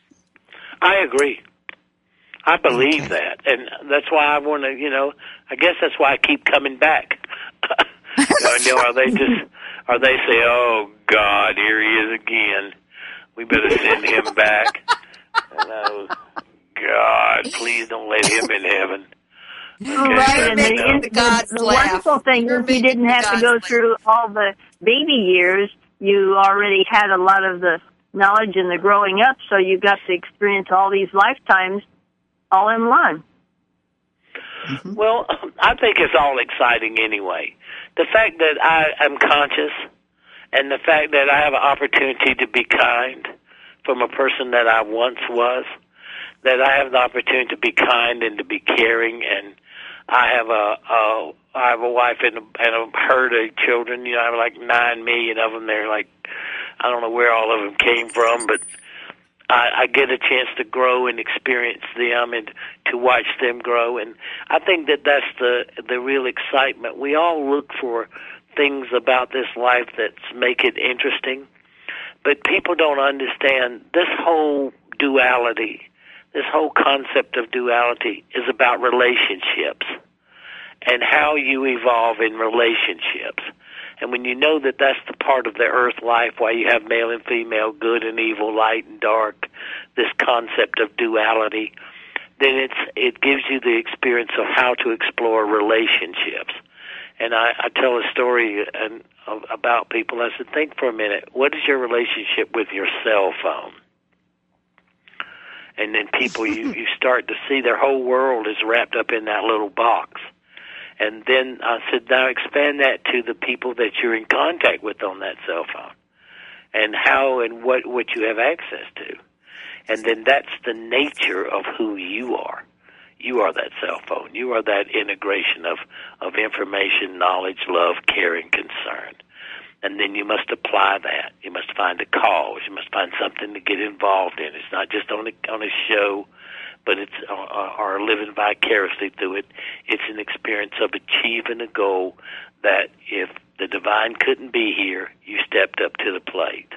I agree. I believe okay. that, and that's why I want to. You know, I guess that's why I keep coming back. you know, are they just? Are they say, "Oh God, here he is again. We better send him back." And oh God, please don't let him in heaven. Okay, right, and the, the, the, the wonderful thing You're is you didn't have to go laugh. through all the baby years. You already had a lot of the knowledge and the growing up, so you got to experience all these lifetimes all in one. Mm-hmm. Well, I think it's all exciting anyway. The fact that I am conscious and the fact that I have an opportunity to be kind from a person that I once was, that I have the opportunity to be kind and to be caring, and I have a, a I have a wife and a, and a herd of children. You know, I have like nine million of them. They're like, I don't know where all of them came from, but I, I get a chance to grow and experience them and to watch them grow. And I think that that's the the real excitement. We all look for things about this life that make it interesting, but people don't understand this whole duality. This whole concept of duality is about relationships and how you evolve in relationships. And when you know that that's the part of the earth life, why you have male and female, good and evil, light and dark, this concept of duality, then it's it gives you the experience of how to explore relationships. And I, I tell a story and, about people. I said, think for a minute, what is your relationship with your cell phone? And then people, you, you start to see their whole world is wrapped up in that little box. And then I said, now expand that to the people that you're in contact with on that cell phone and how and what, what you have access to. And then that's the nature of who you are. You are that cell phone. You are that integration of, of information, knowledge, love, care, and concern. And then you must apply that. You must find a cause. You must find something to get involved in. It's not just on a, on a show, but it's uh, or living vicariously through it. It's an experience of achieving a goal that if the divine couldn't be here, you stepped up to the plate.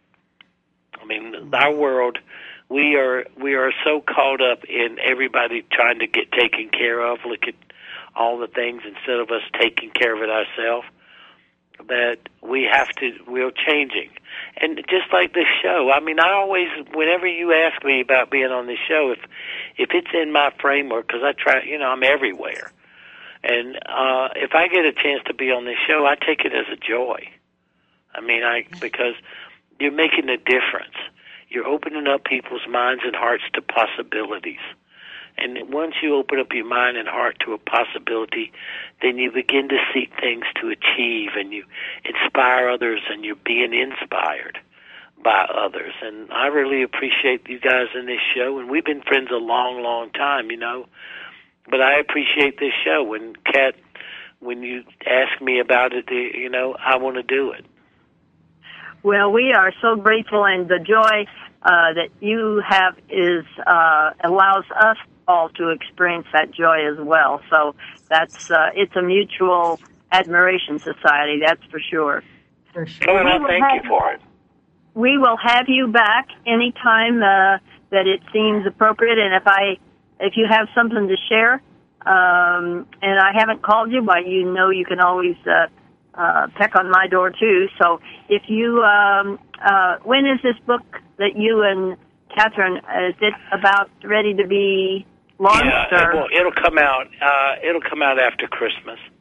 I mean, our world, we are we are so caught up in everybody trying to get taken care of. Look at all the things instead of us taking care of it ourselves. That we have to, we're changing. And just like this show, I mean, I always, whenever you ask me about being on this show, if if it's in my framework, because I try, you know, I'm everywhere. And uh, if I get a chance to be on this show, I take it as a joy. I mean, I because you're making a difference. You're opening up people's minds and hearts to possibilities. And once you open up your mind and heart to a possibility, then you begin to seek things to achieve, and you inspire others, and you're being inspired by others. And I really appreciate you guys in this show, and we've been friends a long, long time, you know. But I appreciate this show. When Kat, when you ask me about it, you know, I want to do it. Well, we are so grateful, and the joy uh, that you have is uh, allows us all to experience that joy as well. So that's uh, it's a mutual admiration society, that's for sure. For sure. Well, I thank have, you for it. We will have you back anytime uh, that it seems appropriate, and if I if you have something to share, um, and I haven't called you, but you know you can always uh, uh, peck on my door too. So if you, um, uh, when is this book that you and Catherine, is it about ready to be launched? Yeah, or? it will, it'll come out. Uh, it'll come out after Christmas.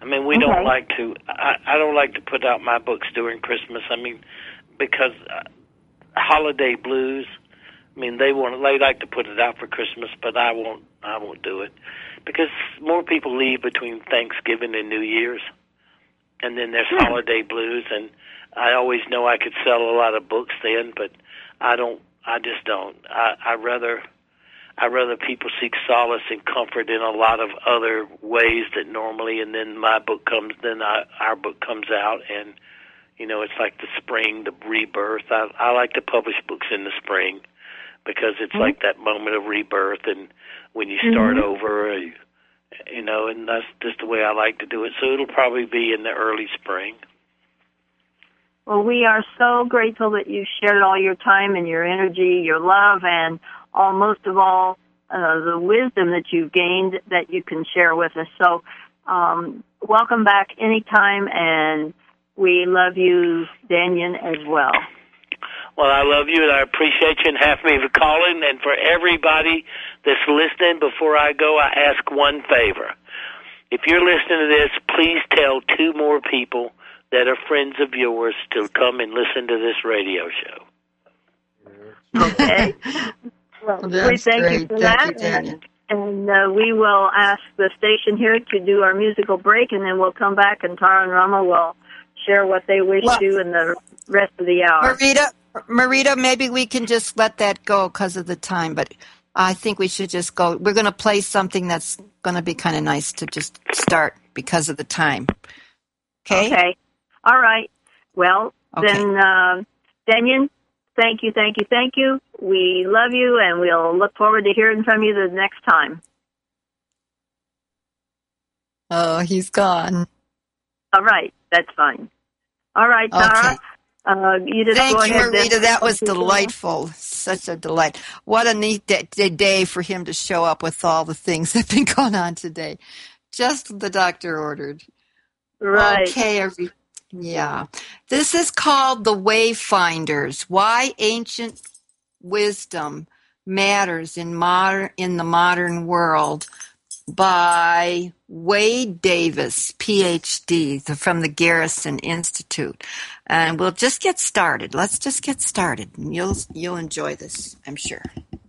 I mean, we Okay. don't like to. I, I don't like to put out my books during Christmas. I mean, because uh, holiday blues. I mean, they want. They like to put it out for Christmas, but I won't. I won't do it because more people leave between Thanksgiving and New Year's, and then there's Hmm. holiday blues. And I always know I could sell a lot of books then, but I don't. I just don't. I, I rather. I rather people seek solace and comfort in a lot of other ways that normally, and then my book comes, then I, our book comes out, and you know, it's like the spring, the rebirth. I, I like to publish books in the spring because it's Mm-hmm. like that moment of rebirth, and when you start Mhm. over, you, you know, and that's just the way I like to do it. So it'll probably be in the early spring. Well, we are so grateful that you shared all your time and your energy, your love, and all, most of all, uh, the wisdom that you've gained that you can share with us. So, um, welcome back anytime, and we love you, Daniel, as well. Well, I love you, and I appreciate you, and half me for calling. And for everybody that's listening, before I go, I ask one favor. If you're listening to this, please tell two more people that are friends of yours to come and listen to this radio show. Okay. Well, we That's thank great. you for Thank that. you, Daniel. And uh, we will ask the station here to do our musical break, and then we'll come back, and Tara and Rama will share what they wish Well- to in the rest of the hour. Marita, Marita, maybe we can just let that go because of the time, but I think we should just go. We're going to play something that's going to be kind of nice to just start because of the time. Okay? Okay. All right. Well, Okay. then, uh, Daniel, thank you, thank you, thank you. We love you, and we'll look forward to hearing from you the next time. Oh, he's gone. All right. That's fine. All right, Tara. Okay. Uh, you just Thank go you, ahead. then. Marita. That was delightful. Such a delight. What a neat day, day for him to show up with all the things that have been going on today. Just the doctor ordered. Right. Okay, every, yeah. This is called The Wayfinders, Why Ancient Wisdom Matters in modern in the Modern World by Wade Davis, P H D, from the Garrison Institute. And we'll just get started. Let's just get started. You'll you'll enjoy this, I'm sure.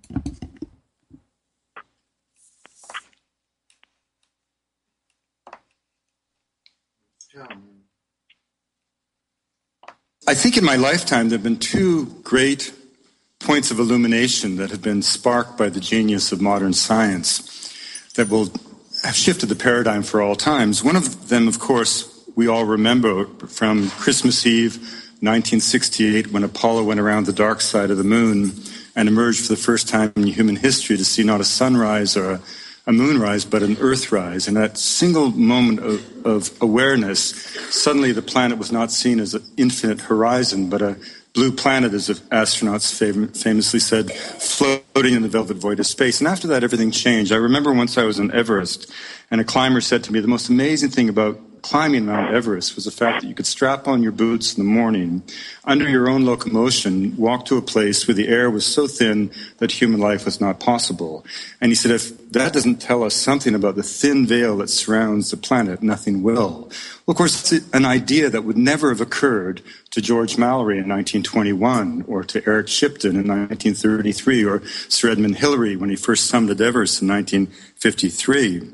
I think in my lifetime there have been two great points of illumination that have been sparked by the genius of modern science that will have shifted the paradigm for all times. One of them, of course, we all remember from Christmas Eve, nineteen sixty-eight, when Apollo went around the dark side of the moon and emerged for the first time in human history to see not a sunrise or a, a moonrise, but an earthrise. And that single moment of, of awareness, suddenly the planet was not seen as an infinite horizon, but a blue planet, as astronauts fam- famously said, floating in the velvet void of space. And after that, everything changed. I remember once I was on Everest, and a climber said to me, the most amazing thing about climbing Mount Everest was the fact that you could strap on your boots in the morning, under your own locomotion, walk to a place where the air was so thin that human life was not possible. And he said, if that doesn't tell us something about the thin veil that surrounds the planet, nothing will. Well, of course, it's an idea that would never have occurred to George Mallory in nineteen twenty-one, or to Eric Shipton in nineteen thirty-three, or Sir Edmund Hillary when he first summited Everest in nineteen fifty-three.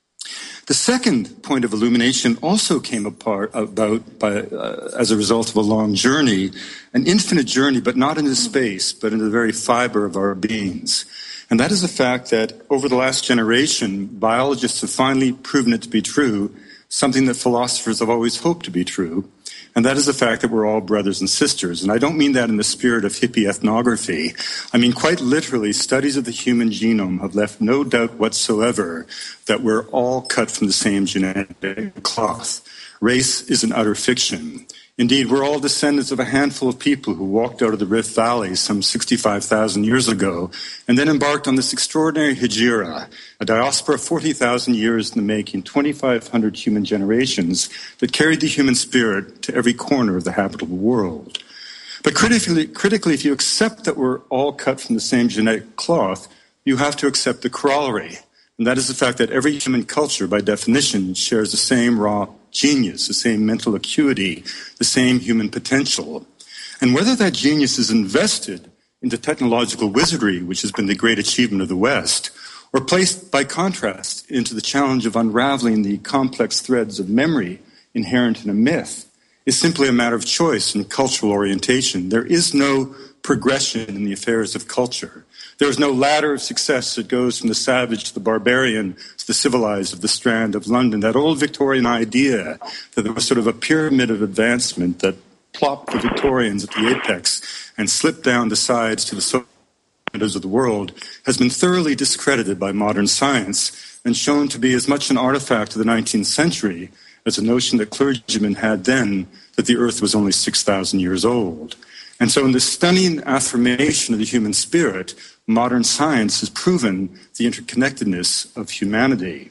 The second point of illumination also came apart about by, uh, as a result of a long journey, an infinite journey, but not into space, but into the very fiber of our beings. And that is the fact that over the last generation, biologists have finally proven it to be true, something that philosophers have always hoped to be true, and that is the fact that we're all brothers and sisters. And I don't mean that in the spirit of hippie ethnography. I mean, quite literally, studies of the human genome have left no doubt whatsoever that we're all cut from the same genetic cloth. Race is an utter fiction. Indeed, we're all descendants of a handful of people who walked out of the Rift Valley some sixty-five thousand years ago and then embarked on this extraordinary hijira, a diaspora of forty thousand years in the making, twenty-five hundred human generations that carried the human spirit to every corner of the habitable world. But critically, critically, if you accept that we're all cut from the same genetic cloth, you have to accept the corollary, And that is the fact that every human culture, by definition, shares the same raw genius, the same mental acuity, the same human potential. And whether that genius is invested into technological wizardry, which has been the great achievement of the West, or placed by contrast into the challenge of unraveling the complex threads of memory inherent in a myth, is simply a matter of choice and cultural orientation. There is no progression in the affairs of culture. There is no ladder of success that goes from the savage to the barbarian to the civilized of the Strand of London. That old Victorian idea that there was sort of a pyramid of advancement that plopped the Victorians at the apex and slipped down the sides to the societies of the world has been thoroughly discredited by modern science and shown to be as much an artifact of the nineteenth century as a notion that clergymen had then that the earth was only six thousand years old. And so in this stunning affirmation of the human spirit, modern science has proven the interconnectedness of humanity.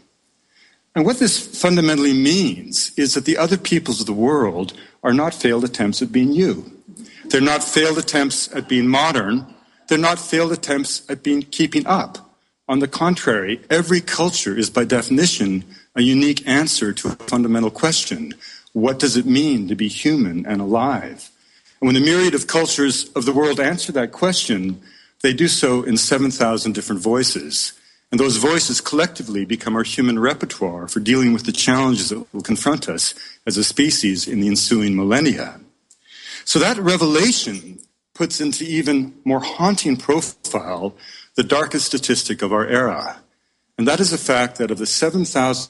And what this fundamentally means is that the other peoples of the world are not failed attempts at being you. They're not failed attempts at being modern. They're not failed attempts at being keeping up. On the contrary, every culture is by definition a unique answer to a fundamental question. What does it mean to be human and alive? And when the myriad of cultures of the world answer that question, they do so in seven thousand different voices. And those voices collectively become our human repertoire for dealing with the challenges that will confront us as a species in the ensuing millennia. So that revelation puts into even more haunting profile the darkest statistic of our era. And that is the fact that of the seven thousand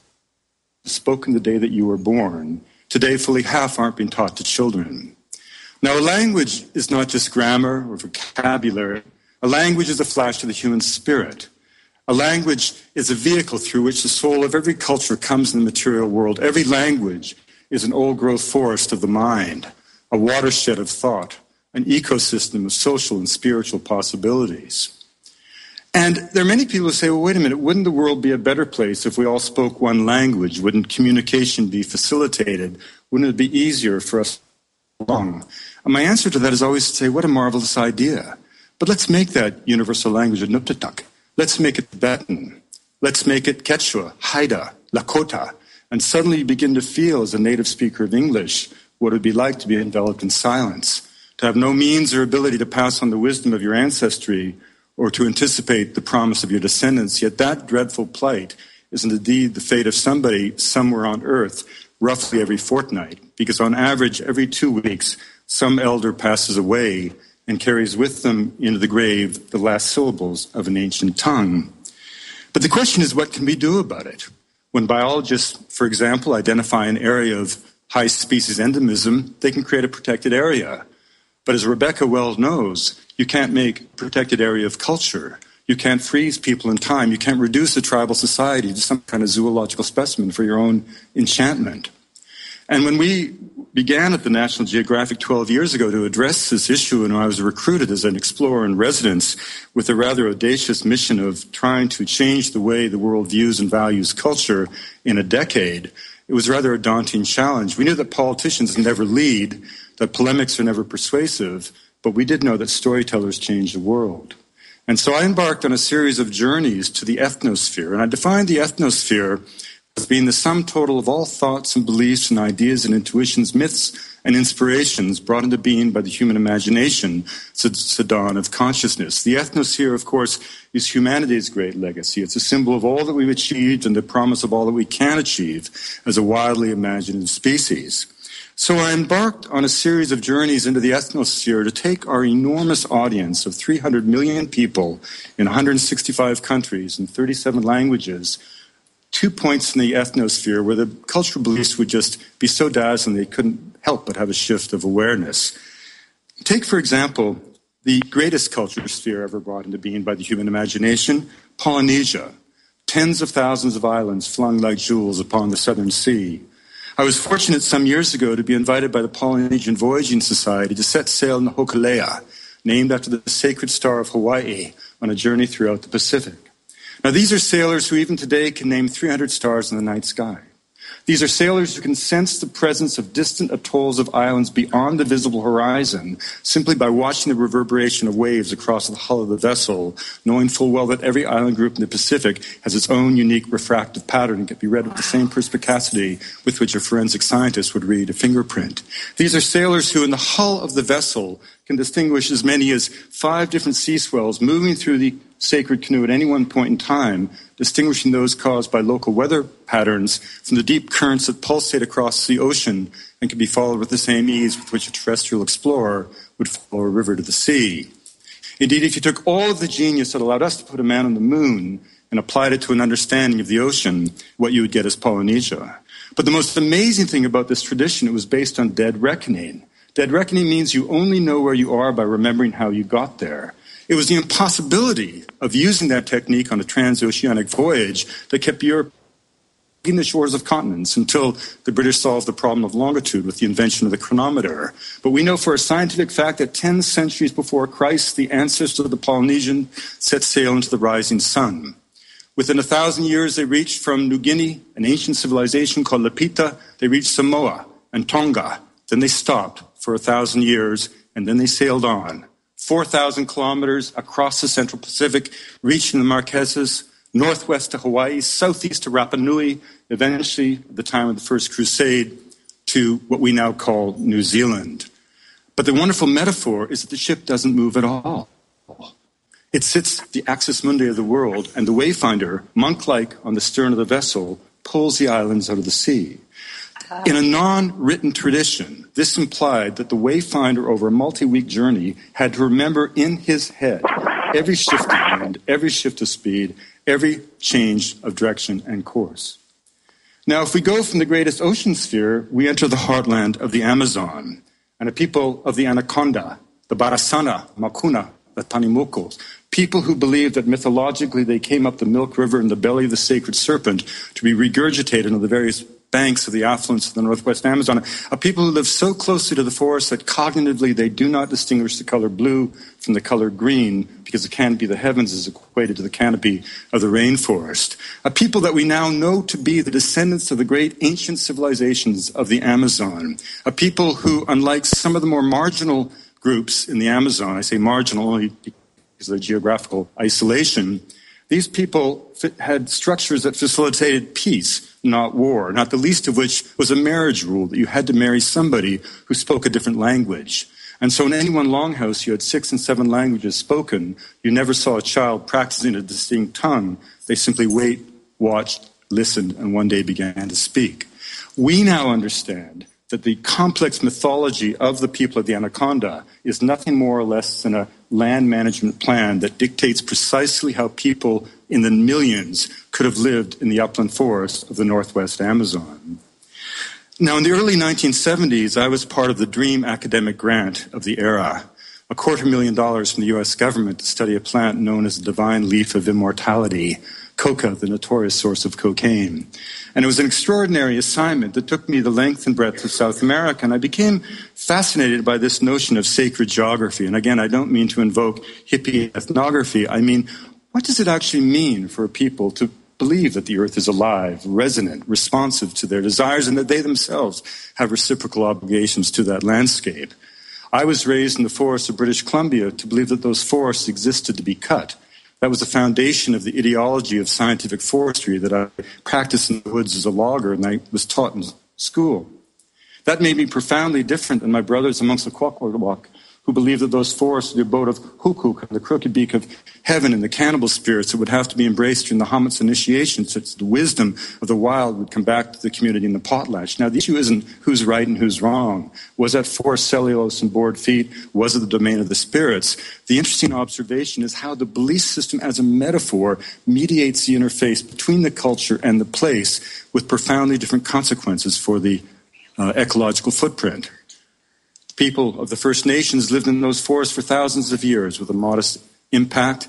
spoken the day that you were born, today fully half aren't being taught to children. Now, a language is not just grammar or vocabulary. A language is a flash of the human spirit. A language is a vehicle through which the soul of every culture comes in the material world. Every language is an old-growth forest of the mind, a watershed of thought, an ecosystem of social and spiritual possibilities. And there are many people who say, well, wait a minute, wouldn't the world be a better place if we all spoke one language? Wouldn't communication be facilitated? Wouldn't it be easier for us to get along? And my answer to that is always to say, what a marvelous idea. But let's make that universal language a Nuptatak. Let's make it Tibetan. Let's make it Quechua, Haida, Lakota. And suddenly you begin to feel, as a native speaker of English, what it would be like to be enveloped in silence, to have no means or ability to pass on the wisdom of your ancestry or to anticipate the promise of your descendants. Yet that dreadful plight is indeed the fate of somebody somewhere on earth, roughly every fortnight, because on average, every two weeks, some elder passes away and carries with them into the grave the last syllables of an ancient tongue. But the question is, what can we do about it? When biologists, for example, identify an area of high species endemism, they can create a protected area. But as Rebecca well knows, you can't make a protected area of culture. You can't freeze people in time. You can't reduce a tribal society to some kind of zoological specimen for your own enchantment. And when we began at the National Geographic twelve years ago to address this issue, and I was recruited as an explorer in residence with a rather audacious mission of trying to change the way the world views and values culture in a decade, it was rather a daunting challenge. We knew that politicians never lead, that polemics are never persuasive, but we did know that storytellers change the world. And so I embarked on a series of journeys to the ethnosphere, and I defined the ethnosphere as being the sum total of all thoughts and beliefs and ideas and intuitions, myths and inspirations brought into being by the human imagination since the dawn of consciousness. The ethnosphere, of course, is humanity's great legacy. It's a symbol of all that we've achieved and the promise of all that we can achieve as a wildly imaginative species. So I embarked on a series of journeys into the ethnosphere to take our enormous audience of three hundred million people in one hundred sixty-five countries and thirty-seven languages, two points in the ethnosphere where the cultural beliefs would just be so dazzling they couldn't help but have a shift of awareness. Take, for example, the greatest culture sphere ever brought into being by the human imagination, Polynesia. Tens of thousands of islands flung like jewels upon the southern sea. I was fortunate some years ago to be invited by the Polynesian Voyaging Society to set sail in the Hokulea, named after the sacred star of Hawaii, on a journey throughout the Pacific. Now, these are sailors who even today can name three hundred stars in the night sky. These are sailors who can sense the presence of distant atolls of islands beyond the visible horizon simply by watching the reverberation of waves across the hull of the vessel, knowing full well that every island group in the Pacific has its own unique refractive pattern and can be read with the same perspicacity with which a forensic scientist would read a fingerprint. These are sailors who, in the hull of the vessel, can distinguish as many as five different sea swells moving through the sacred canoe at any one point in time, distinguishing those caused by local weather patterns from the deep currents that pulsate across the ocean and can be followed with the same ease with which a terrestrial explorer would follow a river to the sea. Indeed, if you took all of the genius that allowed us to put a man on the moon and applied it to an understanding of the ocean, what you would get is Polynesia. But the most amazing thing about this tradition, it was based on dead reckoning. Dead reckoning means you only know where you are by remembering how you got there. It was the impossibility of using that technique on a transoceanic voyage that kept Europe in the shores of continents until the British solved the problem of longitude with the invention of the chronometer. But we know for a scientific fact that ten centuries before Christ, the ancestors of the Polynesian set sail into the rising sun. Within a thousand years, they reached from New Guinea, an ancient civilization called Lapita. They reached Samoa and Tonga. Then they stopped for a thousand years, and then they sailed on. four thousand kilometers across the Central Pacific, reaching the Marquesas, northwest to Hawaii, southeast to Rapa Nui, eventually, at the time of the First Crusade, to what we now call New Zealand. But the wonderful metaphor is that the ship doesn't move at all. It sits the axis mundi of the world, and the wayfinder, monk-like on the stern of the vessel, pulls the islands out of the sea. In a non-written tradition, this implied that the wayfinder over a multi-week journey had to remember in his head every shift of wind, every shift of speed, every change of direction and course. Now, if we go from the greatest ocean sphere, we enter the heartland of the Amazon, and a people of the Anaconda, the Barasana, Makuna, the Tanimukos, people who believed that mythologically they came up the Milk River in the belly of the sacred serpent to be regurgitated on the various banks of the affluents of the northwest Amazon, a people who live so closely to the forest that cognitively they do not distinguish the color blue from the color green because the canopy of the heavens is equated to the canopy of the rainforest. A people that we now know to be the descendants of the great ancient civilizations of the Amazon. A people who, unlike some of the more marginal groups in the Amazon, I say marginal only because of their geographical isolation, these people had structures that facilitated peace, not war, not the least of which was a marriage rule that you had to marry somebody who spoke a different language. And so in any one longhouse, you had six and seven languages spoken. You never saw a child practicing a distinct tongue. They simply wait, watched, listened, and one day began to speak. We now understand that the complex mythology of the people of the Anaconda is nothing more or less than a land management plan that dictates precisely how people in the millions could have lived in the upland forest of the northwest Amazon. Now, in the early nineteen seventies, I was part of the dream academic grant of the era, a quarter million dollars from the U S government to study a plant known as the divine leaf of immortality, coca, the notorious source of cocaine. And it was an extraordinary assignment that took me the length and breadth of South America, and I became fascinated by this notion of sacred geography. And again, I don't mean to invoke hippie ethnography. I mean, what does it actually mean for people to believe that the earth is alive, resonant, responsive to their desires, and that they themselves have reciprocal obligations to that landscape? I was raised in the forests of British Columbia to believe that those forests existed to be cut. That was the foundation of the ideology of scientific forestry that I practiced in the woods as a logger and I was taught in school. That made me profoundly different than my brothers amongst the Kwakwaka'wakw, who believed that those forests were the abode of Hukuk, the crooked beak of heaven, and the cannibal spirits that would have to be embraced during the Hamet's initiation, so that the wisdom of the wild would come back to the community in the potlatch. Now, the issue isn't who's right and who's wrong. Was that forest cellulose and board feet? Was it the domain of the spirits? The interesting observation is how the belief system as a metaphor mediates the interface between the culture and the place with profoundly different consequences for the uh, ecological footprint. People of the First Nations lived in those forests for thousands of years with a modest impact.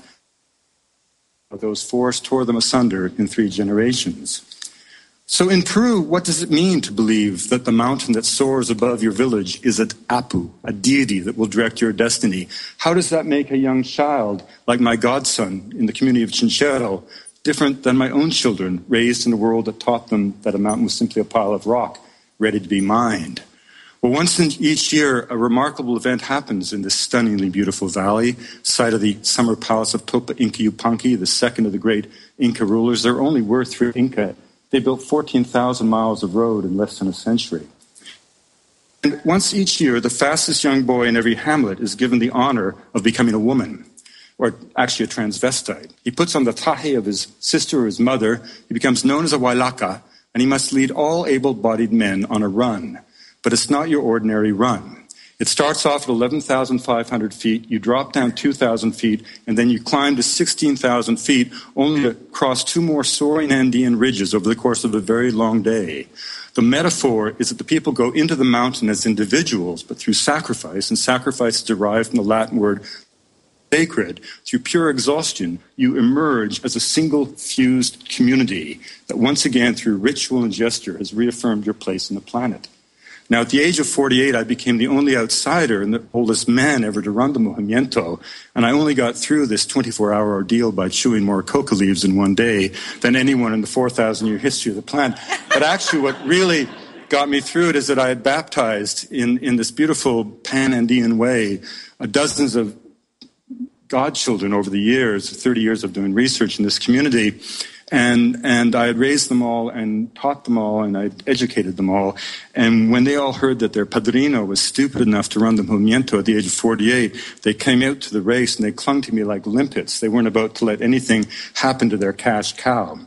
Those forests tore them asunder in three generations. So in Peru, what does it mean to believe that the mountain that soars above your village is an Apu, a deity that will direct your destiny? How does that make a young child, like my godson in the community of Chinchero, different than my own children, raised in a world that taught them that a mountain was simply a pile of rock ready to be mined. Well, once in each year, a remarkable event happens in this stunningly beautiful valley, site of the summer palace of Topa Inca Yupanqui, the second of the great Inca rulers. There only were three Inca. They built fourteen thousand miles of road in less than a century. And once each year, the fastest young boy in every hamlet is given the honor of becoming a woman, or actually a transvestite. He puts on the tahe of his sister or his mother. He becomes known as a wailaka, and he must lead all able-bodied men on a run. But it's not your ordinary run. It starts off at eleven thousand five hundred feet, you drop down two thousand feet, and then you climb to sixteen thousand feet, only to cross two more soaring Andean ridges over the course of a very long day. The metaphor is that the people go into the mountain as individuals, but through sacrifice, and sacrifice is derived from the Latin word sacred. Through pure exhaustion, you emerge as a single fused community that once again, through ritual and gesture, has reaffirmed your place on the planet. Now, at the age of forty-eight, I became the only outsider and the oldest man ever to run the movimiento, and I only got through this twenty-four hour ordeal by chewing more coca leaves in one day than anyone in the four thousand year history of the planet. But actually, what really got me through it is that I had baptized in, in this beautiful pan-Andean way uh, dozens of godchildren over the years, thirty years of doing research in this community. And and I had raised them all and taught them all and I had educated them all. And when they all heard that their padrino was stupid enough to run the movimiento at the age of forty-eight, they came out to the race and they clung to me like limpets. They weren't about to let anything happen to their cash cow.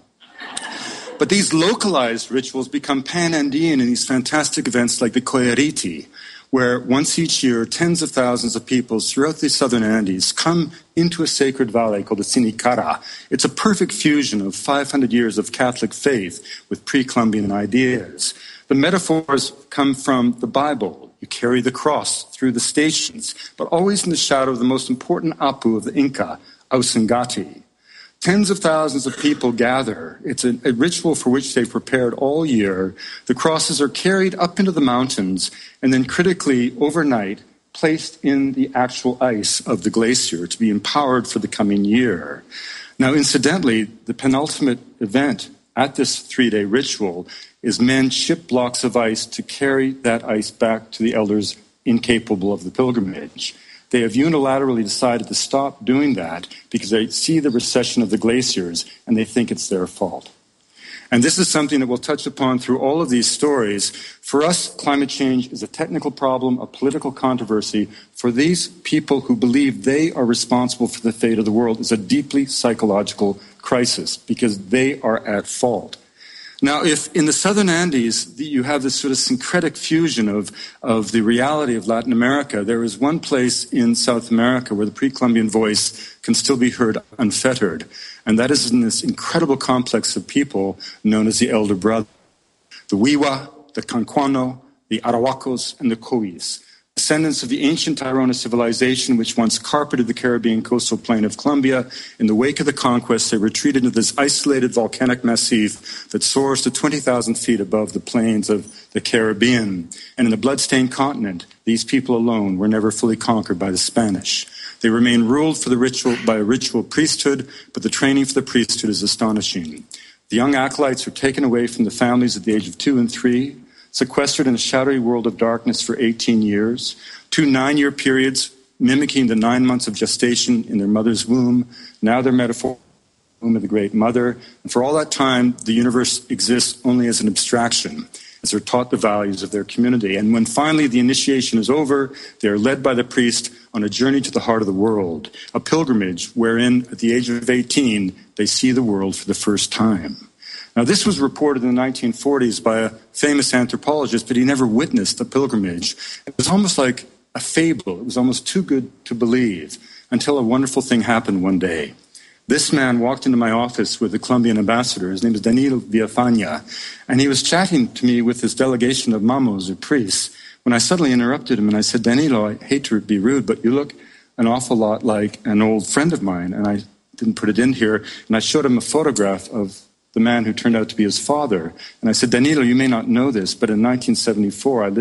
But these localized rituals become pan-Andean in these fantastic events like the Coyariti, where once each year, tens of thousands of people throughout the southern Andes come into a sacred valley called the Sinicara. It's a perfect fusion of five hundred years of Catholic faith with pre-Columbian ideas. The metaphors come from the Bible. You carry the cross through the stations, but always in the shadow of the most important apu of the Inca, Ausangati. Tens of thousands of people gather. It's a, a ritual for which they've prepared all year. The crosses are carried up into the mountains and then critically, overnight, placed in the actual ice of the glacier to be empowered for the coming year. Now, incidentally, the penultimate event at this three-day ritual is men ship blocks of ice to carry that ice back to the elders incapable of the pilgrimage. They have unilaterally decided to stop doing that because they see the recession of the glaciers and they think it's their fault. And this is something that we'll touch upon through all of these stories. For us, climate change is a technical problem, a political controversy. For these people who believe they are responsible for the fate of the world, it's a deeply psychological crisis because they are at fault. Now, if in the southern Andes you have this sort of syncretic fusion of, of the reality of Latin America, there is one place in South America where the pre-Columbian voice can still be heard unfettered, and that is in this incredible complex of people known as the Elder Brother. The Wiwa, the Cancuano, the Arawakos, and the Cois, descendants of the ancient Tairona civilization which once carpeted the Caribbean coastal plain of Colombia. In the wake of the conquest, they retreated into this isolated volcanic massif that soars to twenty thousand feet above the plains of the Caribbean. And in the bloodstained continent, these people alone were never fully conquered by the Spanish. They remain ruled for the ritual by a ritual priesthood, but the training for the priesthood is astonishing. The young acolytes are taken away from the families at the age of two and three, sequestered in a shadowy world of darkness for eighteen years, two nine-year periods mimicking the nine months of gestation in their mother's womb. Now they're metaphor womb of the Great Mother. And for all that time, the universe exists only as an abstraction, as they're taught the values of their community. And when finally the initiation is over, they are led by the priest on a journey to the heart of the world, a pilgrimage wherein, at the age of eighteen, they see the world for the first time. Now, this was reported in the nineteen forties by a famous anthropologist, but he never witnessed a pilgrimage. It was almost like a fable. It was almost too good to believe until a wonderful thing happened one day. This man walked into my office with the Colombian ambassador. His name is Danilo Villafaña, and he was chatting to me with this delegation of mamos, or priests, when I suddenly interrupted him, and I said, Danilo, I hate to be rude, but you look an awful lot like an old friend of mine, and I didn't put it in here, and I showed him a photograph of the man who turned out to be his father. And I said, Danilo, you may not know this, but in nineteen seventy-four, I lived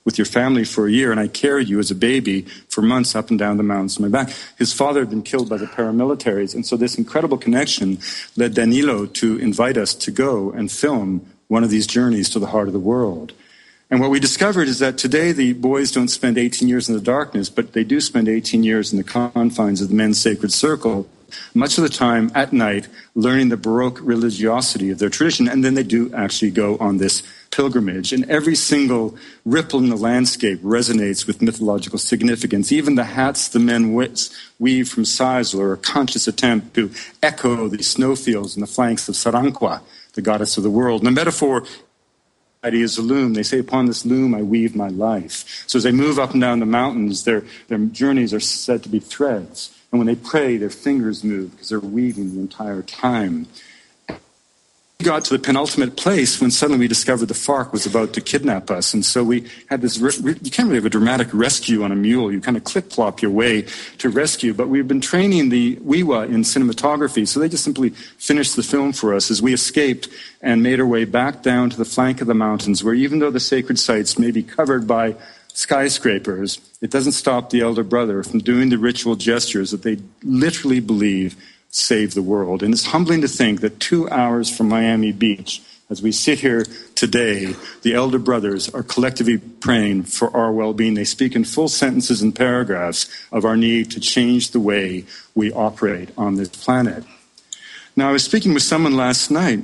with your family for a year, and I carried you as a baby for months up and down the mountains on my back. His father had been killed by the paramilitaries, and so this incredible connection led Danilo to invite us to go and film one of these journeys to the heart of the world. And what we discovered is that today the boys don't spend eighteen years in the darkness, but they do spend eighteen years in the confines of the men's sacred circle, much of the time at night, learning the Baroque religiosity of their tradition, and then they do actually go on this pilgrimage. And every single ripple in the landscape resonates with mythological significance. Even the hats the men weave from sisal are a conscious attempt to echo the snowfields and the flanks of Saranqua, the goddess of the world. And the metaphor is a loom. They say, upon this loom I weave my life. So as they move up and down the mountains, their, their journeys are said to be threads. And when they pray, their fingers move because they're weaving the entire time. We got to the penultimate place when suddenly we discovered the FARC was about to kidnap us. And so we had this, re- you can't really have a dramatic rescue on a mule. You kind of clip-clop your way to rescue. But we've been training the Wiwa in cinematography, so they just simply finished the film for us as we escaped and made our way back down to the flank of the mountains, where even though the sacred sites may be covered by skyscrapers, it doesn't stop the elder brother from doing the ritual gestures that they literally believe save the world. And it's humbling to think that two hours from Miami Beach, as we sit here today, the elder brothers are collectively praying for our well-being. They speak in full sentences and paragraphs of our need to change the way we operate on this planet. Now, I was speaking with someone last night,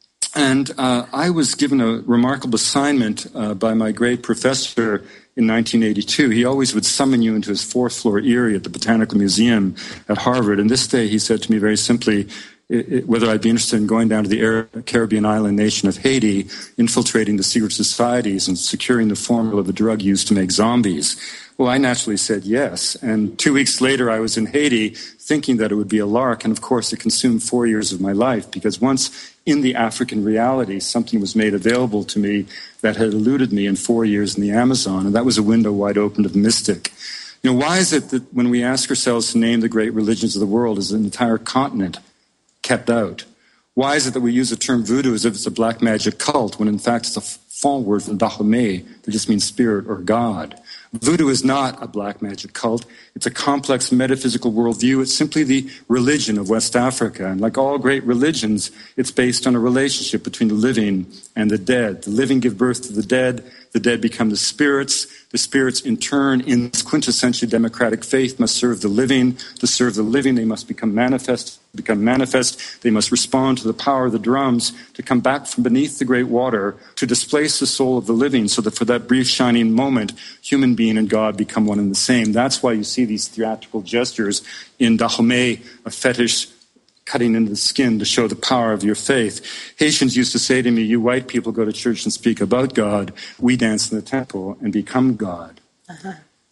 and uh, I was given a remarkable assignment uh, by my great professor in nineteen eighty-two. He always would summon you into his fourth floor eyrie at the Botanical Museum at Harvard. And this day he said to me very simply it, it, whether I'd be interested in going down to the Arab, Caribbean island nation of Haiti, infiltrating the secret societies and securing the formula of a drug used to make zombies. Well, I naturally said yes. And two weeks later, I was in Haiti thinking that it would be a lark. And of course, it consumed four years of my life, because once in the African reality, something was made available to me that had eluded me in four years in the Amazon. And that was a window wide open to the mystic. You know, why is it that when we ask ourselves to name the great religions of the world, is an entire continent kept out? Why is it that we use the term voodoo as if it's a black magic cult, when in fact it's a fond word from Dahomey that just means spirit or God? Voodoo is not a black magic cult. It's a complex metaphysical worldview. It's simply the religion of West Africa. And like all great religions, it's based on a relationship between the living and the dead. The living give birth to the dead. The dead become the spirits. The spirits, in turn, in this quintessentially democratic faith, must serve the living. To serve the living, they must become manifest. To become manifest, they must respond to the power of the drums, to come back from beneath the great water, to displace the soul of the living, so that for that brief shining moment, human being and God become one and the same. That's why you see these theatrical gestures in Dahomey, a fetish cutting into the skin to show the power of your faith. Haitians used to say to me, you white people go to church and speak about God. We dance in the temple and become God. Uh-huh.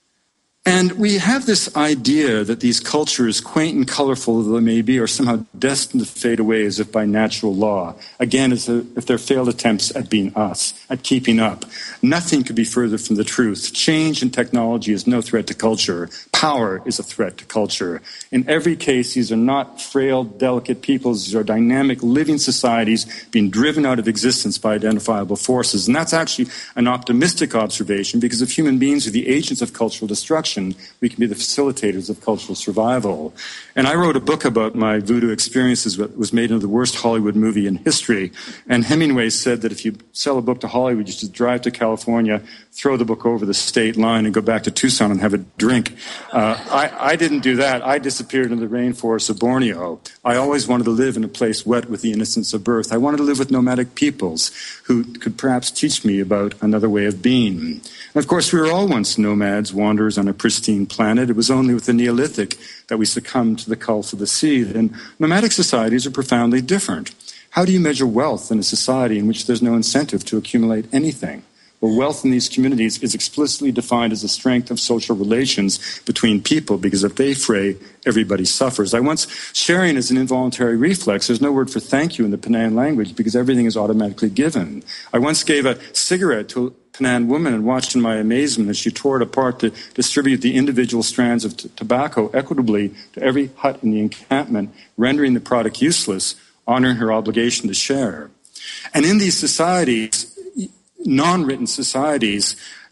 And we have this idea that these cultures, quaint and colorful though they may be, are somehow destined to fade away as if by natural law. Again, as a, if they're failed attempts at being us, at keeping up. Nothing could be further from the truth. Change in technology is no threat to culture. Power is a threat to culture. In every case, these are not frail, delicate peoples. These are dynamic, living societies being driven out of existence by identifiable forces. And that's actually an optimistic observation, because if human beings are the agents of cultural destruction, we can be the facilitators of cultural survival. And I wrote a book about my voodoo experiences that was made into the worst Hollywood movie in history. And Hemingway said that if you sell a book to Hollywood, you should drive to California, throw the book over the state line, and go back to Tucson and have a drink. Uh, I, I didn't do that. I disappeared into the rainforest of Borneo. I always wanted to live in a place wet with the innocence of birth. I wanted to live with nomadic peoples who could perhaps teach me about another way of being. And of course, we were all once nomads, wanderers on a pristine planet. It was only with the Neolithic that we succumbed to the cult of the sea. And nomadic societies are profoundly different. How do you measure wealth in a society in which there's no incentive to accumulate anything? Well, wealth in these communities is explicitly defined as the strength of social relations between people, because if they fray, everybody suffers. I once, sharing is an involuntary reflex. There's no word for thank you in the Penang language because everything is automatically given. I once gave a cigarette to a Penang woman and watched in my amazement as she tore it apart to distribute the individual strands of t- tobacco equitably to every hut in the encampment, rendering the product useless, honoring her obligation to share. And in these societies, non-written societies,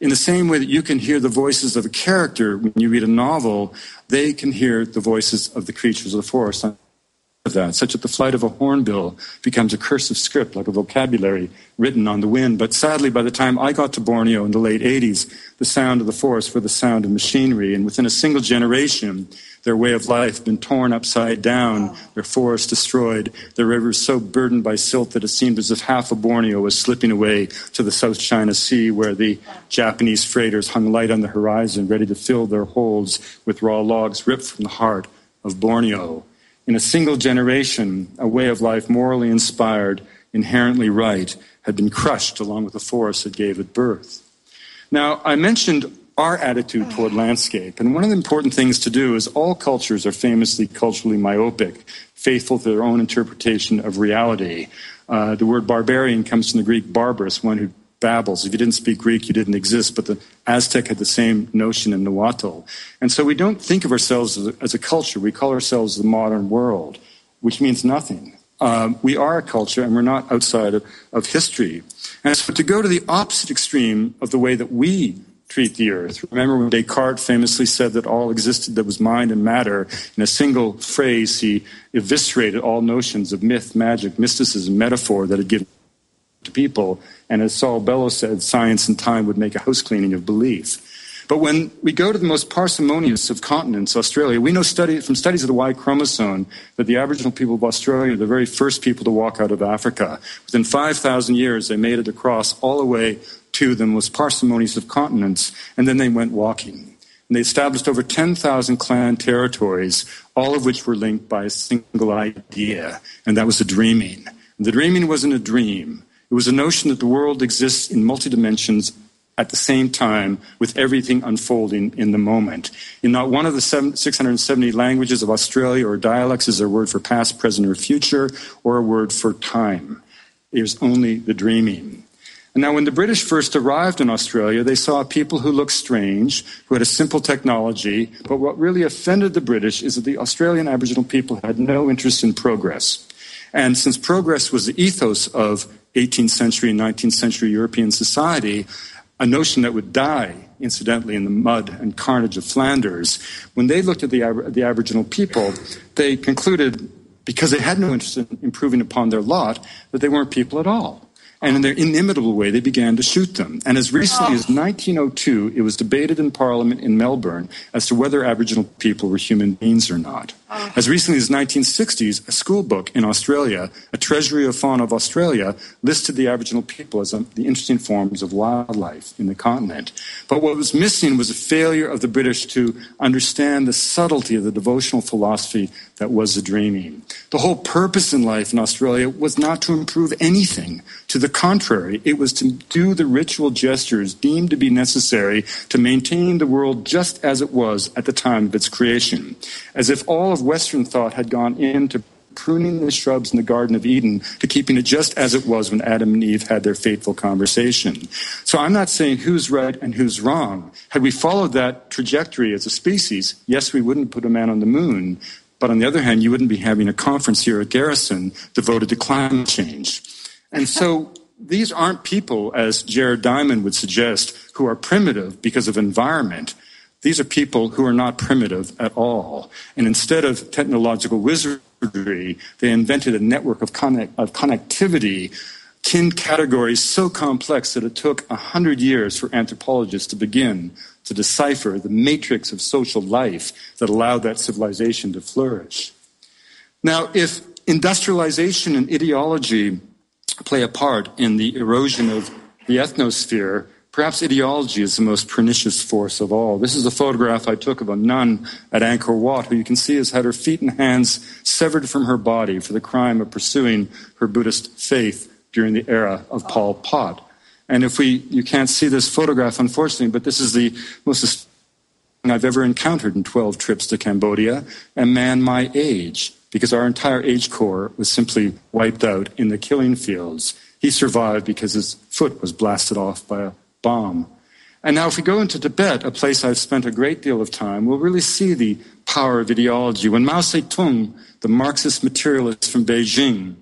In the same way that you can hear the voices of a character when you read a novel, they can hear the voices of the creatures of the forest. Of that, such that the flight of a hornbill becomes a cursive script, like a vocabulary written on the wind. But sadly, by the time I got to Borneo in the late eighties, the sound of the forest was the sound of machinery, and within a single generation, their way of life had been torn upside down, their forests destroyed, their rivers so burdened by silt that it seemed as if half of Borneo was slipping away to the South China Sea, where the Japanese freighters hung light on the horizon, ready to fill their holds with raw logs ripped from the heart of Borneo. In a single generation, a way of life morally inspired, inherently right, had been crushed along with the forest that gave it birth. Now, I mentioned our attitude toward landscape, and one of the important things to do is all cultures are famously culturally myopic, faithful to their own interpretation of reality. Uh, the word barbarian comes from the Greek barbarous, one who babbles. If you didn't speak Greek, you didn't exist, but the Aztec had the same notion in Nahuatl. And so we don't think of ourselves as a, as a culture. We call ourselves the modern world, which means nothing. Um, we are a culture, and we're not outside of, of history. And so to go to the opposite extreme of the way that we treat the earth. Remember when Descartes famously said that all existed that was mind and matter, in a single phrase he eviscerated all notions of myth, magic, mysticism, metaphor that had given to people. And as Saul Bellow said, science and time would make a house cleaning of belief. But when we go to the most parsimonious of continents, Australia, we know study, from studies of the Y chromosome that the Aboriginal people of Australia are the very first people to walk out of Africa. Within five thousand years, they made it across all the way to the most parsimonious of continents, and then they went walking. And they established over ten thousand clan territories, all of which were linked by a single idea, and that was the dreaming. And the dreaming wasn't a dream. It was a notion that the world exists in multi-dimensions at the same time, with everything unfolding in the moment. In not one of the seven, six hundred seventy languages of Australia or dialects is there a word for past, present, or future, or a word for time. There's only the dreaming. And now when the British first arrived in Australia, they saw people who looked strange, who had a simple technology, but what really offended the British is that the Australian Aboriginal people had no interest in progress. And since progress was the ethos of eighteenth century and nineteenth century European society, a notion that would die, incidentally, in the mud and carnage of Flanders, when they looked at the, the Aboriginal people, they concluded, because they had no interest in improving upon their lot, that they weren't people at all. And in their inimitable way, they began to shoot them. And as recently as nineteen oh two, it was debated in Parliament in Melbourne as to whether Aboriginal people were human beings or not. As recently as nineteen sixties, a school book in Australia, A Treasury of Fauna of Australia, listed the Aboriginal people as um, the interesting forms of wildlife in the continent. But what was missing was a failure of the British to understand the subtlety of the devotional philosophy that was the dreaming. The whole purpose in life in Australia was not to improve anything. To the contrary, it was to do the ritual gestures deemed to be necessary to maintain the world just as it was at the time of its creation, as if all of Western thought had gone into pruning the shrubs in the Garden of Eden to keeping it just as it was when Adam and Eve had their fateful conversation. So I'm not saying who's right and who's wrong. Had we followed that trajectory as a species, yes, we wouldn't put a man on the moon, but on the other hand, you wouldn't be having a conference here at Garrison devoted to climate change. And so these aren't people, as Jared Diamond would suggest, who are primitive because of environment. These are people who are not primitive at all. And instead of technological wizardry, they invented a network of, connect, of connectivity, kin categories so complex that it took a hundred years for anthropologists to begin to decipher the matrix of social life that allowed that civilization to flourish. Now, if industrialization and ideology play a part in the erosion of the ethnosphere, perhaps ideology is the most pernicious force of all. This is a photograph I took of a nun at Angkor Wat, who you can see has had her feet and hands severed from her body for the crime of pursuing her Buddhist faith during the era of Pol Pot. And if we, you can't see this photograph, unfortunately, but this is the most astounding thing I've ever encountered in twelve trips to Cambodia, a man my age, because our entire age corps was simply wiped out in the killing fields. He survived because his foot was blasted off by a bomb. And now if we go into Tibet, a place I've spent a great deal of time, we'll really see the power of ideology. When Mao Zedong, the Marxist materialist from Beijing,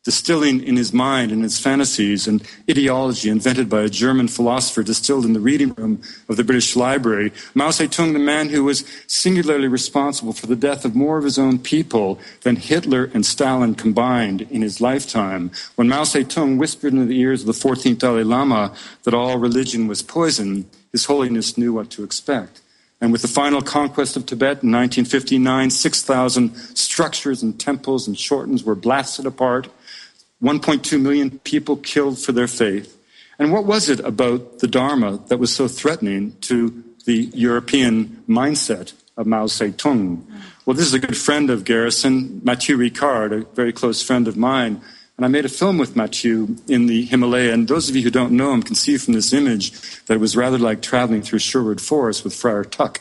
distilling in his mind and his fantasies and ideology invented by a German philosopher distilled in the reading room of the British Library. Mao Zedong, the man who was singularly responsible for the death of more of his own people than Hitler and Stalin combined in his lifetime. When Mao Zedong whispered into the ears of the fourteenth Dalai Lama that all religion was poison, His Holiness knew what to expect. And with the final conquest of Tibet in nineteen fifty-nine, six thousand structures and temples and shortens were blasted apart, one point two million people killed for their faith. And what was it about the Dharma that was so threatening to the European mindset of Mao Zedong? Well, this is a good friend of Garrison, Mathieu Ricard, a very close friend of mine. And I made a film with Mathieu in the Himalaya. And those of you who don't know him can see from this image that it was rather like traveling through Sherwood Forest with Friar Tuck.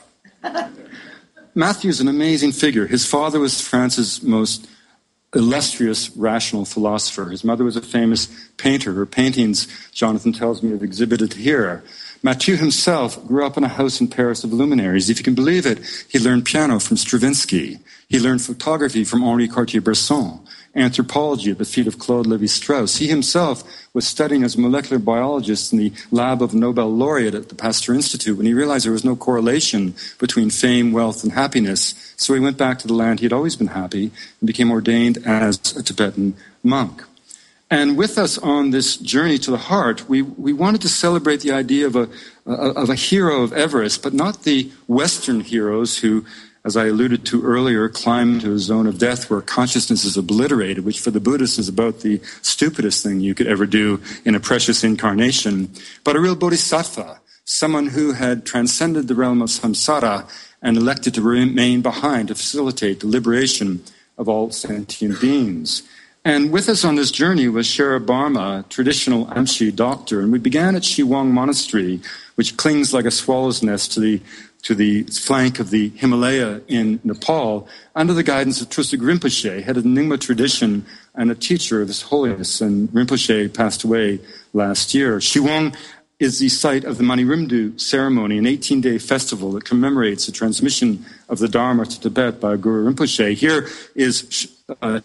Matthew's an amazing figure. His father was France's most illustrious rational philosopher. His mother was a famous painter. Her paintings, Jonathan tells me, have exhibited here. Mathieu himself grew up in a house in Paris of luminaries. If you can believe it, he learned piano from Stravinsky. He learned photography from Henri Cartier-Bresson, anthropology at the feet of Claude Lévi-Strauss. He himself was studying as a molecular biologist in the lab of a Nobel laureate at the Pasteur Institute when he realized there was no correlation between fame, wealth, and happiness. So he went back to the land he had always been happy and became ordained as a Tibetan monk. And with us on this journey to the heart, we, we wanted to celebrate the idea of a, of a hero of Everest, but not the Western heroes who, as I alluded to earlier, climb to a zone of death where consciousness is obliterated, which for the Buddhists is about the stupidest thing you could ever do in a precious incarnation, but a real bodhisattva, someone who had transcended the realm of samsara and elected to remain behind to facilitate the liberation of all sentient beings. And with us on this journey was Sherab Barma, a traditional Amshi doctor, and we began at Shiwong Monastery, which clings like a swallow's nest to the to the flank of the Himalaya in Nepal, under the guidance of Trusig Rinpoche, head of the Nyingma tradition and a teacher of His Holiness. And Rinpoche passed away last year. Shiwong is the site of the Manirimdu ceremony, an eighteen-day festival that commemorates the transmission of the Dharma to Tibet by Guru Rinpoche. Here is uh,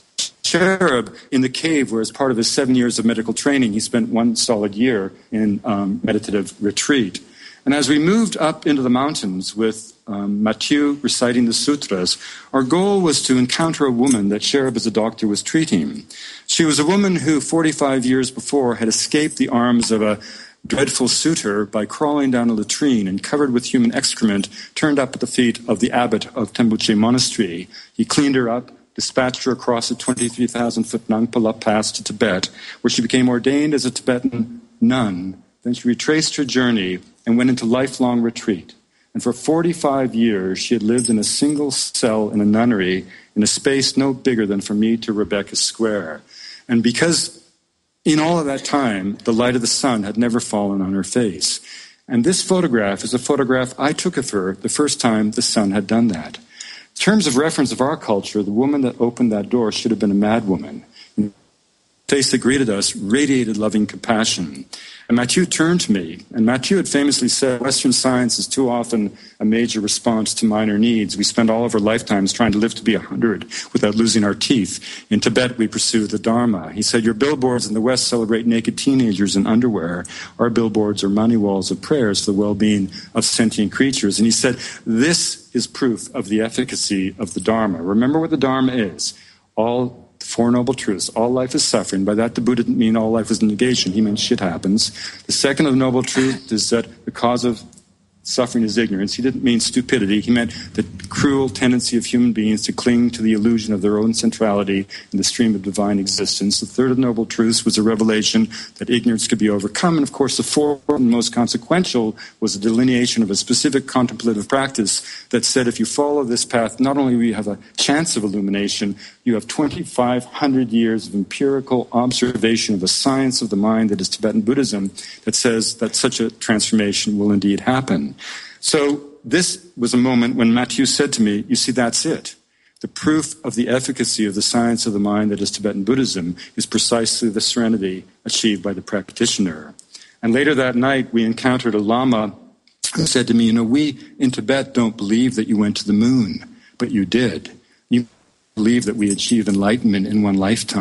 Sherab in the cave where, as part of his seven years of medical training, he spent one solid year in um, meditative retreat. And as we moved up into the mountains with um, Mathieu reciting the sutras, our goal was to encounter a woman that Sherab as a doctor was treating. She was a woman who forty-five years before had escaped the arms of a dreadful suitor by crawling down a latrine and covered with human excrement turned up at the feet of the abbot of Tembuche Monastery. He cleaned her up, dispatched her across the twenty-three thousand foot Nangpa La Pass to Tibet, where she became ordained as a Tibetan nun. Then she retraced her journey and went into lifelong retreat. And for forty-five years, she had lived in a single cell in a nunnery in a space no bigger than from me to Rebecca Square. And because in all of that time, the light of the sun had never fallen on her face. And this photograph is a photograph I took of her the first time the sun had done that. In terms of reference of our culture, the woman that opened that door should have been a madwoman. The face that greeted us radiated loving compassion. And Mathieu turned to me, and Mathieu had famously said, Western science is too often a major response to minor needs. We spend all of our lifetimes trying to live to be a hundred without losing our teeth. In Tibet, we pursue the Dharma. He said, your billboards in the West celebrate naked teenagers in underwear. Our billboards are money walls of prayers for the well-being of sentient creatures. And he said, this is proof of the efficacy of the Dharma. Remember what the Dharma is. All Four Noble Truths. All life is suffering. By that, the Buddha didn't mean all life is negation. He meant shit happens. The second of the Noble Truth is that the cause of suffering is ignorance. He didn't mean stupidity. He meant the cruel tendency of human beings to cling to the illusion of their own centrality in the stream of divine existence. The third of the Noble Truths was a revelation that ignorance could be overcome. And, of course, the fourth and most consequential was a delineation of a specific contemplative practice that said if you follow this path, not only will you have a chance of illumination, you have twenty-five hundred years of empirical observation of a science of the mind that is Tibetan Buddhism that says that such a transformation will indeed happen. So this was a moment when Mathieu said to me, you see, that's it. The proof of the efficacy of the science of the mind that is Tibetan Buddhism is precisely the serenity achieved by the practitioner. And later that night, we encountered a Lama who said to me, you know, we in Tibet don't believe that you went to the moon, but you did. You believe that we achieve enlightenment in one lifetime.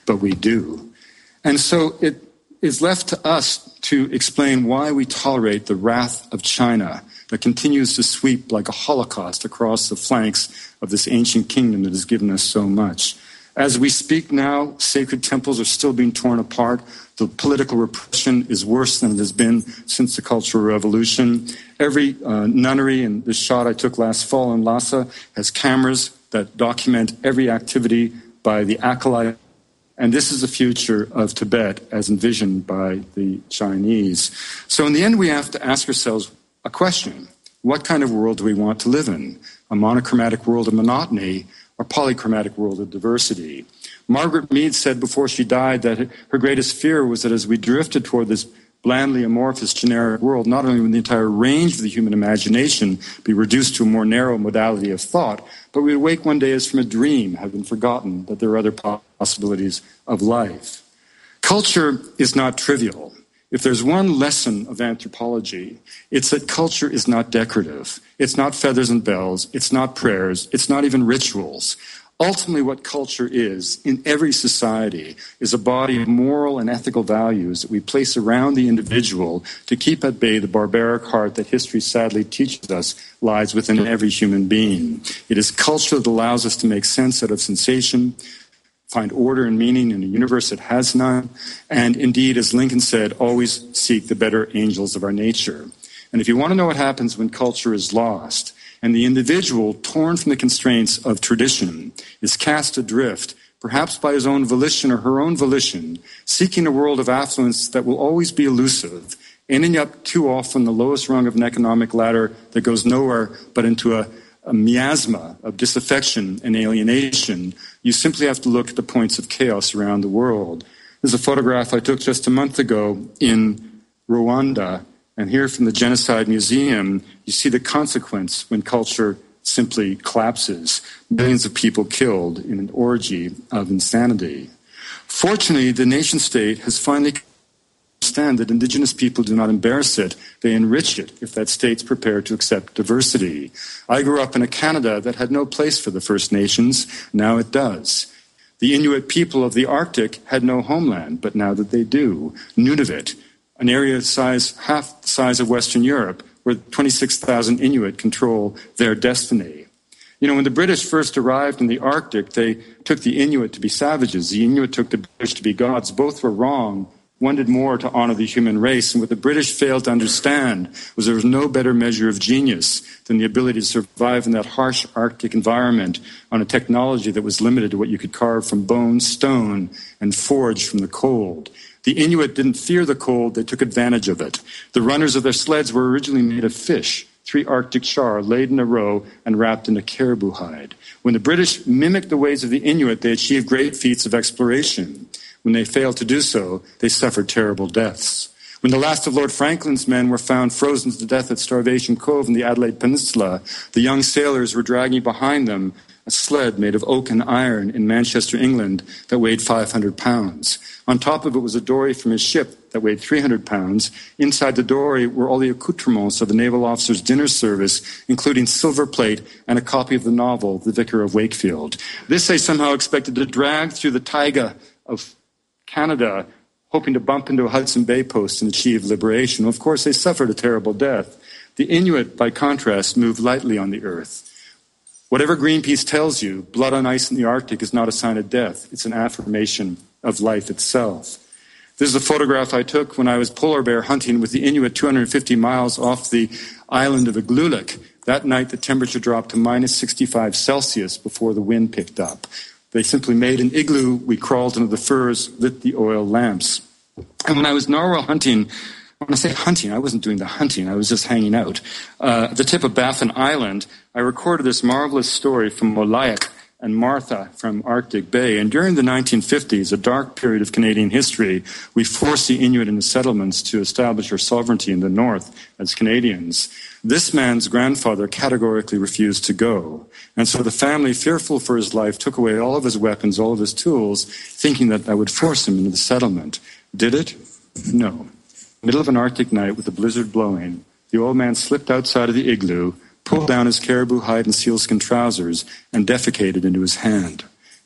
but we do. And so it is left to us to explain why we tolerate the wrath of China that continues to sweep like a holocaust across the flanks of this ancient kingdom that has given us so much. As we speak now, sacred temples are still being torn apart. The political repression is worse than it has been since the Cultural Revolution. Every uh, nunnery, and this shot I took last fall in Lhasa, has cameras that document every activity by the acolyte. And this is the future of Tibet as envisioned by the Chinese. So in the end, we have to ask ourselves a question. What kind of world do we want to live in? A monochromatic world of monotony or polychromatic world of diversity? Margaret Mead said before she died that her greatest fear was that as we drifted toward this blandly amorphous generic world, not only would the entire range of the human imagination be reduced to a more narrow modality of thought, but we would wake one day as from a dream, having forgotten that there are other possibilities of life. Culture is not trivial. If there's one lesson of anthropology, it's that culture is not decorative. It's not feathers and bells. It's not prayers. It's not even rituals. Ultimately, what culture is, in every society, is a body of moral and ethical values that we place around the individual to keep at bay the barbaric heart that history sadly teaches us lies within every human being. It is culture that allows us to make sense out of sensation, find order and meaning in a universe that has none, and indeed, as Lincoln said, always seek the better angels of our nature. And if you want to know what happens when culture is lost, and the individual, torn from the constraints of tradition, is cast adrift, perhaps by his own volition or her own volition, seeking a world of affluence that will always be elusive, ending up too often the lowest rung of an economic ladder that goes nowhere but into a, a miasma of disaffection and alienation, you simply have to look at the points of chaos around the world. There's a photograph I took just a month ago in Rwanda. And here from the Genocide Museum, you see the consequence when culture simply collapses. Millions of people killed in an orgy of insanity. Fortunately, the nation-state has finally understand that indigenous people do not embarrass it. They enrich it if that state's prepared to accept diversity. I grew up in a Canada that had no place for the First Nations. Now it does. The Inuit people of the Arctic had no homeland, but now that they do. Nunavut, an area size half the size of Western Europe, where twenty-six thousand Inuit control their destiny. You know, when the British first arrived in the Arctic, they took the Inuit to be savages. The Inuit took the British to be gods. Both were wrong. One did more to honor the human race. And what the British failed to understand was there was no better measure of genius than the ability to survive in that harsh Arctic environment on a technology that was limited to what you could carve from bone, stone, and forge from the cold. The Inuit didn't fear the cold, they took advantage of it. The runners of their sleds were originally made of fish, three Arctic char laid in a row and wrapped in a caribou hide. When the British mimicked the ways of the Inuit, they achieved great feats of exploration. When they failed to do so, they suffered terrible deaths. When the last of Lord Franklin's men were found frozen to death at Starvation Cove in the Adelaide Peninsula, the young sailors were dragging behind them a sled made of oak and iron in Manchester, England, that weighed five hundred pounds. On top of it was a dory from his ship that weighed three hundred pounds. Inside the dory were all the accoutrements of the naval officer's dinner service, including silver plate and a copy of the novel, The Vicar of Wakefield. This they somehow expected to drag through the taiga of Canada, hoping to bump into a Hudson Bay post and achieve liberation. Of course, they suffered a terrible death. The Inuit, by contrast, moved lightly on the earth. Whatever Greenpeace tells you, blood on ice in the Arctic is not a sign of death. It's an affirmation of life itself. This is a photograph I took when I was polar bear hunting with the Inuit two hundred fifty miles off the island of Igloolik. That night, the temperature dropped to minus sixty-five Celsius before the wind picked up. They simply made an igloo. We crawled into the furs, lit the oil lamps. And when I was narwhal hunting, when I say hunting, I wasn't doing the hunting. I was just hanging out. Uh, at the tip of Baffin Island, I recorded this marvelous story from Molayak and Martha from Arctic Bay. And during the nineteen fifties, a dark period of Canadian history, we forced the Inuit in the settlements to establish our sovereignty in the north as Canadians. This man's grandfather categorically refused to go. And so the family, fearful for his life, took away all of his weapons, all of his tools, thinking that that would force him into the settlement. Did it? No. Middle of an Arctic night with the blizzard blowing, the old man slipped outside of the igloo, pulled down his caribou hide and sealskin trousers, and defecated into his hand.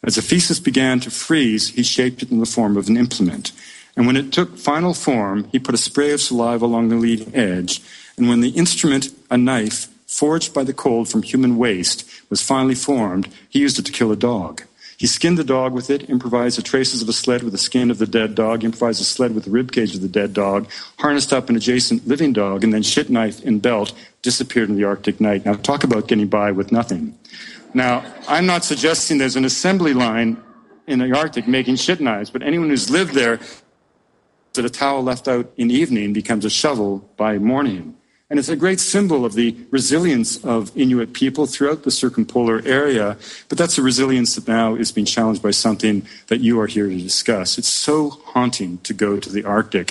As Ephesus began to freeze, he shaped it in the form of an implement. And when it took final form, he put a spray of saliva along the leading edge. And when the instrument, a knife, forged by the cold from human waste, was finally formed, he used it to kill a dog. He skinned the dog with it, improvised the traces of a sled with the skin of the dead dog, improvised a sled with the ribcage of the dead dog, harnessed up an adjacent living dog, and then shit knife and belt disappeared in the Arctic night. Now, talk about getting by with nothing. Now, I'm not suggesting there's an assembly line in the Arctic making shit knives, but anyone who's lived there, that a towel left out in evening becomes a shovel by morning. And it's a great symbol of the resilience of Inuit people throughout the circumpolar area. But that's a resilience that now is being challenged by something that you are here to discuss. It's so haunting to go to the Arctic.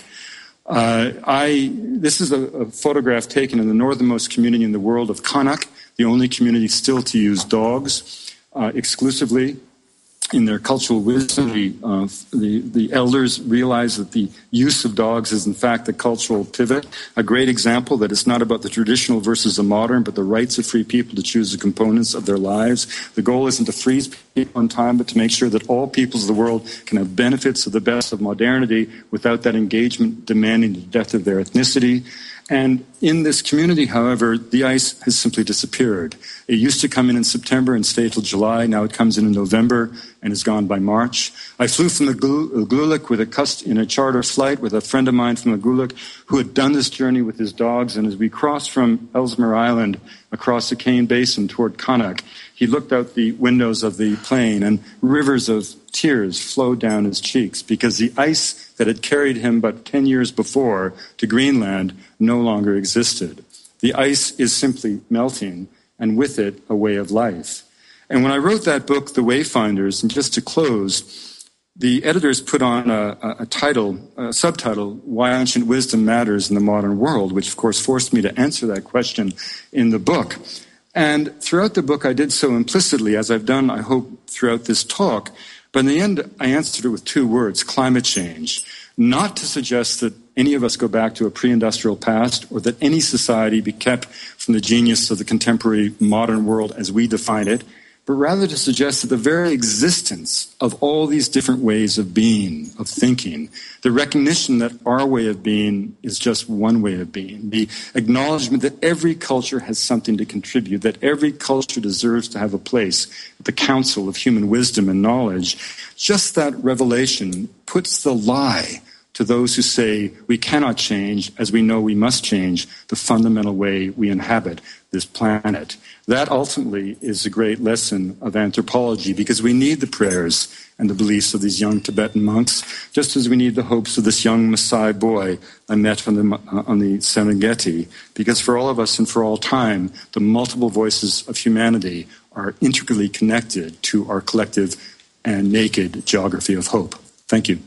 Uh, I this is a, a photograph taken in the northernmost community in the world of Qaanaaq, the only community still to use dogs uh, exclusively. In their cultural wisdom, the, uh, the, the elders realize that the use of dogs is, in fact, the cultural pivot. A great example that it's not about the traditional versus the modern, but the rights of free people to choose the components of their lives. The goal isn't to freeze people in time, but to make sure that all peoples of the world can have benefits of the best of modernity without that engagement demanding the death of their ethnicity. And in this community, however, the ice has simply disappeared. It used to come in in September and stay till July. Now it comes in in November and is gone by March. I flew from the Gluluk with a cust- in a charter flight with a friend of mine from the Gluluk who had done this journey with his dogs. And as we crossed from Ellesmere Island across the Cane Basin toward Qaanaaq, he looked out the windows of the plane and rivers of tears flowed down his cheeks because the ice that had carried him but ten years before to Greenland no longer existed. The ice is simply melting, and with it, a way of life. And when I wrote that book, The Wayfinders, and just to close, the editors put on a, a title, a subtitle, Why Ancient Wisdom Matters in the Modern World, which of course forced me to answer that question in the book. And throughout the book, I did so implicitly, as I've done, I hope, throughout this talk. But in the end, I answered it with two words, climate change. Not to suggest that any of us go back to a pre-industrial past or that any society be kept from the genius of the contemporary modern world as we define it, but rather to suggest that the very existence of all these different ways of being, of thinking, the recognition that our way of being is just one way of being, the acknowledgement that every culture has something to contribute, that every culture deserves to have a place at the council of human wisdom and knowledge, just that revelation puts the lie to those who say we cannot change as we know we must change the fundamental way we inhabit this planet. That ultimately is a great lesson of anthropology because we need the prayers and the beliefs of these young Tibetan monks, just as we need the hopes of this young Maasai boy I met on the, uh, on the Serengeti, because for all of us and for all time, the multiple voices of humanity are intricately connected to our collective and naked geography of hope. Thank you.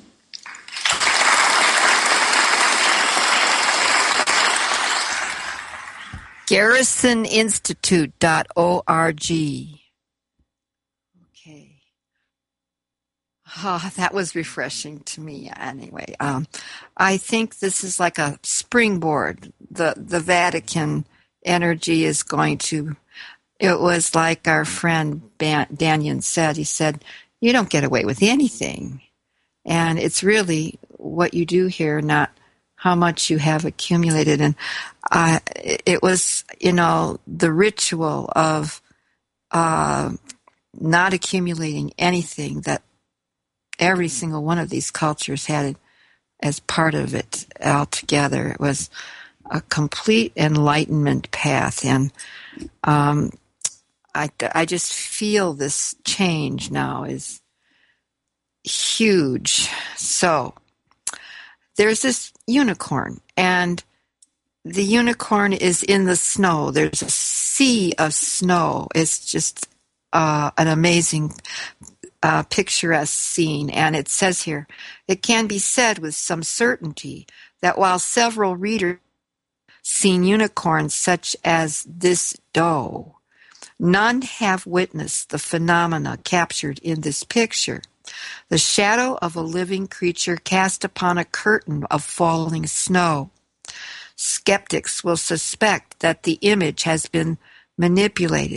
garrison institute dot org. Okay. Oh, that was refreshing to me anyway. Um, I think this is like a springboard. The, the Vatican energy is going to, it was like our friend Danyan said, he said, you don't get away with anything. And it's really what you do here, not how much you have accumulated. And uh, it was, you know, the ritual of uh, not accumulating anything that every single one of these cultures had as part of it altogether. It was a complete enlightenment path. And um, I, I just feel this change now is huge. So there's this unicorn, and the unicorn is in the snow. There's a sea of snow. It's just uh, an amazing, uh, picturesque scene. And it says here, it can be said with some certainty that while several readers have seen unicorns such as this doe, none have witnessed the phenomena captured in this picture. The shadow of a living creature cast upon a curtain of falling snow. Skeptics will suspect that the image has been manipulated,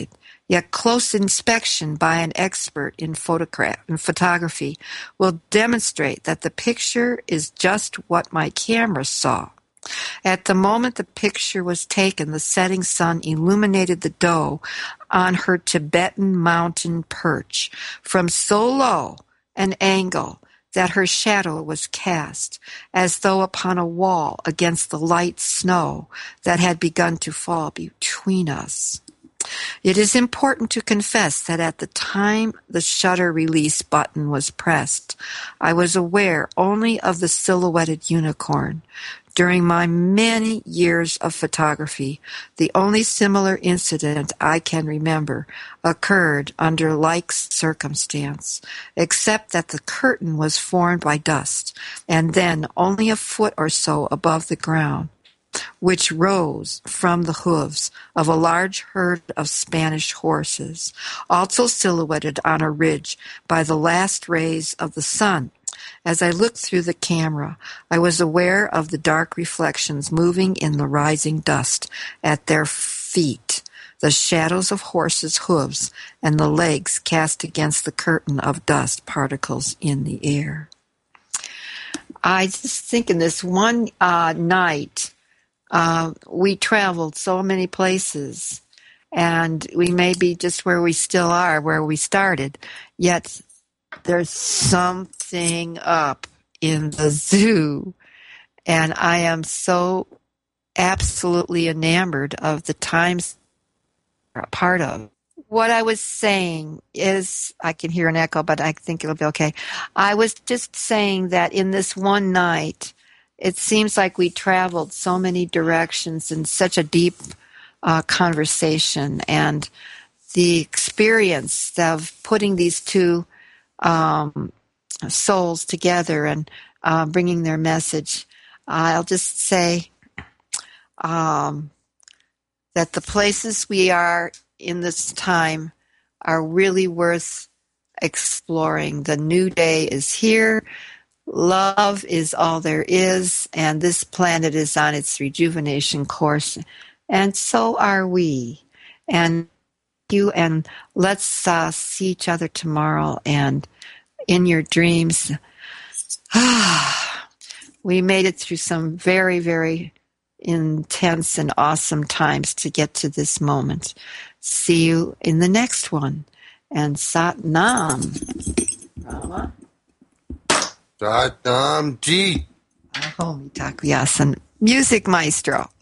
Yet close inspection by an expert in photograph in photography will demonstrate that the picture is just what my camera saw. At the moment the picture was taken, the setting sun illuminated the doe on her Tibetan mountain perch from so low an angle that her shadow was cast, as though upon a wall against the light snow that had begun to fall between us. It is important to confess that at the time the shutter release button was pressed, I was aware only of the silhouetted unicorn. During my many years of photography, the only similar incident I can remember occurred under like circumstance, except that the curtain was formed by dust, and then only a foot or so above the ground, which rose from the hooves of a large herd of Spanish horses, also silhouetted on a ridge by the last rays of the sun. As I looked through the camera, I was aware of the dark reflections moving in the rising dust at their feet, the shadows of horses' hooves, and the legs cast against the curtain of dust particles in the air. I just think in this one uh, night, uh, we traveled so many places, and we may be just where we still are, where we started, yet there's something up in the zoo, and I am so absolutely enamored of the times we're a part of. What I was saying is, I can hear an echo, but I think it'll be okay. I was just saying that in this one night, it seems like we traveled so many directions in such a deep uh, conversation, and the experience of putting these two Um, souls together and uh, bringing their message. I'll just say um, that the places we are in this time are really worth exploring. The new day is here. Love is all there is, and this planet is on its rejuvenation course, and so are we. And you, and let's uh, see each other tomorrow, and in your dreams. We made it through some very, very intense and awesome times to get to this moment. See you in the next one. And Sat Nam. Rama. Sat Nam Ji. Ahomi Takuyasan. Music Maestro.